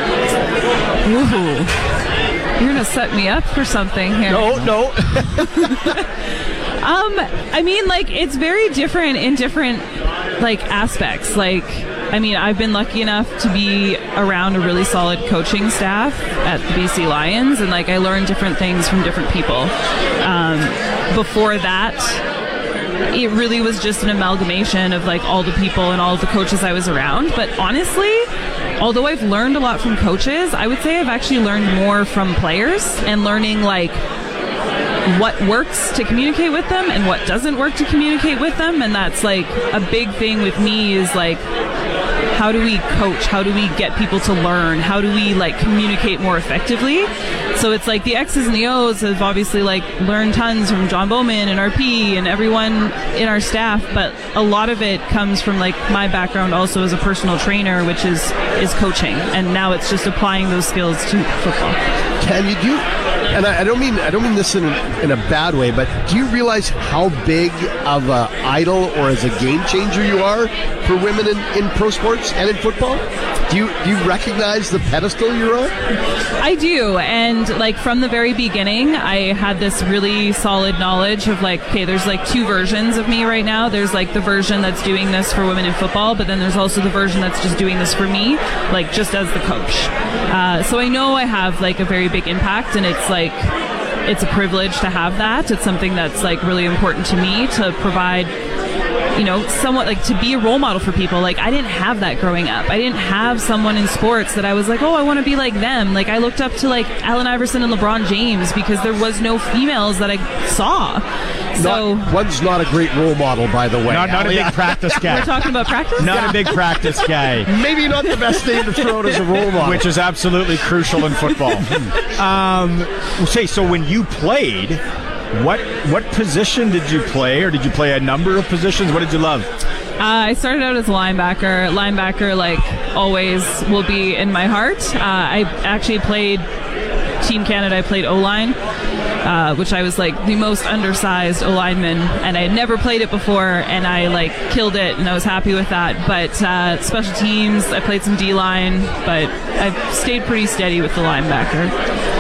Ooh. You're going to set me up for something here. No, no. um, I mean, like, it's very different in different, like, aspects. Like, I mean, I've been lucky enough to be around a really solid coaching staff at the B C Lions, and, like, I learned different things from different people. Um, before that, it really was just an amalgamation of, like, all the people and all of the coaches I was around. But honestly, although I've learned a lot from coaches, I would say I've actually learned more from players and learning like what works to communicate with them and what doesn't work to communicate with them. And that's like a big thing with me is like, how do we coach? How do we get people to learn? How do we like communicate more effectively? So it's like the X's and the O's have obviously like learned tons from John Bowman and R P and everyone in our staff, but a lot of it comes from like my background also as a personal trainer, which is is coaching, and now it's just applying those skills to football. Can you do and I, I don't mean I don't mean this in in a bad way, but do you realize how big of a idol or as a game changer you are for women in, in pro sports and in football? Do you do you recognize the pedestal you're on? I do, and like from the very beginning, I had this really solid knowledge of like, okay, there's like two versions of me right now. There's like the version that's doing this for women in football, but then there's also the version that's just doing this for me, like just as the coach. Uh, so I know I have like a very big impact, and it's like it's a privilege to have that. It's something that's like really important to me to provide, you know, somewhat like to be a role model for people. Like I didn't have that growing up. I didn't have someone in sports that I was like, oh, I want to be like them. Like I looked up to like Allen Iverson and LeBron James because there was no females that I saw. So not, one's not a great role model, by the way. Not, not a big practice guy. We're talking about practice? Not Yeah. a big practice guy. Maybe not the best name to throw out as a role model. Which is absolutely crucial in football. um, say, so when you played, what what position did you play, or did you play a number of positions? What did you love? Uh, I started out as a linebacker. Linebacker, like, always will be in my heart. Uh, I actually played Team Canada. I played O-line, uh, which I was, like, the most undersized O-lineman, and I had never played it before, and I, like, killed it, and I was happy with that. But uh, special teams, I played some D-line, but I've stayed pretty steady with the linebacker.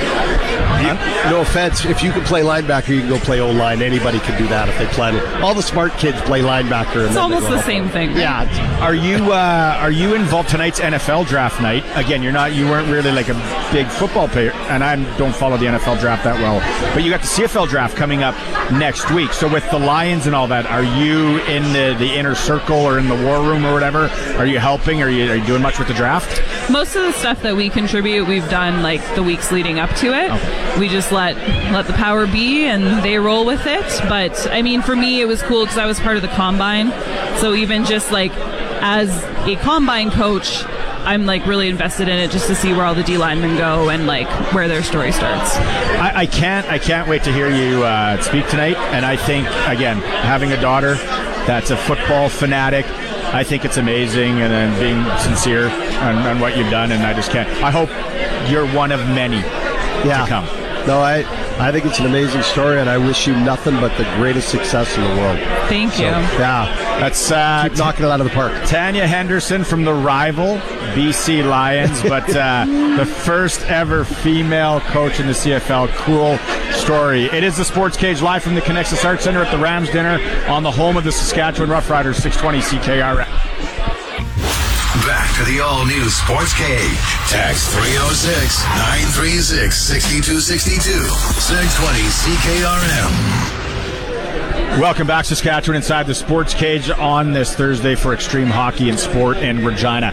No offense, if you can play linebacker, you can go play O-line. Anybody can do that if they plan it. All the smart kids play linebacker. And It's then almost they go the help same them. thing. Yeah. Are you uh, are you involved tonight's N F L draft night? Again, you're not. You weren't really like a big football player, and I don't follow the N F L draft that well. But you got the C F L draft coming up next week. So with the Lions and all that, are you in the, the inner circle or in the war room or whatever? Are you helping? Are you are you doing much with the draft? Most of the stuff that we contribute, we've done like the weeks leading up to it. Okay. We just let let the power be, and they roll with it. But I mean, for me, it was cool because I was part of the combine. So even just like as a combine coach, I'm like really invested in it just to see where all the D linemen go and like where their story starts. I, I can't I can't wait to hear you uh, speak tonight. And I think, again, having a daughter that's a football fanatic, I think it's amazing, and then being sincere on, on what you've done, and I just can't. I hope you're one of many yeah. to come. No, I I think it's an amazing story, and I wish you nothing but the greatest success in the world. Thank So, you. yeah. That's uh, Keep knocking it out of the park. Tanya Henderson from the rival B C Lions, but uh, the first ever female coach in the C F L. Cool story. It is the Sports Cage live from the Connexus Arts Center at the Rams Dinner on the home of the Saskatchewan Roughriders, six twenty C K R M. Back to the all-new Sports Cage. Text three oh six, nine three six, six two six two, six twenty C K R M. Welcome back, Saskatchewan, inside the Sports Cage on this Thursday for Extreme Hockey and Sport in Regina.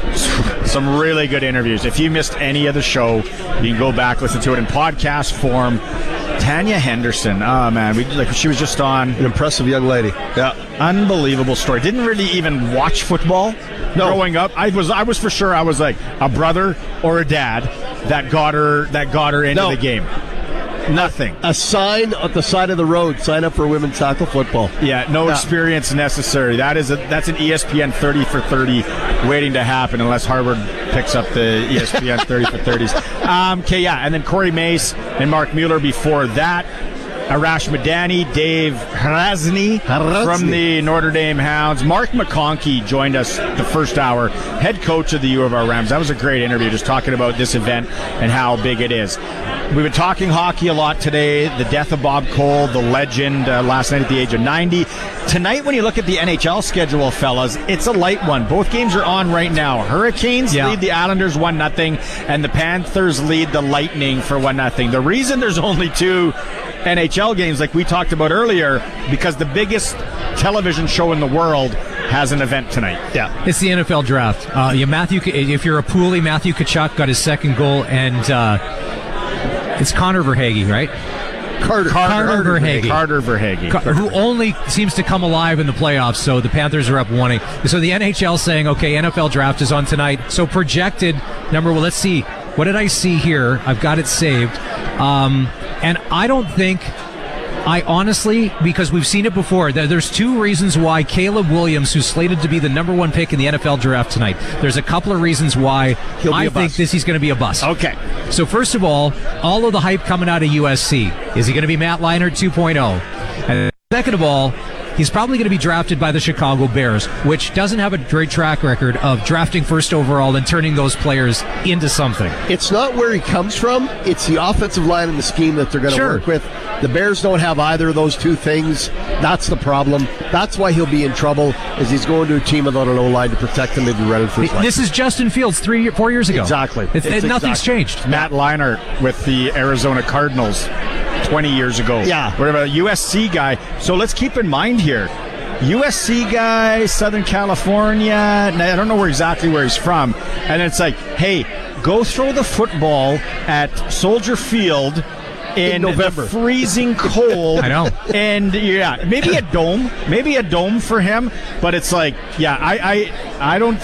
Some really good interviews. If you missed any of the show, you can go back, listen to it in podcast form. Tanya Henderson, oh man, we, like she was just on. An impressive young lady. Yeah, unbelievable story. Didn't really even watch football no. growing up. I was, I was for sure, I was like a brother or a dad that got her, that got her into no. the game. Nothing. A sign at the side of the road. Sign up for women's tackle football. Yeah, no yeah. experience necessary. That is a, that's an E S P N thirty for thirty waiting to happen unless Harvard picks up the E S P N thirty for thirties. Um, okay, yeah, and then Corey Mace and Mark Mueller before that. Arash Madani, Dave Hrasny from the Notre Dame Hounds. Mark McConkey joined us the first hour, head coach of the U of R Rams. That was a great interview, just talking about this event and how big it is. We've been talking hockey a lot today, the death of Bob Cole, the legend, uh, last night at the age of ninety. Tonight, when you look at the N H L schedule, fellas, it's a light one. Both games are on right now. Hurricanes yeah. lead the Islanders one nothing, and the Panthers lead the Lightning for one nothing. The reason there's only two N H L games, like we talked about earlier, because the biggest television show in the world has an event tonight. Yeah, it's the N F L draft. Uh, yeah, Matthew. If you're a Pooley, Matthew Tkachuk got his second goal, and uh, it's Connor Verhaeghe, right? Carter, Carter, Carter Verhaeghe. Carter Verhaeghe. Car- who only seems to come alive in the playoffs, so the Panthers are up one. So the N H L saying, okay, N F L draft is on tonight. So projected number, well, let's see. What did I see here? I've got it saved. Um, and I don't think I honestly, because we've seen it before, there's two reasons why Caleb Williams, who's slated to be the number one pick in the N F L draft tonight, there's a couple of reasons why He'll be I a think bust. this he's going to be a bust. Okay. So first of all, all of the hype coming out of U S C. Is he going to be Matt Leinart two point oh? And second of all, he's probably going to be drafted by the Chicago Bears, which doesn't have a great track record of drafting first overall and turning those players into something. It's not where he comes from. It's the offensive line and the scheme that they're going to Sure. work with. The Bears don't have either of those two things. That's the problem. That's why he'll be in trouble, is he's going to a team without an O-line to protect him and be ready for his life. This is Justin Fields three, four years ago. Exactly. It's, It's nothing's exactly. changed. Matt Leinart with the Arizona Cardinals twenty years ago. Yeah. Whatever, a U S C guy. So let's keep in mind here, U S C guy, Southern California, and I don't know where exactly where he's from. And it's like, hey, go throw the football at Soldier Field in, In November. the freezing cold. I know. And yeah, maybe a dome, maybe a dome for him. But it's like, yeah, I, I, I don't.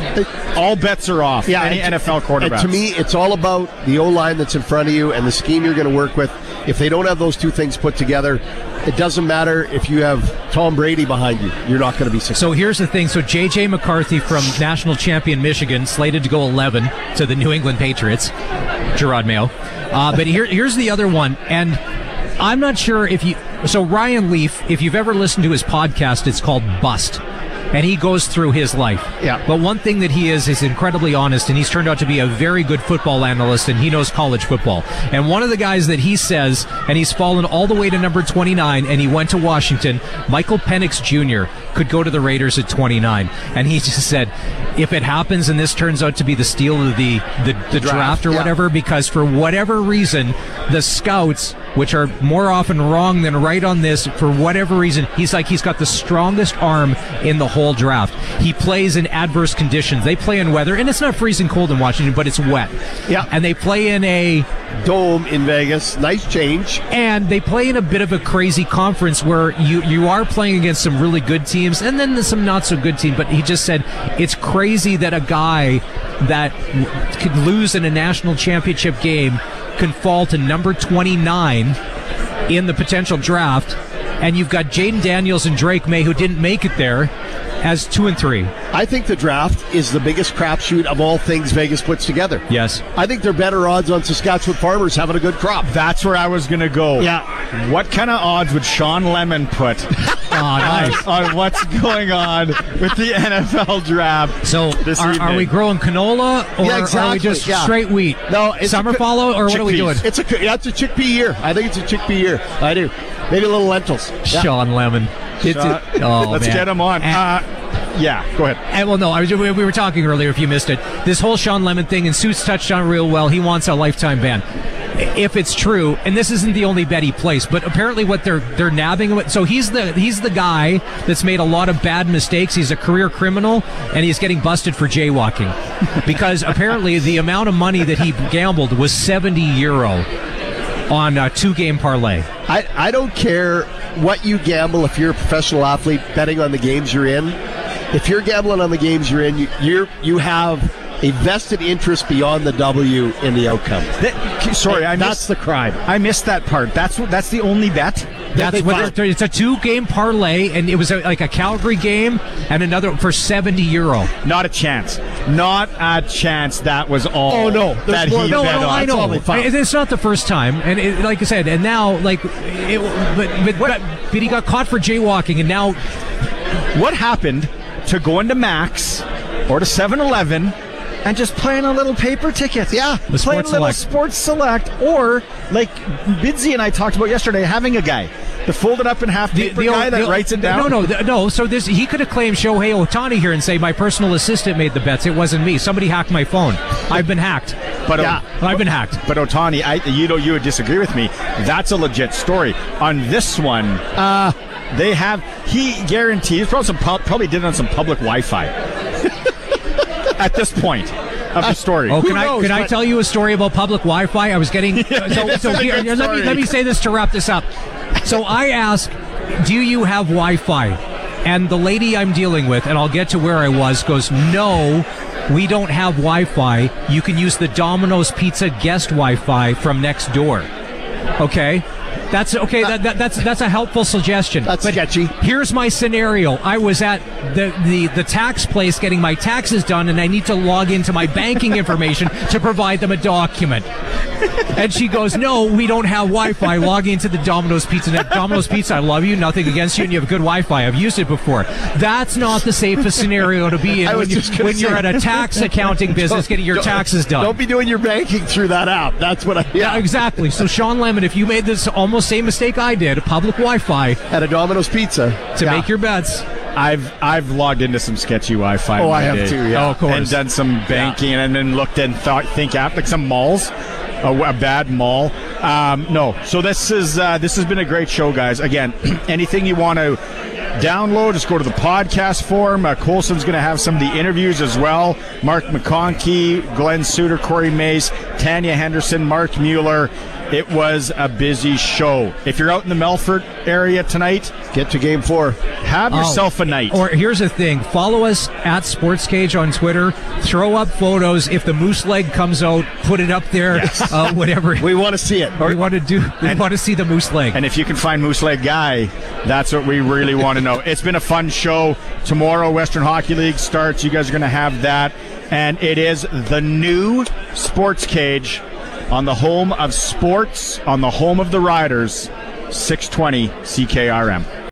All bets are off. Yeah, any and- N F L quarterbacks. And to me, it's all about the O-line that's in front of you and the scheme you're going to work with. If they don't have those two things put together, it doesn't matter if you have Tom Brady behind you. You're not going to be successful. So here's the thing. So J J McCarthy from national champion Michigan, slated to go eleven to the New England Patriots. Gerard Mayo. Uh, but here, here's the other one. And I'm not sure if you... So Ryan Leaf, if you've ever listened to his podcast, it's called Bust. And he goes through his life. Yeah. But one thing that he is is incredibly honest, and he's turned out to be a very good football analyst, and he knows college football. And one of the guys that he says, and he's fallen all the way to number twenty-nine, and he went to Washington, Michael Penix Junior could go to the Raiders at twenty-nine. And he just said, if it happens and this turns out to be the steal of the, the, the draft, draft or yeah. whatever, because for whatever reason, the scouts, which are more often wrong than right on this, for whatever reason, he's like, he's got the strongest arm in the whole draft. He plays in adverse conditions. They play in weather, and it's not freezing cold in Washington, but it's wet. Yeah. And they play in a dome in Vegas. Nice change. And they play in a bit of a crazy conference where you, you are playing against some really good teams and then some not so good teams. But he just said it's crazy that a guy that could lose in a national championship game can fall to number twenty-nine in the potential draft. And you've got Jaden Daniels and Drake May, who didn't make it there, as two and three. I think the draft is the biggest crapshoot of all things Vegas puts together. Yes. I think they're better odds on Saskatchewan farmers having a good crop. That's where I was going to go. Yeah. What kind of odds would Sean Lemon put oh, nice. on, on what's going on with the N F L draft? So this are, are we growing canola, or yeah, exactly. are we just yeah. straight wheat? No, it's summer a, follow, or what are we doing? It's a yeah, it's a chickpea year. I think it's a chickpea year. I do. Maybe a little lentils. Yeah. Sean Lemon. It's Sean, a, oh, let's man. get him on. And, uh, yeah, go ahead. And, well, no, I was, we were talking earlier, if you missed it. This whole Sean Lemon thing, and Suits touched on real well. He wants a lifetime ban. If it's true, and this isn't the only bet he placed, but apparently what they're they're nabbing him. So he's the he's the guy that's made a lot of bad mistakes. He's a career criminal, and he's getting busted for jaywalking because apparently the amount of money that he gambled was seventy euro on a two-game parlay. I, I don't care what you gamble if you're a professional athlete betting on the games you're in. If you're gambling on the games you're in, you, you're you have a vested interest beyond the W in the outcome. That, sorry, I that's missed, the crime. I missed that part. That's what. That's the only bet. That's what they're, it's a two-game parlay, and it was a, like a Calgary game and another for seventy euro. Not a chance. Not a chance. That was all. Oh no, that more, he no, bet no, on. I know. It, it's not the first time, and it, like I said, and now like, it, but, but, but but he got caught for jaywalking, and now what happened to going to Max or to seven eleven and just playing a little paper ticket? Yeah, the playing Sports a little Select. Sports Select, or like Bidsy and I talked about yesterday, having a guy, the folded up in half paper the, guy the, that the, writes it down. No, no, the, no. So this he could have claimed Shohei Ohtani here and say my personal assistant made the bets. It wasn't me. Somebody hacked my phone. I've been hacked. But yeah, uh, I've been hacked. But Ohtani, I, you know, you would disagree with me. That's a legit story. On this one, uh, they have he guarantees probably some pub, probably did it on some public Wi-Fi. At this point of the story. Oh, Who can I knows, can I but- tell you a story about public Wi-Fi? I was getting Yeah, so, this so is a here, good here, let me story. let me say this to wrap this up. So I ask, do you have Wi-Fi? And the lady I'm dealing with, and I'll get to where I was, goes, no, we don't have Wi-Fi. You can use the Domino's Pizza guest Wi-Fi from next door. Okay? That's okay. That, that, that's that's a helpful suggestion. That's but sketchy. Here's my scenario. I was at the, the, the tax place getting my taxes done, and I need to log into my banking information to provide them a document. And she goes, no, we don't have Wi-Fi. Log into the Domino's Pizza Net. Domino's Pizza, I love you. Nothing against you, and you have good Wi-Fi. I've used it before. That's not the safest scenario to be in when, you, when you're at a tax accounting business getting your taxes done. Don't be doing your banking through that app. That's what I... Yeah, exactly. So, Sean Lemon, if you made this almost same mistake I did, public Wi-Fi at a Domino's Pizza to yeah. make your bets. I've I've logged into some sketchy Wi-Fi. Oh, I in my have day. too. Yeah, oh, of course. And done some banking, yeah. and then looked and thought, think app like some malls, a, a bad mall. Um, no, so this is uh, this has been a great show, guys. Again, anything you want to download, just go to the podcast forum. Uh, Colson's going to have some of the interviews as well. Mark McConkey, Glenn Suter, Corey Mace, Tanya Henderson, Mark Mueller. It was a busy show. If you're out in the Melfort area tonight, get to game four. Have yourself oh, a night. Or here's the thing. Follow us at SportsCage on Twitter. Throw up photos. If the moose leg comes out, put it up there. Yes. Uh, whatever. We want to see it. We want to do. We and, want to see the moose leg. And if you can find Moose Leg Guy, that's what we really want to know. It's been a fun show. Tomorrow, Western Hockey League starts. You guys are going to have that. And it is the new Sports Cage on the home of sports, on the home of the Riders, six twenty C K R M.